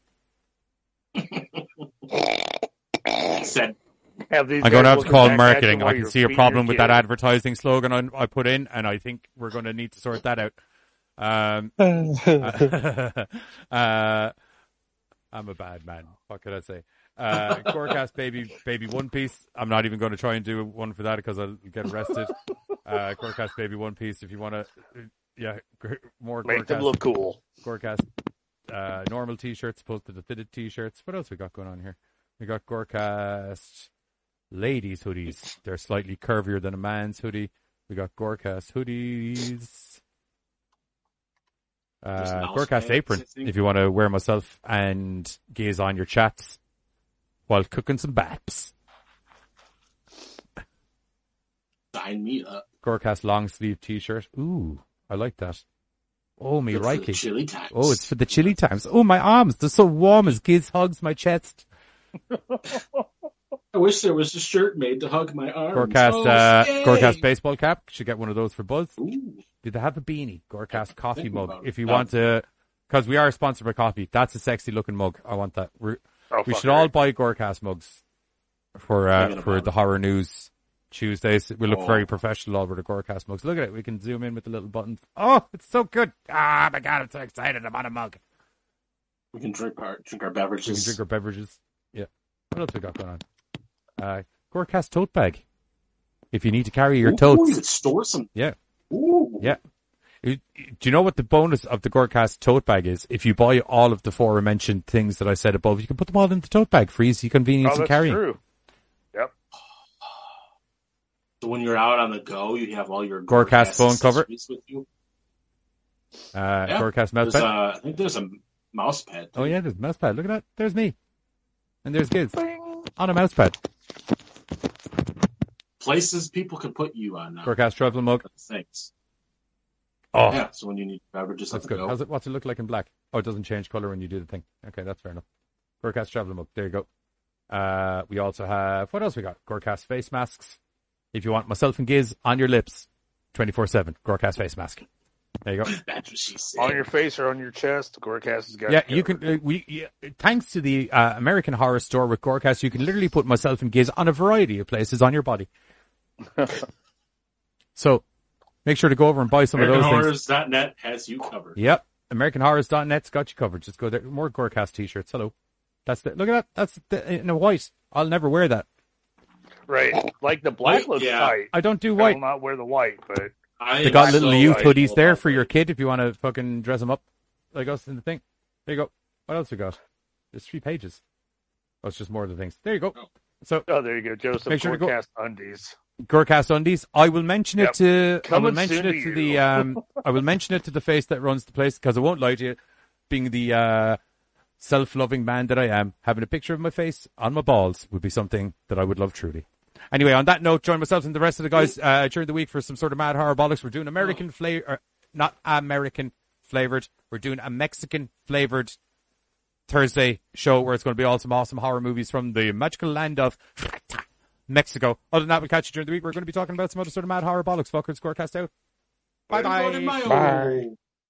Speaker 5: Said
Speaker 7: Have these
Speaker 4: I'm going to
Speaker 7: guys
Speaker 4: have to
Speaker 7: looking
Speaker 4: call
Speaker 7: back at
Speaker 4: marketing.
Speaker 7: you
Speaker 4: I
Speaker 7: while
Speaker 4: can
Speaker 7: you're
Speaker 4: see a
Speaker 7: feeding
Speaker 4: problem
Speaker 7: your
Speaker 4: with that
Speaker 7: kid.
Speaker 4: advertising slogan I, I put in, and I think we're going to need to sort that out. Um, uh, I'm a bad man. What could I say? Uh, Gorecast baby, baby One Piece. I'm not even going to try and do one for that because I'll get arrested. Uh, Gorecast baby One Piece. If you want to, yeah, more
Speaker 7: Make them
Speaker 4: Gorecast,
Speaker 7: look cool.
Speaker 4: Gorecast uh, normal t-shirts opposed to the fitted t-shirts. What else we got going on here? We got Gorecast ladies hoodies. They're slightly curvier than a man's hoodie. We got Gorecast hoodies.
Speaker 5: There's
Speaker 4: Uh,
Speaker 5: mouse
Speaker 4: Gorecast
Speaker 5: pads,
Speaker 4: apron,
Speaker 5: I think.
Speaker 4: if you want to wear myself and gaze on your chats while cooking some baps.
Speaker 5: sign me up.
Speaker 4: Gorecast long sleeve t-shirt. Ooh, I like that. Oh, me
Speaker 5: Good for the
Speaker 4: righty.
Speaker 5: chilly times.
Speaker 4: Oh, it's for the chilly times. Oh, my arms, they're so warm as Giz hugs my chest.
Speaker 5: I wish there was a shirt made to hug my arms.
Speaker 4: Gorecast,
Speaker 5: Oh,
Speaker 4: uh,
Speaker 5: yay!
Speaker 4: Gorecast baseball cap. Should get one of those for Buzz.
Speaker 5: Ooh.
Speaker 4: Do they have a beanie? Gorecast coffee
Speaker 5: Think
Speaker 4: mug.
Speaker 5: about
Speaker 4: If
Speaker 5: it.
Speaker 4: you
Speaker 5: No.
Speaker 4: want to, because we are sponsored by coffee. That's a sexy looking mug. I want that. We're,
Speaker 7: Oh,
Speaker 4: we
Speaker 7: fuck
Speaker 4: should
Speaker 7: right.
Speaker 4: all buy Gorecast mugs for uh,
Speaker 5: Thinking
Speaker 4: for
Speaker 5: about
Speaker 4: the
Speaker 5: it.
Speaker 4: horror news Tuesdays. We look
Speaker 5: Oh.
Speaker 4: very professional over the Gorecast mugs. Look at it. We can zoom in with the little buttons. Oh, it's so good. Ah, my God, I'm so excited. I'm on a mug.
Speaker 5: We can drink our drink our
Speaker 4: We can
Speaker 5: beverages.
Speaker 4: drink our beverages. Yeah. What else we got going on? Uh, Gorecast tote bag. If you need to carry your
Speaker 5: Ooh,
Speaker 4: totes.
Speaker 5: you could store some.
Speaker 4: Yeah.
Speaker 5: Ooh.
Speaker 4: Yeah. Do you know what the bonus of the Gorecast tote bag is? If you buy all of the four-mentioned things that I said above, you can put them all in the tote bag for easy convenience
Speaker 7: Oh,
Speaker 4: and
Speaker 7: that's
Speaker 4: carrying.
Speaker 7: true. Yep.
Speaker 5: So when you're out on the go, you have all your
Speaker 4: Gorecast phone cover.
Speaker 5: accessories with you.
Speaker 4: Uh,
Speaker 5: Yeah.
Speaker 4: Gorecast mouse
Speaker 5: There's
Speaker 4: pad.
Speaker 5: a, I think there's a mouse pad.
Speaker 4: Oh yeah, there's a mouse pad. Look at that. There's me. And there's Giz. On a mouse pad.
Speaker 5: Places people can put you on now.
Speaker 4: Gorecast travel mug.
Speaker 5: Things.
Speaker 4: Oh,
Speaker 5: Yeah. So when you need beverages,
Speaker 4: that's
Speaker 5: on
Speaker 4: good.
Speaker 5: the go.
Speaker 4: How's it, what's it look like in black? Oh, it doesn't change color when you do the thing. Okay, that's fair enough. Gorecast travel mug. There you go. Uh, we also have, what else we got? Gorecast face masks. If you want myself and Giz on your lips, twenty-four seven. Gorecast face mask. There you go.
Speaker 5: That's what she said.
Speaker 7: On your face or on your chest, Gorecast has got
Speaker 4: Yeah,
Speaker 7: you
Speaker 4: you
Speaker 7: covered.
Speaker 4: can. Uh, we yeah, thanks to the uh, American Horror Store with Gorecast, you can literally put myself and Giz on a variety of places on your body. So make sure to go over and buy some of
Speaker 5: American
Speaker 4: those things.
Speaker 5: Horrors dot net has you covered.
Speaker 4: Yep, American Horrors dot net's got you covered. Just go there. More Gorecast t-shirts. Hello, that's the look at that. That's the, in a white. I'll never wear that.
Speaker 7: Right. Like the black
Speaker 5: Wait,
Speaker 7: looks
Speaker 5: yeah.
Speaker 7: tight.
Speaker 4: I don't do
Speaker 7: I
Speaker 4: white.
Speaker 7: will not wear the white, but
Speaker 5: I
Speaker 4: They got
Speaker 5: am
Speaker 4: little
Speaker 5: so
Speaker 4: youth
Speaker 5: grateful
Speaker 4: hoodies there
Speaker 5: about
Speaker 4: for your
Speaker 5: it.
Speaker 4: kid if you want to fucking dress them up like us in the thing. There you go. What else we got? There's three pages. Oh, it's just more of the things. There you go.
Speaker 5: Oh.
Speaker 4: So,
Speaker 7: Oh, there you go, Joseph.
Speaker 4: Make sure to go-
Speaker 7: Forecast undies.
Speaker 4: Gorecast Undies. I will mention
Speaker 7: Yep.
Speaker 4: it to. I will
Speaker 7: Coming
Speaker 4: mention
Speaker 7: soon
Speaker 4: it
Speaker 7: to
Speaker 4: to
Speaker 7: you.
Speaker 4: the. Um, I will mention it to the face that runs the place because I won't lie to you. Being the uh, self-loving man that I am, having a picture of my face on my balls would be something that I would love truly. Anyway, on that note, join myself and the rest of the guys uh, during the week for some sort of mad horror bollocks. We're doing American flavor, not American flavored. We're doing a Mexican flavored Thursday show where it's going to be all some awesome horror movies from the magical land of Mexico. Other than that, we'll catch you during the week. We're going to be talking about some other sort of mad horror bollocks. Fucker, Scorecast out. Bye bye.
Speaker 6: Bye.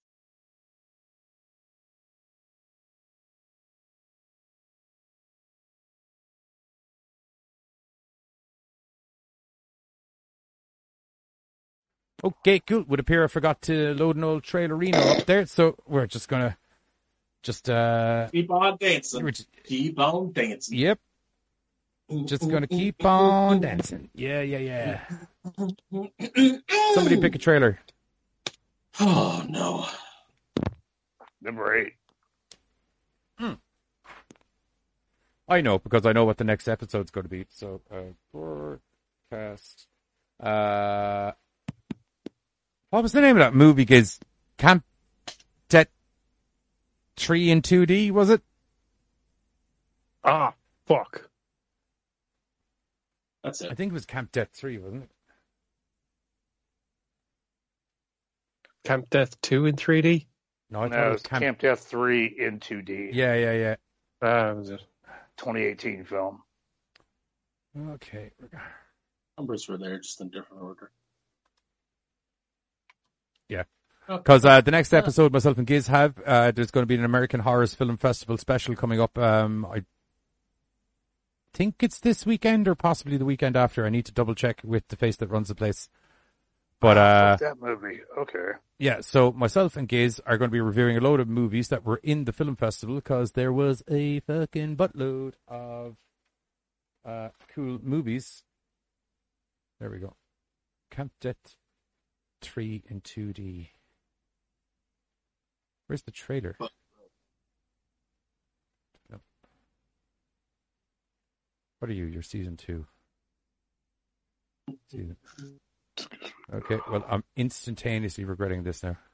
Speaker 4: Okay, cool. Would appear I forgot to load an old trailerino up there, so we're just gonna just uh
Speaker 5: Keep on dancing.
Speaker 4: we're just-
Speaker 5: Keep on dancing.
Speaker 4: yep. Just gonna keep on dancing. Yeah, yeah, yeah. Somebody pick a trailer.
Speaker 5: Oh no.
Speaker 7: Number eight.
Speaker 4: I know because I know what the next episode's going to be. So, uh, forecast. Uh, what was the name of that movie? Giz Camp Det Three in two D, was it?
Speaker 6: Ah, fuck.
Speaker 5: That's
Speaker 4: I
Speaker 5: it.
Speaker 4: think it was Camp Det Three, wasn't it?
Speaker 6: Camp Death two in three D?
Speaker 4: No, I thought
Speaker 7: No,
Speaker 4: it was
Speaker 7: it's
Speaker 4: Camp.
Speaker 7: Camp Death three in two D.
Speaker 4: Yeah, yeah, yeah.
Speaker 6: Ah, was it?
Speaker 7: twenty eighteen film.
Speaker 4: Okay.
Speaker 5: Numbers were there, just in different order.
Speaker 4: Yeah.
Speaker 5: Okay.
Speaker 4: Because uh, the next episode, myself and Giz have, uh, there's going to be an American Horrors Film Festival special coming up. Um, I think it's this weekend or possibly the weekend after. I need to double check with the face that runs the place. But uh,
Speaker 7: Fuck that movie. Okay.
Speaker 4: yeah, so myself and Giz are going to be reviewing a load of movies that were in the film festival because there was a fucking buttload of uh, cool movies. There we go. Camp Det three in two D. Where's the trailer? No. What are you? You're season two. Season. Okay, well, I'm instantaneously regretting this now.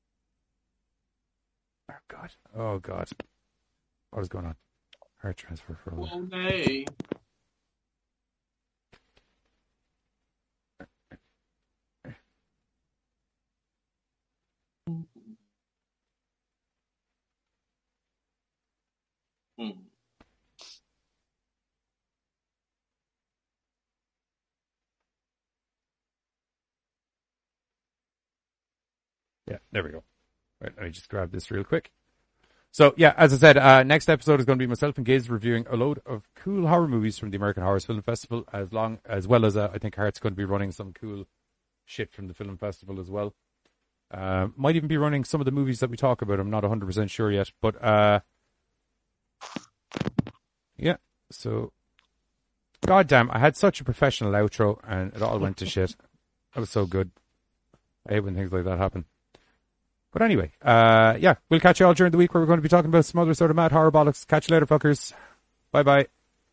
Speaker 4: Oh, God. Oh, God. What is going on? Heart transfer for a while.
Speaker 5: Oh, nay. Hmm.
Speaker 4: Yeah, there we go. Right, let me just grab this real quick. So, yeah, as I said, uh, next episode is going to be myself and Giz reviewing a load of cool horror movies from the American Horror Film Festival, as long as well as uh, I think Hart's going to be running some cool shit from the film festival as well. Uh, might even be running some of the movies that we talk about. I'm not one hundred percent sure yet, but uh, yeah. So, goddamn, I had such a professional outro, and it all went to shit. That was so good. I hate when things like that happen. But anyway, uh, yeah, we'll catch you all during the week where we're going to be talking about some other sort of mad horror bollocks. Catch you later, fuckers. Bye bye.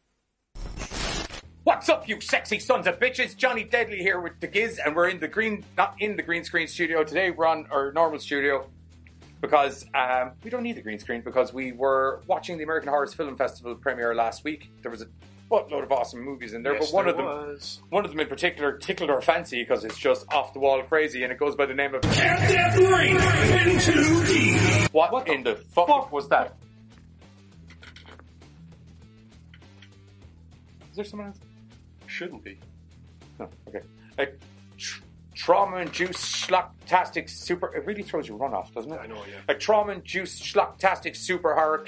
Speaker 8: What's up, you sexy sons of bitches? Johnny Deadly here with the Giz, and we're in the green, not in the green screen studio today. We're on our normal studio because um, we don't need the green screen because we were watching the American Horror Film Festival premiere last week. There was a buttload of awesome movies in there,
Speaker 1: Yes,
Speaker 8: but one
Speaker 1: there
Speaker 8: of them,
Speaker 1: was.
Speaker 8: one of them in particular, tickled our fancy because it's just off the wall crazy, and it goes by the name of What, what in the fuck, fuck was that? Is there someone else?
Speaker 1: Shouldn't be.
Speaker 8: Oh, okay. A tr- trauma-induced schlocktastic super... It really throws your run off, doesn't it?
Speaker 1: I know, yeah.
Speaker 8: A trauma-induced schlocktastic super horror...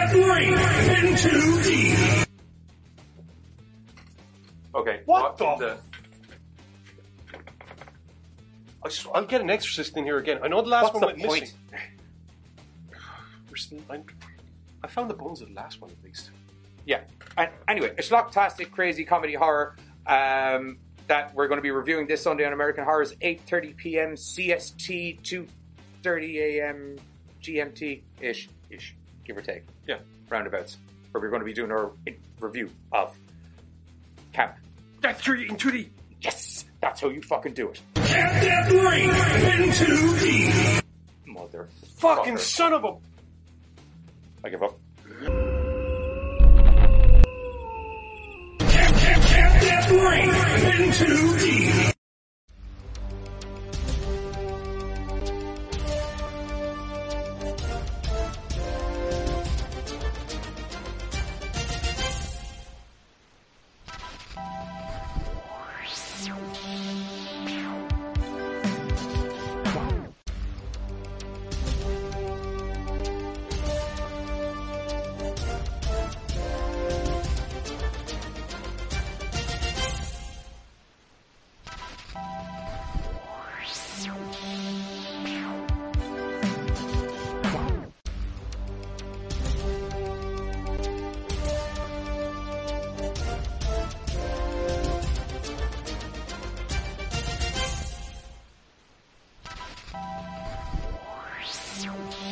Speaker 8: Okay.
Speaker 1: What the
Speaker 8: the...
Speaker 1: I'll, just, I'll get an exorcist in here again. I know the last
Speaker 8: What's
Speaker 1: one
Speaker 8: the
Speaker 1: went
Speaker 8: point?
Speaker 1: missing. We're still, I'm, I found the bones of the last one at least.
Speaker 8: Yeah. And anyway, a schlocktastic crazy comedy horror um, that we're going to be reviewing this Sunday on American Horrors, eight thirty p.m. C S T, two thirty a.m. G M T-ish, ish, give or take.
Speaker 1: Yeah.
Speaker 8: Roundabouts. Where we're going to be doing our review of Count. That's three into the. Yes, that's how you fucking do it.
Speaker 9: Count that ring into the.
Speaker 8: Mother.
Speaker 1: Fucking son of a.
Speaker 8: I give up.
Speaker 9: Count, count, count that ring into the.
Speaker 10: You